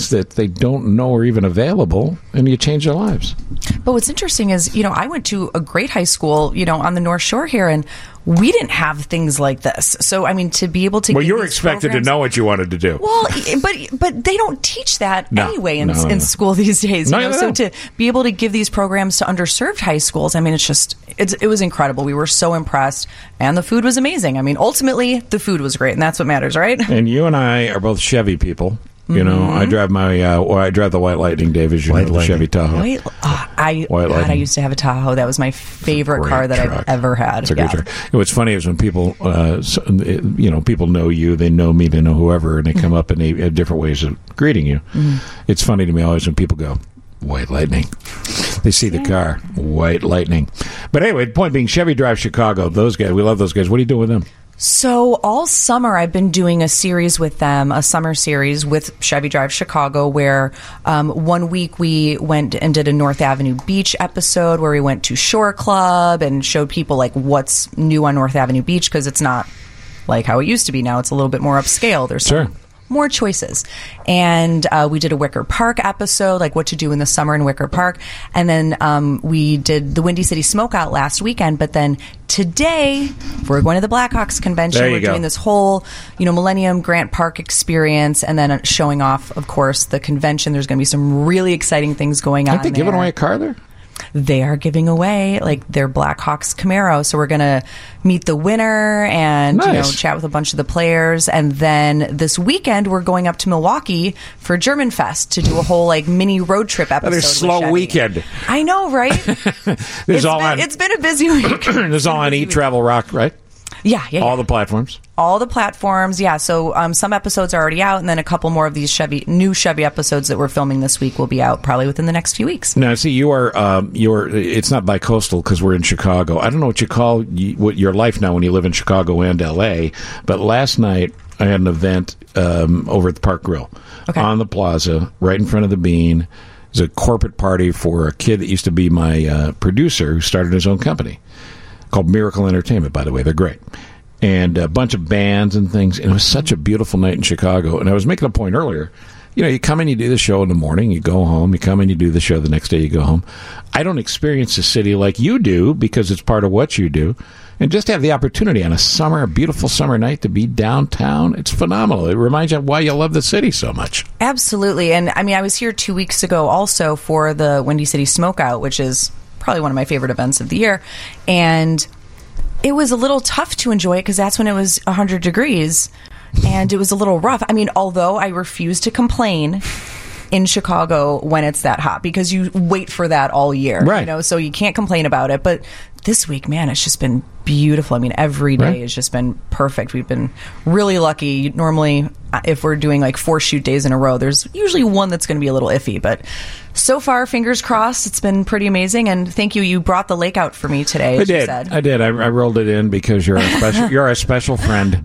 kids that they don't know are even available, and you change their lives. But what's interesting is, you know, I went to a great high school, you know, on the North Shore here, and we didn't have things like this. So, I mean, to be able to well, give you were these expected programs, to know what you wanted to do. Well, but but they don't teach that No. anyway in, No, no, in no. school these days. No, You know? no, So no. to be able to give these programs to underserved high schools, I mean, it's just it's, it was incredible. We were so impressed, and the food was amazing. I mean, ultimately, the food was great, and that's what matters, right? And you and I are both Chevy people. You know, Mhm. I drive my, uh, well, I drive the White Lightning, Dave, as you know, the Chevy Tahoe. Wait, oh, I White God, I Lightning. used to have a Tahoe. That was my favorite car that truck. I've ever had. It's a Yeah. great truck. And what's funny is when people, uh, s- you know, people know you, they know me, they know whoever, and they come up and they have different ways of greeting you. Mhm. It's funny to me always when people go, White Lightning. They see the car, White Lightning. But anyway, the point being, Chevy Drive Chicago, those guys, we love those guys. What are you doing with them? So all summer, I've been doing a series with them, a summer series with Chevy Drive Chicago, where um, one week we went and did a North Avenue Beach episode where we went to Shore Club and showed people like what's new on North Avenue Beach, because it's not like how it used to be now. It's a little bit more upscale. There's Sure. some more choices. And uh, we did a Wicker Park episode, like what to do in the summer in Wicker Park. And then um, we did the Windy City Smokeout last weekend. But then today, we're going to the Blackhawks convention. There you We're go. doing this whole, you know, Millennium Grant Park experience, and then uh, showing off, of course, the convention. There's going to be some really exciting things going on. Aren't they giving there. away a car there? They are giving away like their Blackhawks Camaro. So we're going to meet the winner and you know, Nice. chat with a bunch of the players. And then this weekend, we're going up to Milwaukee for German Fest to do a whole like mini road trip episode. That is with slow Chevy. weekend. I know, right? This It's is all been- on. it's been a busy week. This is all on Eat Travel Rock, right? Yeah, yeah, All yeah. the platforms. All the platforms, yeah. So um, some episodes are already out, and then a couple more of these Chevy new Chevy episodes that we're filming this week will be out probably within the next few weeks. Now, see, you are um, you are. It's not bi-coastal because we're in Chicago. I don't know what you call y- what your life now when you live in Chicago and L A. But last night I had an event um, over at the Park Grill on the Plaza, right in front of the Bean. It was a corporate party for a kid that used to be my uh, producer who started his own company called Miracle Entertainment. By the way, they're great. And a bunch of bands and things. And it was such a beautiful night in Chicago. And I was making a point earlier. You know, you come and you do the show in the morning, you go home. You come and you do the show the next day, you go home. I don't experience the city like you do because it's part of what you do. And just to have the opportunity on a summer, a beautiful summer night to be downtown, it's phenomenal. It reminds you of why you love the city so much. Absolutely. And I mean, I was here two weeks ago also for the Windy City Smokeout, which is probably one of my favorite events of the year. And it was a little tough to enjoy it because that's when it was one hundred degrees and it was a little rough. I mean, although I refuse to complain in Chicago when it's that hot because you wait for that all year. Right. You know, so you can't complain about it. But this week, man, it's just been beautiful. I mean, every day Right. has just been perfect. We've been really lucky. Normally, uh, if we're doing like four shoot days in a row, there's usually one that's going to be a little iffy. But so far, fingers crossed, it's been pretty amazing. And thank you. You brought the lake out for me today, I as you did. said. I did. I, I rolled it in because you're a special. You're a special friend.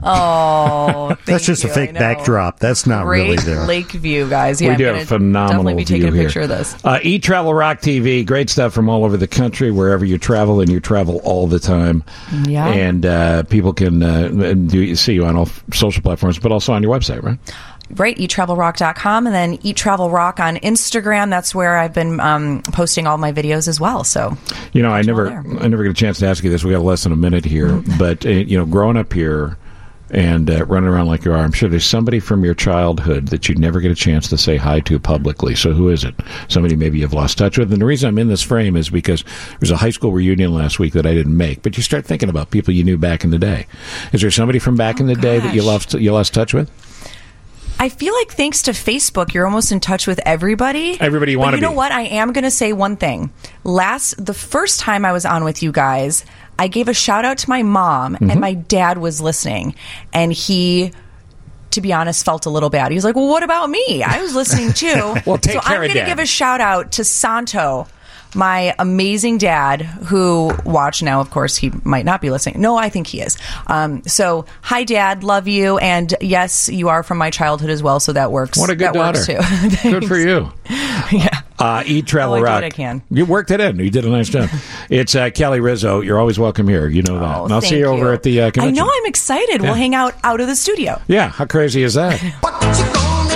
Oh, thank That's just you. a fake I know. backdrop. That's not Great really there. lake view, guys. Yeah, we I'm do gonna have a phenomenal definitely be view taking a here. picture of this. Uh, Eat Travel Rock T V, great stuff from all over the country, wherever you travel, and you travel all the time. Yeah. And uh, people can uh, do, see you on all social platforms, but also on your website, right? Right, eat travel rock dot com, and then Eat Travel Rock on Instagram. That's where I've been um, posting all my videos as well. So, You know, I never, I never get a chance to ask you this. We got less than a minute here, Mm-hmm. but uh, you know, growing up here and uh, running around like you are, I'm sure there's somebody from your childhood that you never get a chance to say hi to publicly. So, who is it? Somebody maybe you've lost touch with. And the reason I'm in this frame is because there was a high school reunion last week that I didn't make. But you start thinking about people you knew back in the day. Is there somebody from back in the day that you lost you lost touch with? I feel like thanks to Facebook, you're almost in touch with everybody. Everybody you But wanna you know be. what? I am going to say one thing. Last, the first time I was on with you guys, I gave a shout out to my mom, Mm-hmm. and my dad was listening, and he, to be honest, felt a little bad. He was like, "Well, what about me? I was listening too." Well, take so care I'm of gonna Dad. give a shout out to Santo, my amazing dad, who watch now. Of course, he might not be listening. No, I think he is. Um, so, hi, Dad, love you, and yes, you are from my childhood as well. So that works. What a good that daughter. Works too. Good for you. Yeah. Uh, Eat Travel Oh, I do Rock. what I can. You worked it in. You did a nice job. It's uh, Kelly Rizzo. You're always welcome here. You know that. Oh, and I'll see thank you over you. at the uh, I convention. know. I'm excited. We'll Yeah. hang out out of the studio. Yeah, how crazy is that?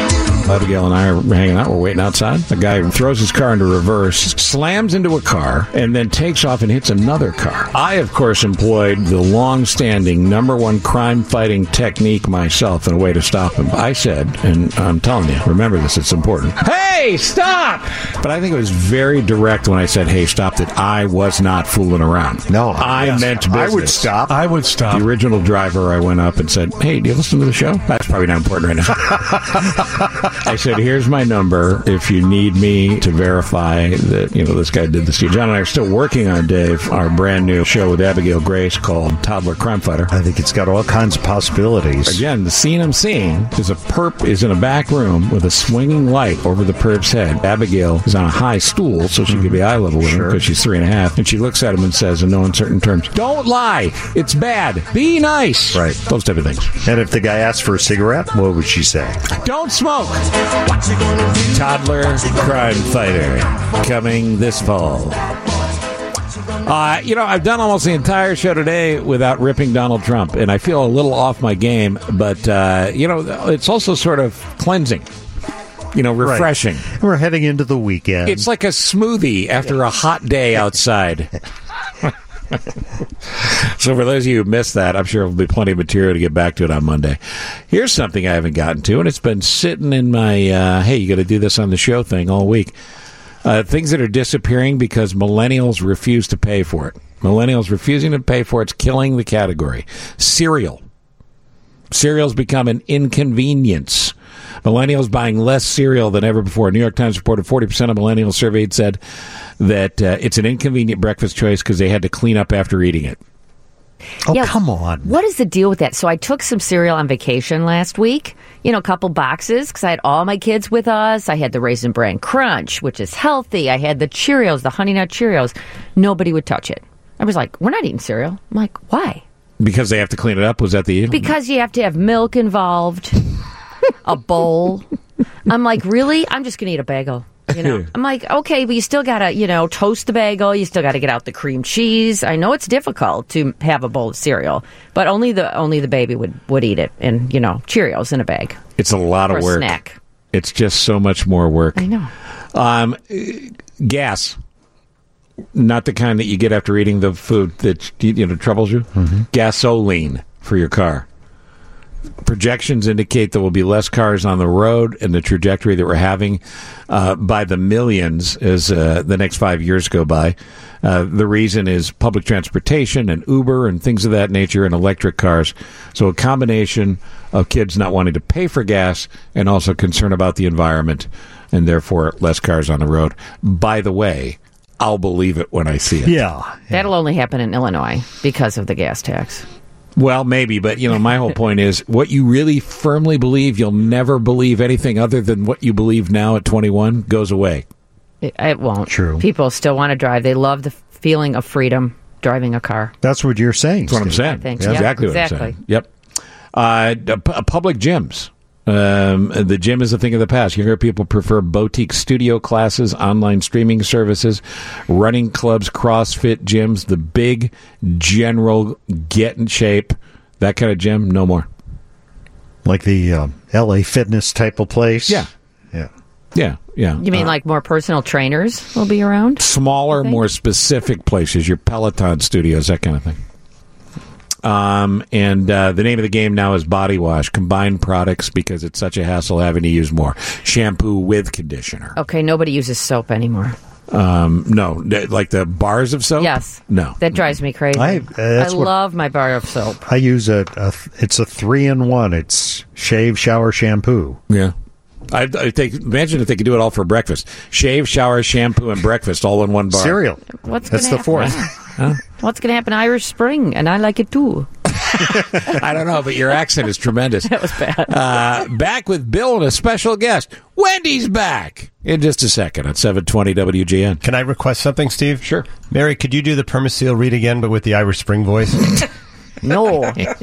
Abigail and I are hanging out. We're waiting outside. The guy throws his car into reverse, slams into a car, and then takes off and hits another car. I, of course, employed the long-standing number one crime-fighting technique myself in a way to stop him. I said, and I'm telling you, remember this, it's important. Hey, stop! But I think it was very direct when I said, hey, stop, that I was not fooling around. No. I yes, meant business. I would stop. I would stop. The original driver, I went up and said, hey, do you listen to the show? That's probably not important right now. I said, here's my number if you need me to verify that, you know, this guy did this to you. John and I are still working on, Dave, our brand new show with Abigail Grace called Toddler Crime Fighter. I think it's got all kinds of possibilities. Again, the scene I'm seeing is a perp is in a back room with a swinging light over the perp's head. Abigail is on a high stool, so she could be eye level with him because she's three and a half. And she looks at him and says in no uncertain terms, don't lie. It's bad. Be nice. Right. Those type of things. And if the guy asks for a cigarette, what would she say? Don't smoke. Toddler Crime Fighter coming this fall. Uh, you know, I've done almost the entire show today without ripping Donald Trump, and I feel a little off my game, but, uh, you know, it's also sort of cleansing. You know, refreshing. Right. We're heading into the weekend. It's like a smoothie after a hot day outside. So for those of you who missed that, I'm sure there'll be plenty of material to get back to it on Monday. Here's something I haven't gotten to, and it's been sitting in my, uh, hey, you got to do this on the show thing all week. Uh, things that are disappearing because millennials refuse to pay for it. Millennials refusing to pay for it's killing the category. Cereal. Cereal's become an inconvenience. Millennials buying less cereal than ever before. New York Times reported forty percent of millennials surveyed said that uh, it's an inconvenient breakfast choice because they had to clean up after eating it. Oh, Yeah, come on. What is the deal with that? So I took some cereal on vacation last week, you know, a couple boxes, because I had all my kids with us. I had the Raisin Bran Crunch, which is healthy. I had the Cheerios, the Honey Nut Cheerios. Nobody would touch it. I was like, we're not eating cereal. I'm like, why? Because they have to clean it up? Was that the... Because you have to have milk involved, a bowl. I'm like, really? I'm just going to eat a bagel. You know, I'm like, okay, but you still got to, you know, toast the bagel. You still got to get out the cream cheese. I know it's difficult to have a bowl of cereal, but only the only the baby would, would eat it. And, you know, Cheerios in a bag. It's a lot or of a work. Snack. It's just so much more work. I know. Um, gas. Not the kind that you get after eating the food that, you know, troubles you. Mm-hmm. Gasoline for your car. Projections indicate there will be less cars on the road, and the trajectory that we're having uh, by the millions as uh, the next five years go by. Uh, the reason is public transportation and Uber and things of that nature and electric cars. So a combination of kids not wanting to pay for gas and also concern about the environment and therefore less cars on the road. By the way, I'll believe it when I see it. Yeah. That'll only happen in Illinois because of the gas tax. Well, maybe, but, you know, my whole point is what you really firmly believe, you'll never believe anything other than what you believe now at twenty-one goes away. It, it won't. True. People still want to drive. They love the feeling of freedom driving a car. That's what you're saying. That's what I'm Steve. saying. I think, That's yeah, exactly what exactly. I'm saying. Yep. Uh, p- public gyms. Um, the gym is a thing of the past. Younger people prefer boutique studio classes, online streaming services, running clubs, CrossFit gyms, the big general get in shape, that kind of gym, no more. Like the uh, L A Fitness type of place? Yeah. Yeah. Yeah, yeah. You mean uh, like more personal trainers will be around? Smaller, more specific places, your Peloton studios, that kind of thing. Um, and uh, the name of the game now is body wash. Combine products because it's such a hassle having to use more. Shampoo with conditioner. Okay, nobody uses soap anymore. Um, no, th- like the bars of soap? Yes. No. That drives me crazy. I, I, uh, that's what- love my bar of soap. I use a, a it's a three in one. It's shave, shower, shampoo. Yeah. I, I think, imagine if they could do it all for breakfast. Shave, shower, shampoo, and breakfast all in one bar. Cereal. What's That's gonna the fourth. Huh? What's going to happen? Irish Spring, and I like it too. I don't know, but your accent is tremendous. That was bad. Uh, back with Bill and a special guest. Wendy's back in just a second on seven twenty W G N. Can I request something, Steve? Sure. Mary, could you do the Permaseal read again, but with the Irish Spring voice? No.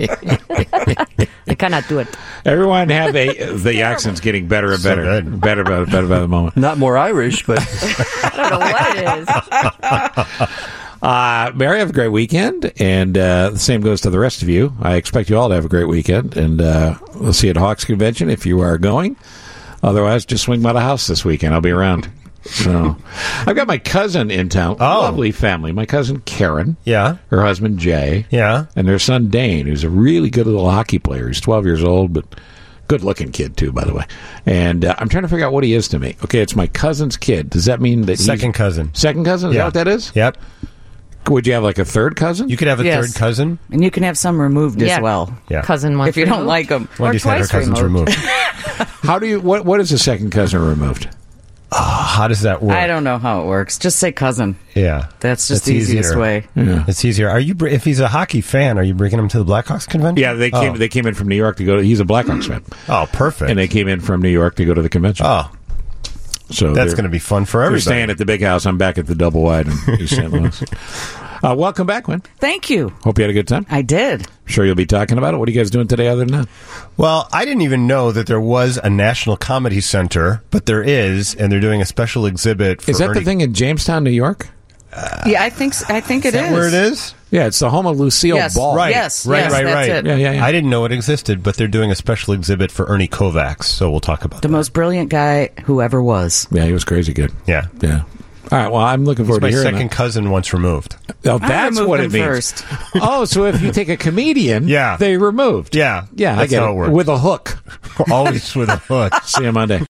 I cannot do it. Everyone have a the accent's getting better and So better, good. better, better, better by the moment. Not more Irish, but I don't know what it is. Uh, Mary, have a great weekend, and uh, the same goes to the rest of you. I expect you all to have a great weekend, and uh, we'll see you at Hawks Convention if you are going. Otherwise, just swing by the house this weekend. I'll be around. So, I've got my cousin in town. Oh. Lovely family. My cousin Karen. Yeah. Her husband Jay. Yeah. And their son Dane, who's a really good little hockey player. He's twelve years old, but good-looking kid, too, by the way. And uh, I'm trying to figure out what he is to me. Okay, it's my cousin's kid. Does that mean that he's... Second cousin. Second cousin? Is Yeah. that what that is? Yep. Would you have, like, a third cousin? You could have a Yes. third cousin. And you can have some removed Yeah. as well. Yeah. Cousin once If you don't removed. like them. Wendy's or had her twice cousins removed. How do you... What? What is a second cousin removed? Oh, how does that work? I don't know how it works. Just say cousin. Yeah. That's just That's the easiest easier. way. Yeah. It's easier. Are you? br- If he's a hockey fan, are you bringing him to the Blackhawks convention? Yeah, they came. Oh. They came in from New York to go. To, he's a Blackhawks fan, Oh, perfect. and they came in from New York to go to the convention. oh, so that's they're- going to be fun for They're everybody. staying at the big house. I'm back at the double wide in East Saint Louis. Uh, welcome back, Gwen. Thank you. Hope you had a good time. I did. Sure, you'll be talking about it. What are you guys doing today other than that? Well, I didn't even know that there was a National Comedy Center, but there is, and they're doing a special exhibit for Is that Ernie- the thing in Jamestown, New York? yeah, I think s- I think it Is that is. where it is? Yeah, it's the home of Lucille Yes. Ball. Right, Yes, right, yes, right, that's right. it. Yeah, yeah, yeah. I didn't know it existed, but they're doing a special exhibit for Ernie Kovacs, so we'll talk about The that. most brilliant guy who ever was. Yeah, he was crazy good. Yeah. Yeah. All right. Well, I'm looking He's forward my to hearing second cousin once removed. that. Oh, I that's removed what him it means. first. Oh, so if you take a comedian, Yeah. they removed. Yeah. Yeah, I That's get how it. it works. With a hook. Always with a hook. See you Monday.